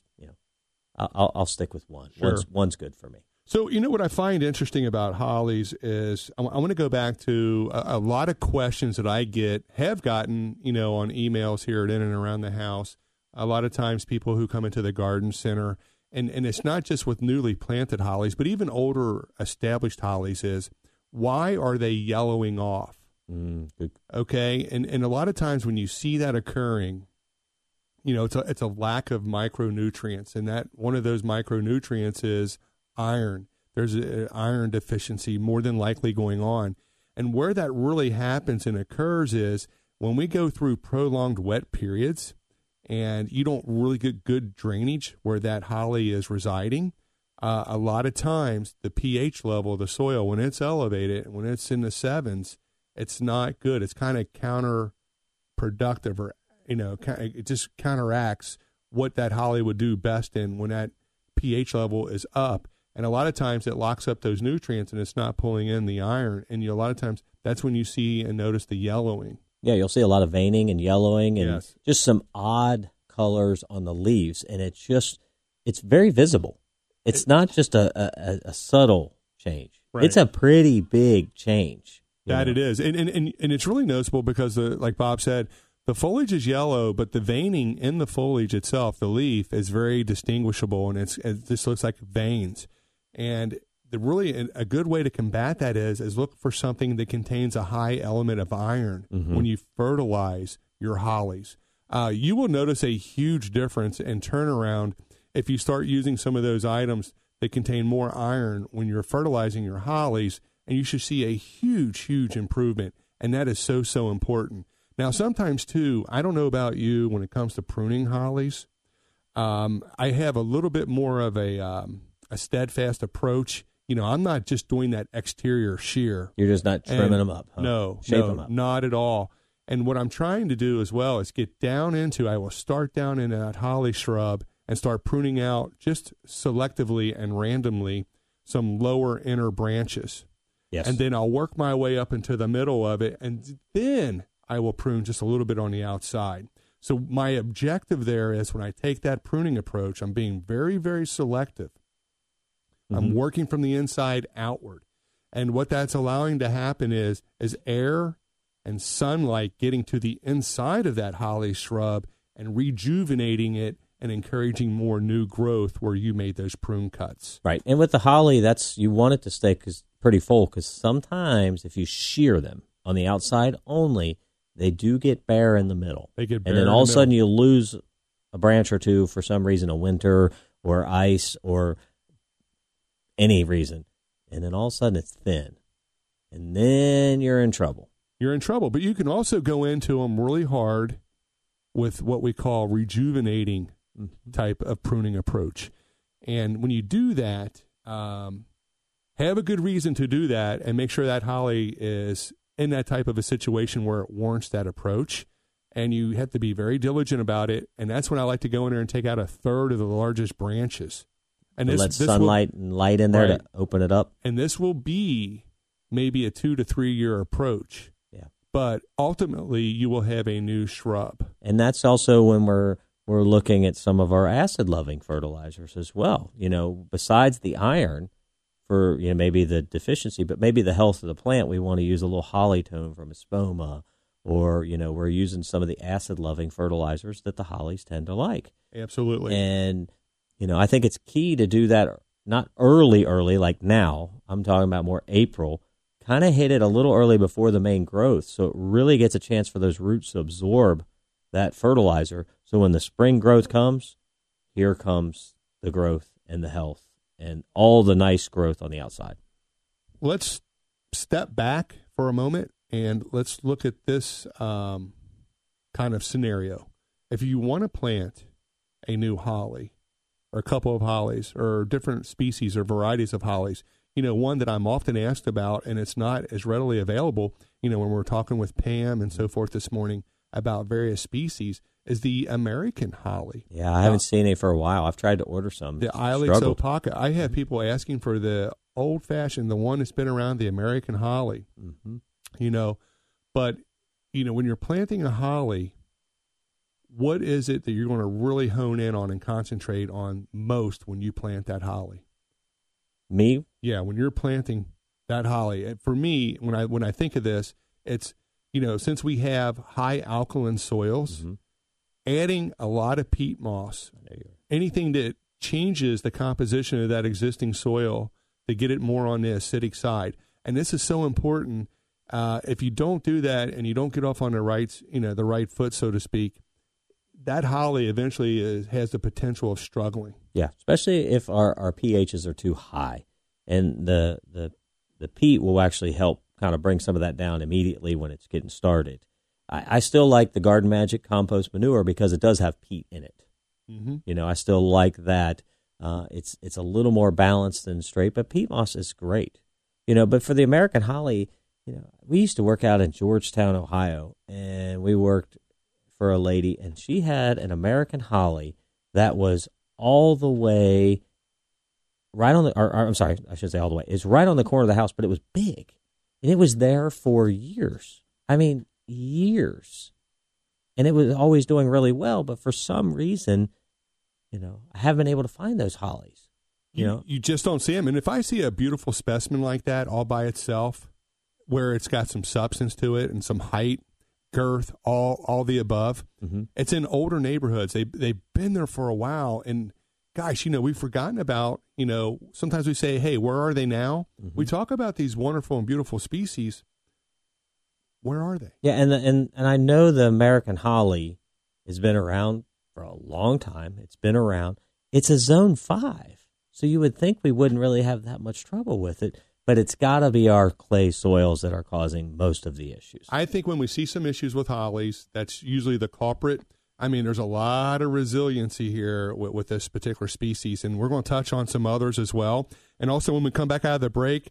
I'll stick with one. Sure. One's good for me. So, what I find interesting about hollies is I want to go back to a lot of questions that I have gotten, on emails here at In and Around the House. A lot of times people who come into the garden center, and it's not just with newly planted hollies, but even older established hollies, is why are they yellowing off? Good. Okay, and a lot of times when you see that occurring, it's a lack of micronutrients, and that one of those micronutrients is iron. There's an iron deficiency more than likely going on. And where that really happens and occurs is when we go through prolonged wet periods and you don't really get good drainage where that holly is residing, a lot of times the pH level of the soil, when it's elevated, when it's in the 7s, it's not good. It's kind of counterproductive, or, it just counteracts what that holly would do best in when that pH level is up. And a lot of times it locks up those nutrients and it's not pulling in the iron. And a lot of times that's when you see and notice the yellowing. Yeah, you'll see a lot of veining and yellowing and Yes. just some odd colors on the leaves. And it's very visible. It's not just a subtle change. Right. It's a pretty big change. That it is. And it's really noticeable because, like Bob said, the foliage is yellow, but the veining in the foliage itself, the leaf, is very distinguishable, and it just looks like veins. And a good way to combat that is look for something that contains a high element of iron when you fertilize your hollies. You will notice a huge difference in turnaround if you start using some of those items that contain more iron when you're fertilizing your hollies, and you should see a huge, huge improvement. And that is so, so important. Now, sometimes, too, I don't know about you when it comes to pruning hollies. I have a little bit more of a steadfast approach. I'm not just doing that exterior shear. You're just not trimming them up, huh? No, Shape them up. Not at all. And what I'm trying to do as well is get down into, I will start down in that holly shrub and start pruning out just selectively and randomly some lower inner branches. Yes. And then I'll work my way up into the middle of it, and then I will prune just a little bit on the outside. So my objective there is when I take that pruning approach, I'm being very, very selective. I'm working from the inside outward. And what that's allowing to happen is air and sunlight getting to the inside of that holly shrub and rejuvenating it and encouraging more new growth where you made those prune cuts. Right. And with the holly, you want it to stay, because pretty full, because sometimes if you shear them on the outside only, they do get bare in the middle. They get bare, and then all of a sudden you lose a branch or two for some reason, a winter or ice or any reason, and then all of a sudden it's thin, and then you're in trouble. You're in trouble, but you can also go into them really hard with what we call rejuvenating type of pruning approach. And when you do that, have a good reason to do that and make sure that holly is in that type of a situation where it warrants that approach. And you have to be very diligent about it. And that's when I like to go in there and take out a third of the largest branches. And let sunlight and light in there to open it up. And this will be maybe a 2 to 3 year approach. Yeah. But ultimately, you will have a new shrub. And that's also when we're looking at some of our acid-loving fertilizers as well. You know, besides the iron for, you know, maybe the deficiency, but maybe the health of the plant, we want to use a little holly-tone from Espoma, or, you know, we're using some of the acid-loving fertilizers that the hollies tend to like. Absolutely. And, you know, I think it's key to do that not early like now. I'm talking about more April. Kind of hit it a little early before the main growth, so it really gets a chance for those roots to absorb that fertilizer. So when the spring growth comes, here comes the growth and the health and all the nice growth on the outside. Let's step back for a moment and let's look at this kind of scenario. If you want to plant a new holly or a couple of hollies or different species or varieties of hollies, you know, one that I'm often asked about, and it's not as readily available, you know, when we're talking with Pam and so forth this morning about various species, is the American holly. Yeah, I haven't seen it for a while. I've tried to order some. The Ilex opaca. I have people asking for the old-fashioned, the one that's been around, the American holly. Mm-hmm. You know, but, you know, when you're planting a holly, what is it that you're going to really hone in on and concentrate on most when you plant that holly? Me? Yeah, when you're planting that holly. For me, when I think of this, it's, you know, since we have high alkaline soils, adding a lot of peat moss, anything that changes the composition of that existing soil to get it more on the acidic side. And this is so important. If you don't do that and you don't get off on the right foot, so to speak, that holly eventually has the potential of struggling. Yeah, especially if our pHs are too high. And the peat will actually help kind of bring some of that down immediately when it's getting started. I still like the Garden Magic compost manure because it does have peat in it. Mm-hmm. You know, I still like that. It's a little more balanced than straight, but peat moss is great. You know, but for the American holly, you know, we used to work out in Georgetown, Ohio, and we worked for a lady, and she had an American holly that was all the way right on the, or I'm sorry, I shouldn't say all the way. It's right on the corner of the house, but it was big. And it was there for years. I mean, years. And it was always doing really well, but for some reason, you know, I haven't been able to find those hollies. You just don't see them. And if I see a beautiful specimen like that all by itself, where it's got some substance to it and some height, girth, all the above, it's in older neighborhoods. They've been there for a while, and gosh, you know, we've forgotten about, you know, sometimes we say, hey, where are they now? We talk about these wonderful and beautiful species. Where are they? Yeah, and I know the American holly has been around for a long time. It's been around. It's a zone 5, so you would think we wouldn't really have that much trouble with it, but it's got to be our clay soils that are causing most of the issues. I think when we see some issues with hollies, that's usually the culprit. I mean, there's a lot of resiliency here with this particular species, and we're going to touch on some others as well. And also, when we come back out of the break,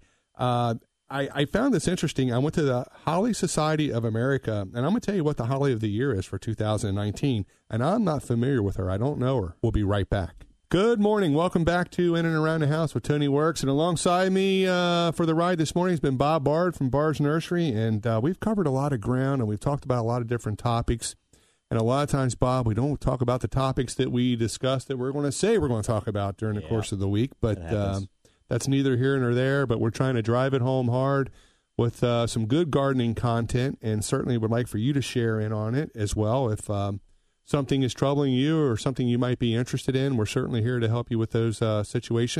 I found this interesting. I went to the Holly Society of America, and I'm going to tell you what the Holly of the Year is for 2019, and I'm not familiar with her. I don't know her. We'll be right back. Good morning. Welcome back to In and Around the House with Tony Works, and alongside me for the ride this morning has been Bob Bard from Bard's Nursery, and we've covered a lot of ground, and we've talked about a lot of different topics. And a lot of times, Bob, we don't talk about the topics that we discuss that we're going to say we're going to talk about during the course of the week. But that's neither here nor there. But we're trying to drive it home hard with some good gardening content, and certainly would like for you to share in on it as well. If something is troubling you or something you might be interested in, we're certainly here to help you with those situations.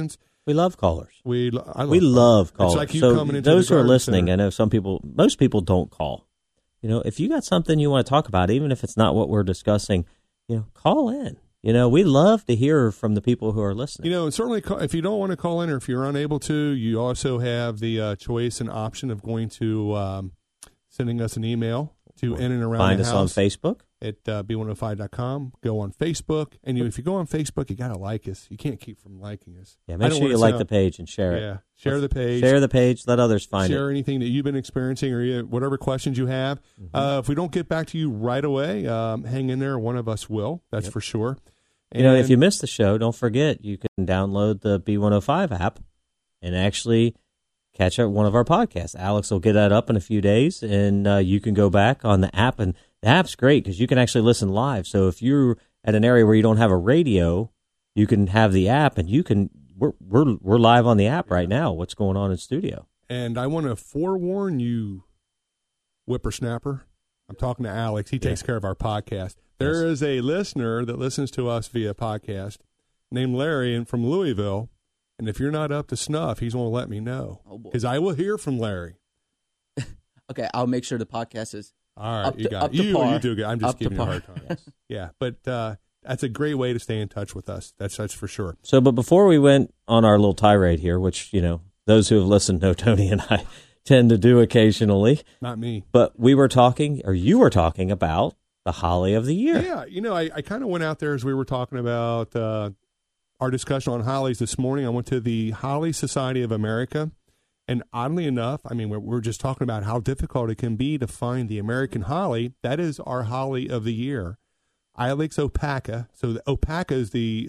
We love callers. We love callers. It's like you so coming into those the who are garden listening, center. I know most people don't call. If you got something you want to talk about, even if it's not what we're discussing, call in. We love to hear from the people who are listening. And certainly if you don't want to call in or if you're unable to, you also have the choice and option of going to sending us an email to In and Around Find the us House on Facebook at b105.com. Go on Facebook. And if you go on Facebook, you got to like us. You can't keep from liking us. Yeah, make sure you like the page and share it. Yeah, share the page. Share the page. Let others find it. Share anything that you've been experiencing or whatever questions you have. If we don't get back to you right away, hang in there. One of us will. That's for sure. And if you missed the show, don't forget you can download the B105 app and actually catch up one of our podcasts. Alex will get that up in a few days, and you can go back on the app. And the app's great because you can actually listen live. So if you're at an area where you don't have a radio, you can have the app, and you can. We're live on the app right now. What's going on in studio? And I want to forewarn you, whippersnapper. I'm talking to Alex. He takes care of our podcast. There is a listener that listens to us via podcast named Larry and from Louisville. And if you're not up to snuff, he's going to let me know. Because I will hear from Larry. Okay, I'll make sure the podcast is all right. up You to, got up it. to par. You do good. I'm just Up to giving you a par. hard time. Yeah, but that's a great way to stay in touch with us. That's for sure. So, but before we went on our little tirade here, which, those who have listened know Tony and I tend to do occasionally. Not me. But you were talking about the holly of the year. Yeah, I kind of went out there as we were talking about our discussion on hollies this morning. I went to the Holly Society of America, and oddly enough, we're just talking about how difficult it can be to find the American holly. That is our holly of the year, Ilex opaca. So the opaca is the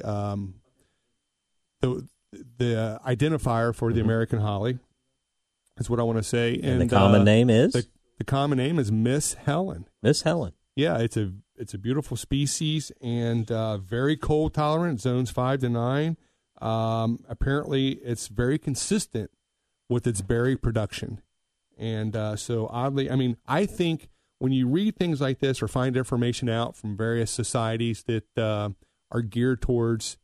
identifier for the American holly. Is what I want to say. And the common name is? The common name is Miss Helen. Miss Helen. Yeah, it's a beautiful species and very cold tolerant, zones 5 to 9. Apparently, it's very consistent with its berry production. And so oddly, I think when you read things like this or find information out from various societies that are geared towards,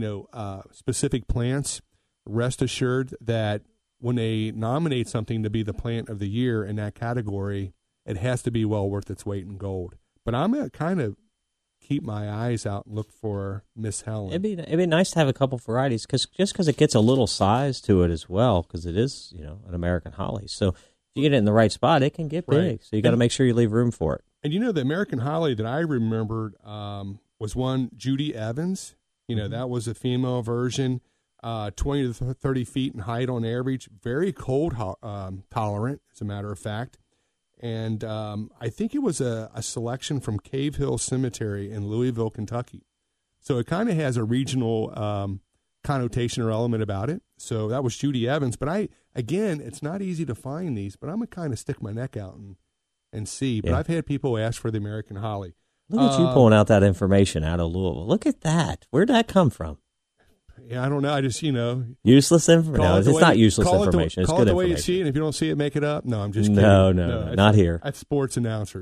specific plants, rest assured that when they nominate something to be the plant of the year in that category, it has to be well worth its weight in gold. But I'm going to kind of keep my eyes out and look for Miss Helen. It'd be nice to have a couple varieties because it gets a little size to it as well because it is, an American holly. So if you get it in the right spot, it can get big. So you got to make sure you leave room for it. And the American holly that I remembered was one Judy Evans. That was a female version, 20 to 30 feet in height on average, very cold tolerant, as a matter of fact. And I think it was a selection from Cave Hill Cemetery in Louisville, Kentucky. So it kind of has a regional connotation or element about it. So that was Judy Evans. But it's not easy to find these, but I'm going to kind of stick my neck out and see. But I've had people ask for the American holly. Look at you pulling out that information out of Louisville. Look at that. Where'd that come from? Yeah, I don't know. I just, Useless information. No, it's not useless information. It's good information. Call it the way you see it, and if you don't see it, make it up. No, I'm just kidding. No, not here. That's sports announcers.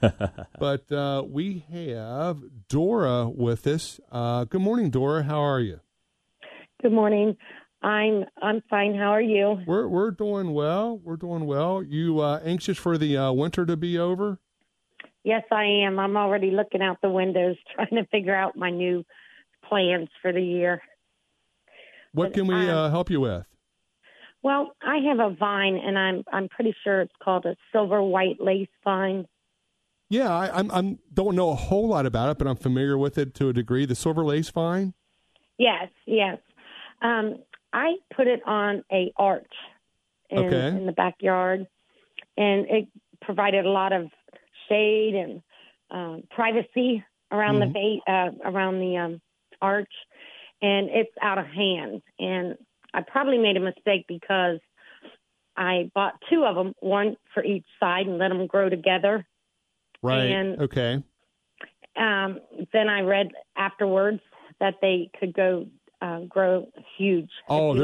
But we have Dora with us. Good morning, Dora. How are you? Good morning. I'm fine. How are you? We're doing well. We're doing well. You anxious for the winter to be over? Yes, I am. I'm already looking out the windows trying to figure out my new plans for the year. What can we help you with? Well, I have a vine, and I'm pretty sure it's called a silver white lace vine. Yeah, I don't know a whole lot about it, but I'm familiar with it to a degree. The silver lace vine? Yes. I put it on a arch in the backyard, and it provided a lot of shade and privacy around the arch. And it's out of hand. And I probably made a mistake because I bought two of them, one for each side, and let them grow together. Right. And, okay. Then I read afterwards that they could grow huge. Oh,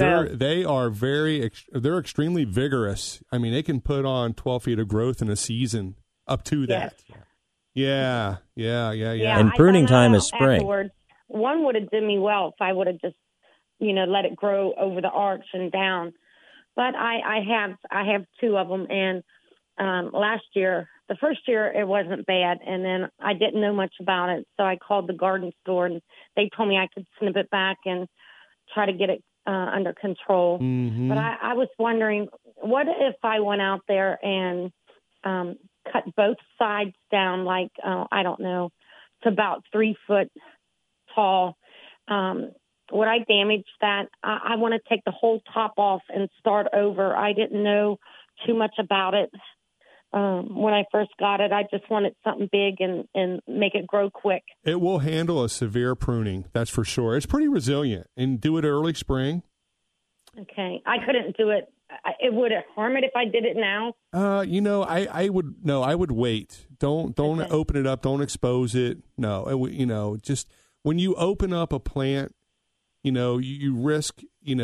they're extremely vigorous. They can put on 12 feet of growth in a season up to that. Yes. Yeah. And pruning time is spring. Afterwards. One would have done me well if I would have just let it grow over the arch and down. But I have 2 of them, and the first year it wasn't bad, and then I didn't know much about it, so I called the garden store, and they told me I could snip it back and try to get it under control. Mm-hmm. But I was wondering, what if I went out there and cut both sides down, like I don't know, to about 3 foot tall? Would I damage that? I want to take the whole top off and start over. I didn't know too much about it when I first got it. I just wanted something big and make it grow quick. It will handle a severe pruning, that's for sure. It's pretty resilient. And do it early spring. Okay. I couldn't do it. Would it harm it if I did it now? I would wait. Don't Okay. open it up. Don't expose it. No, just when you open up a plant, you risk,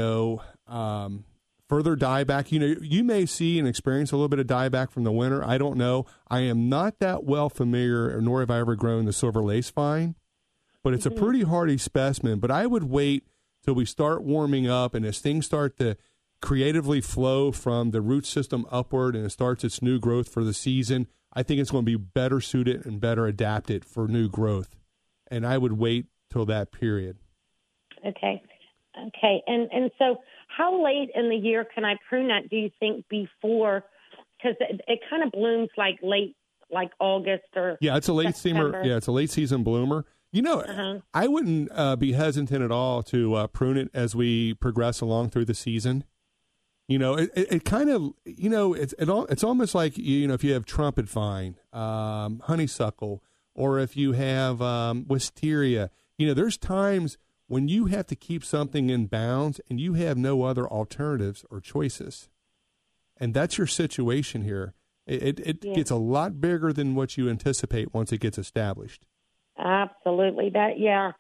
further dieback. You may see and experience a little bit of dieback from the winter. I don't know. I am not that well familiar, nor have I ever grown the silver lace vine, but it's a pretty hardy specimen. But I would wait till we start warming up, and as things start to creatively flow from the root system upward and it starts its new growth for the season, I think it's going to be better suited and better adapted for new growth. And I would wait till that period. Okay. And so how late in the year can I prune that, do you think, before? Because it kind of blooms like late, like August or Yeah, it's a late September. it's a late season bloomer. I wouldn't be hesitant at all to prune it as we progress along through the season. It kind of, it's almost like, if you have trumpet vine, honeysuckle, or if you have wisteria, there's times when you have to keep something in bounds and you have no other alternatives or choices. And that's your situation here. It gets a lot bigger than what you anticipate once it gets established. Absolutely. But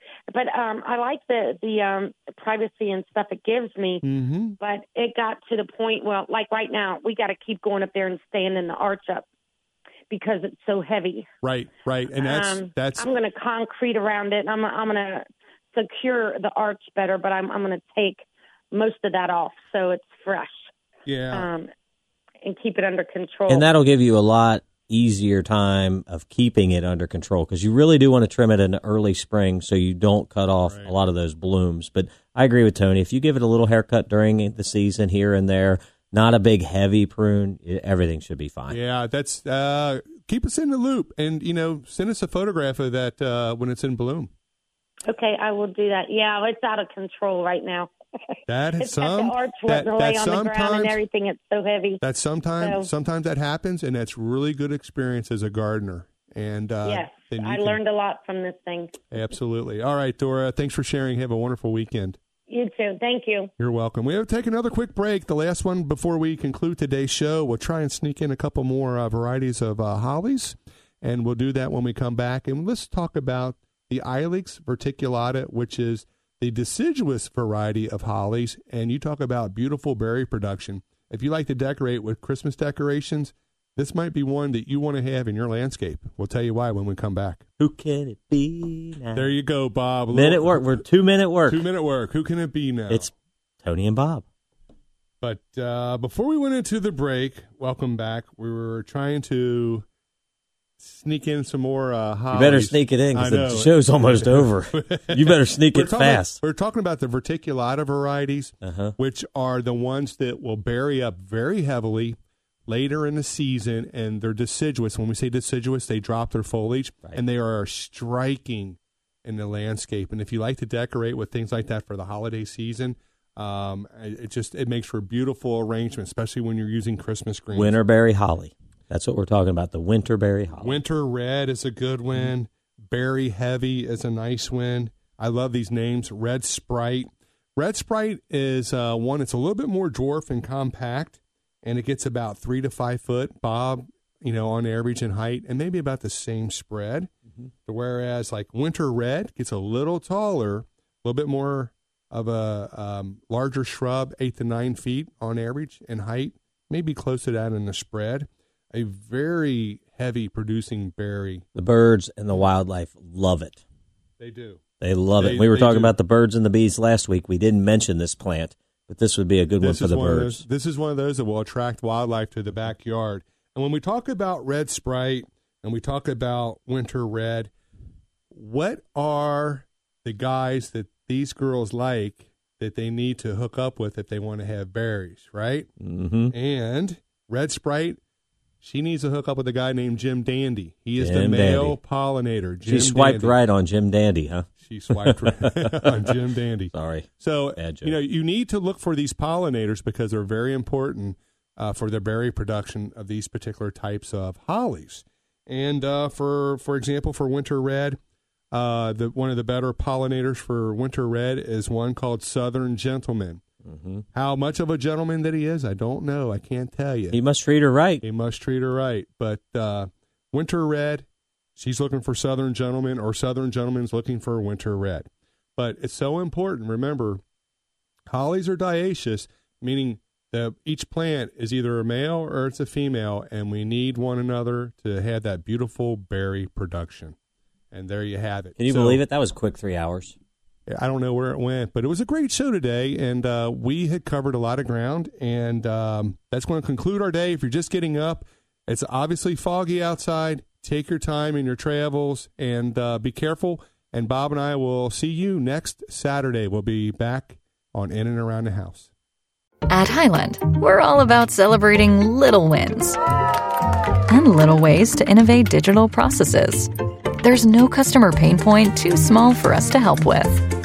I like the privacy and stuff it gives me. Mm-hmm. But it got to the point, like right now, we got to keep going up there and standing the arch up because it's so heavy. Right. And that's. I'm going to concrete around it. I'm going to secure the arch better, but I'm going to take most of that off so it's fresh. Yeah. And keep it under control. And that'll give you a lot easier time of keeping it under control because you really do want to trim it in the early spring so you don't cut off a lot of those blooms. But I agree with Tony. If you give it a little haircut during the season here and there, not a big heavy prune, everything should be fine. Yeah, that's keep us in the loop and, send us a photograph of that when it's in bloom. Okay, I will do that. Yeah, it's out of control right now. That is it's got the arch wanting to lay on the ground and everything. It's so heavy. That sometimes that happens, and that's really good experience as a gardener. And yes, I learned a lot from this thing. Absolutely. All right, Dora, thanks for sharing. Have a wonderful weekend. You too. Thank you. You're welcome. We have to take another quick break, the last one before we conclude today's show. We'll try and sneak in a couple more varieties of hollies, and we'll do that when we come back. And let's talk about the Ilex verticulata, which is the deciduous variety of hollies, and you talk about beautiful berry production. If you like to decorate with Christmas decorations, this might be one that you want to have in your landscape. We'll tell you why when we come back. Who can it be now? There you go, Bob. Minute work. We're 2-minute work. 2-minute work. Who can it be now? It's Tony and Bob. But before we went into the break, welcome back. We were trying to sneak in some more hollies. You better sneak it in because the show's almost over. You better sneak it fast. We're talking about the verticulata varieties, which are the ones that will berry up very heavily later in the season, and they're deciduous. When we say deciduous, they drop their foliage, and they are striking in the landscape. And if you like to decorate with things like that for the holiday season, it makes for a beautiful arrangement, especially when you're using Christmas greens. Winterberry holly. That's what we're talking about, the winterberry holly. Winter red is a good one. Berry heavy is a nice one. I love these names. Red Sprite. Red Sprite is one that's a little bit more dwarf and compact, and it gets about 3 to 5 foot, Bob, on average in height, and maybe about the same spread. Whereas like Winter Red gets a little taller, a little bit more of a larger shrub, 8 to 9 feet on average in height, maybe close to that in the spread. A very heavy producing berry. The birds and the wildlife love it. They do. They love it. We were talking about the birds and the bees last week. We didn't mention this plant, but this would be a good one for the birds. This is one of those that will attract wildlife to the backyard. And when we talk about red Sprite and we talk about winter red, what are the guys that these girls like that they need to hook up with if they want to have berries, right? Mm-hmm. And red Sprite, she needs to hook up with a guy named Jim Dandy. He is the male pollinator. Jim she swiped Dandy. right on Jim Dandy, huh? She swiped right on Jim Dandy. Sorry. So, you need to look for these pollinators because they're very important for the berry production of these particular types of hollies. And for example, for winter red, one of the better pollinators for winter red is one called Southern Gentleman. Mm-hmm. How much of a gentleman that he is, I don't know. I can't tell you. He must treat her right. He must treat her right. But winter red, she's looking for Southern Gentleman, or Southern Gentleman's looking for winter red. But it's so important. Remember, hollies are dioecious, meaning that each plant is either a male or it's a female, and we need one another to have that beautiful berry production. And there you have it. Can you believe it? That was quick 3 hours. I don't know where it went, but it was a great show today, and we had covered a lot of ground, and that's going to conclude our day. If you're just getting up, it's obviously foggy outside. Take your time in your travels, and be careful, and Bob and I will see you next Saturday. We'll be back on In and Around the House. At Highland, we're all about celebrating little wins and little ways to innovate digital processes. There's no customer pain point too small for us to help with.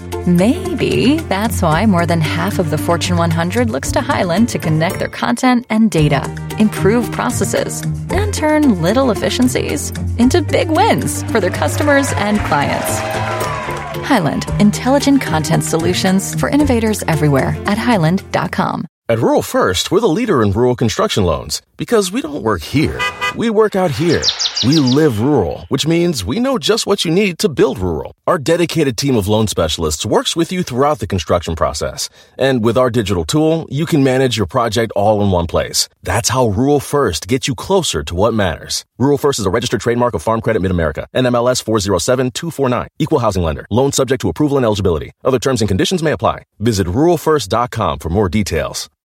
Maybe that's why more than half of the Fortune 100 looks to Highland to connect their content and data, improve processes, and turn little efficiencies into big wins for their customers and clients. Highland, intelligent content solutions for innovators everywhere at highland.com. At Rural First, we're the leader in rural construction loans because we don't work here. We work out here. We live rural, which means we know just what you need to build rural. Our dedicated team of loan specialists works with you throughout the construction process. And with our digital tool, you can manage your project all in one place. That's how Rural First gets you closer to what matters. Rural First is a registered trademark of Farm Credit Mid-America, NMLS 407249. Equal housing lender. Loan subject to approval and eligibility. Other terms and conditions may apply. Visit ruralfirst.com for more details.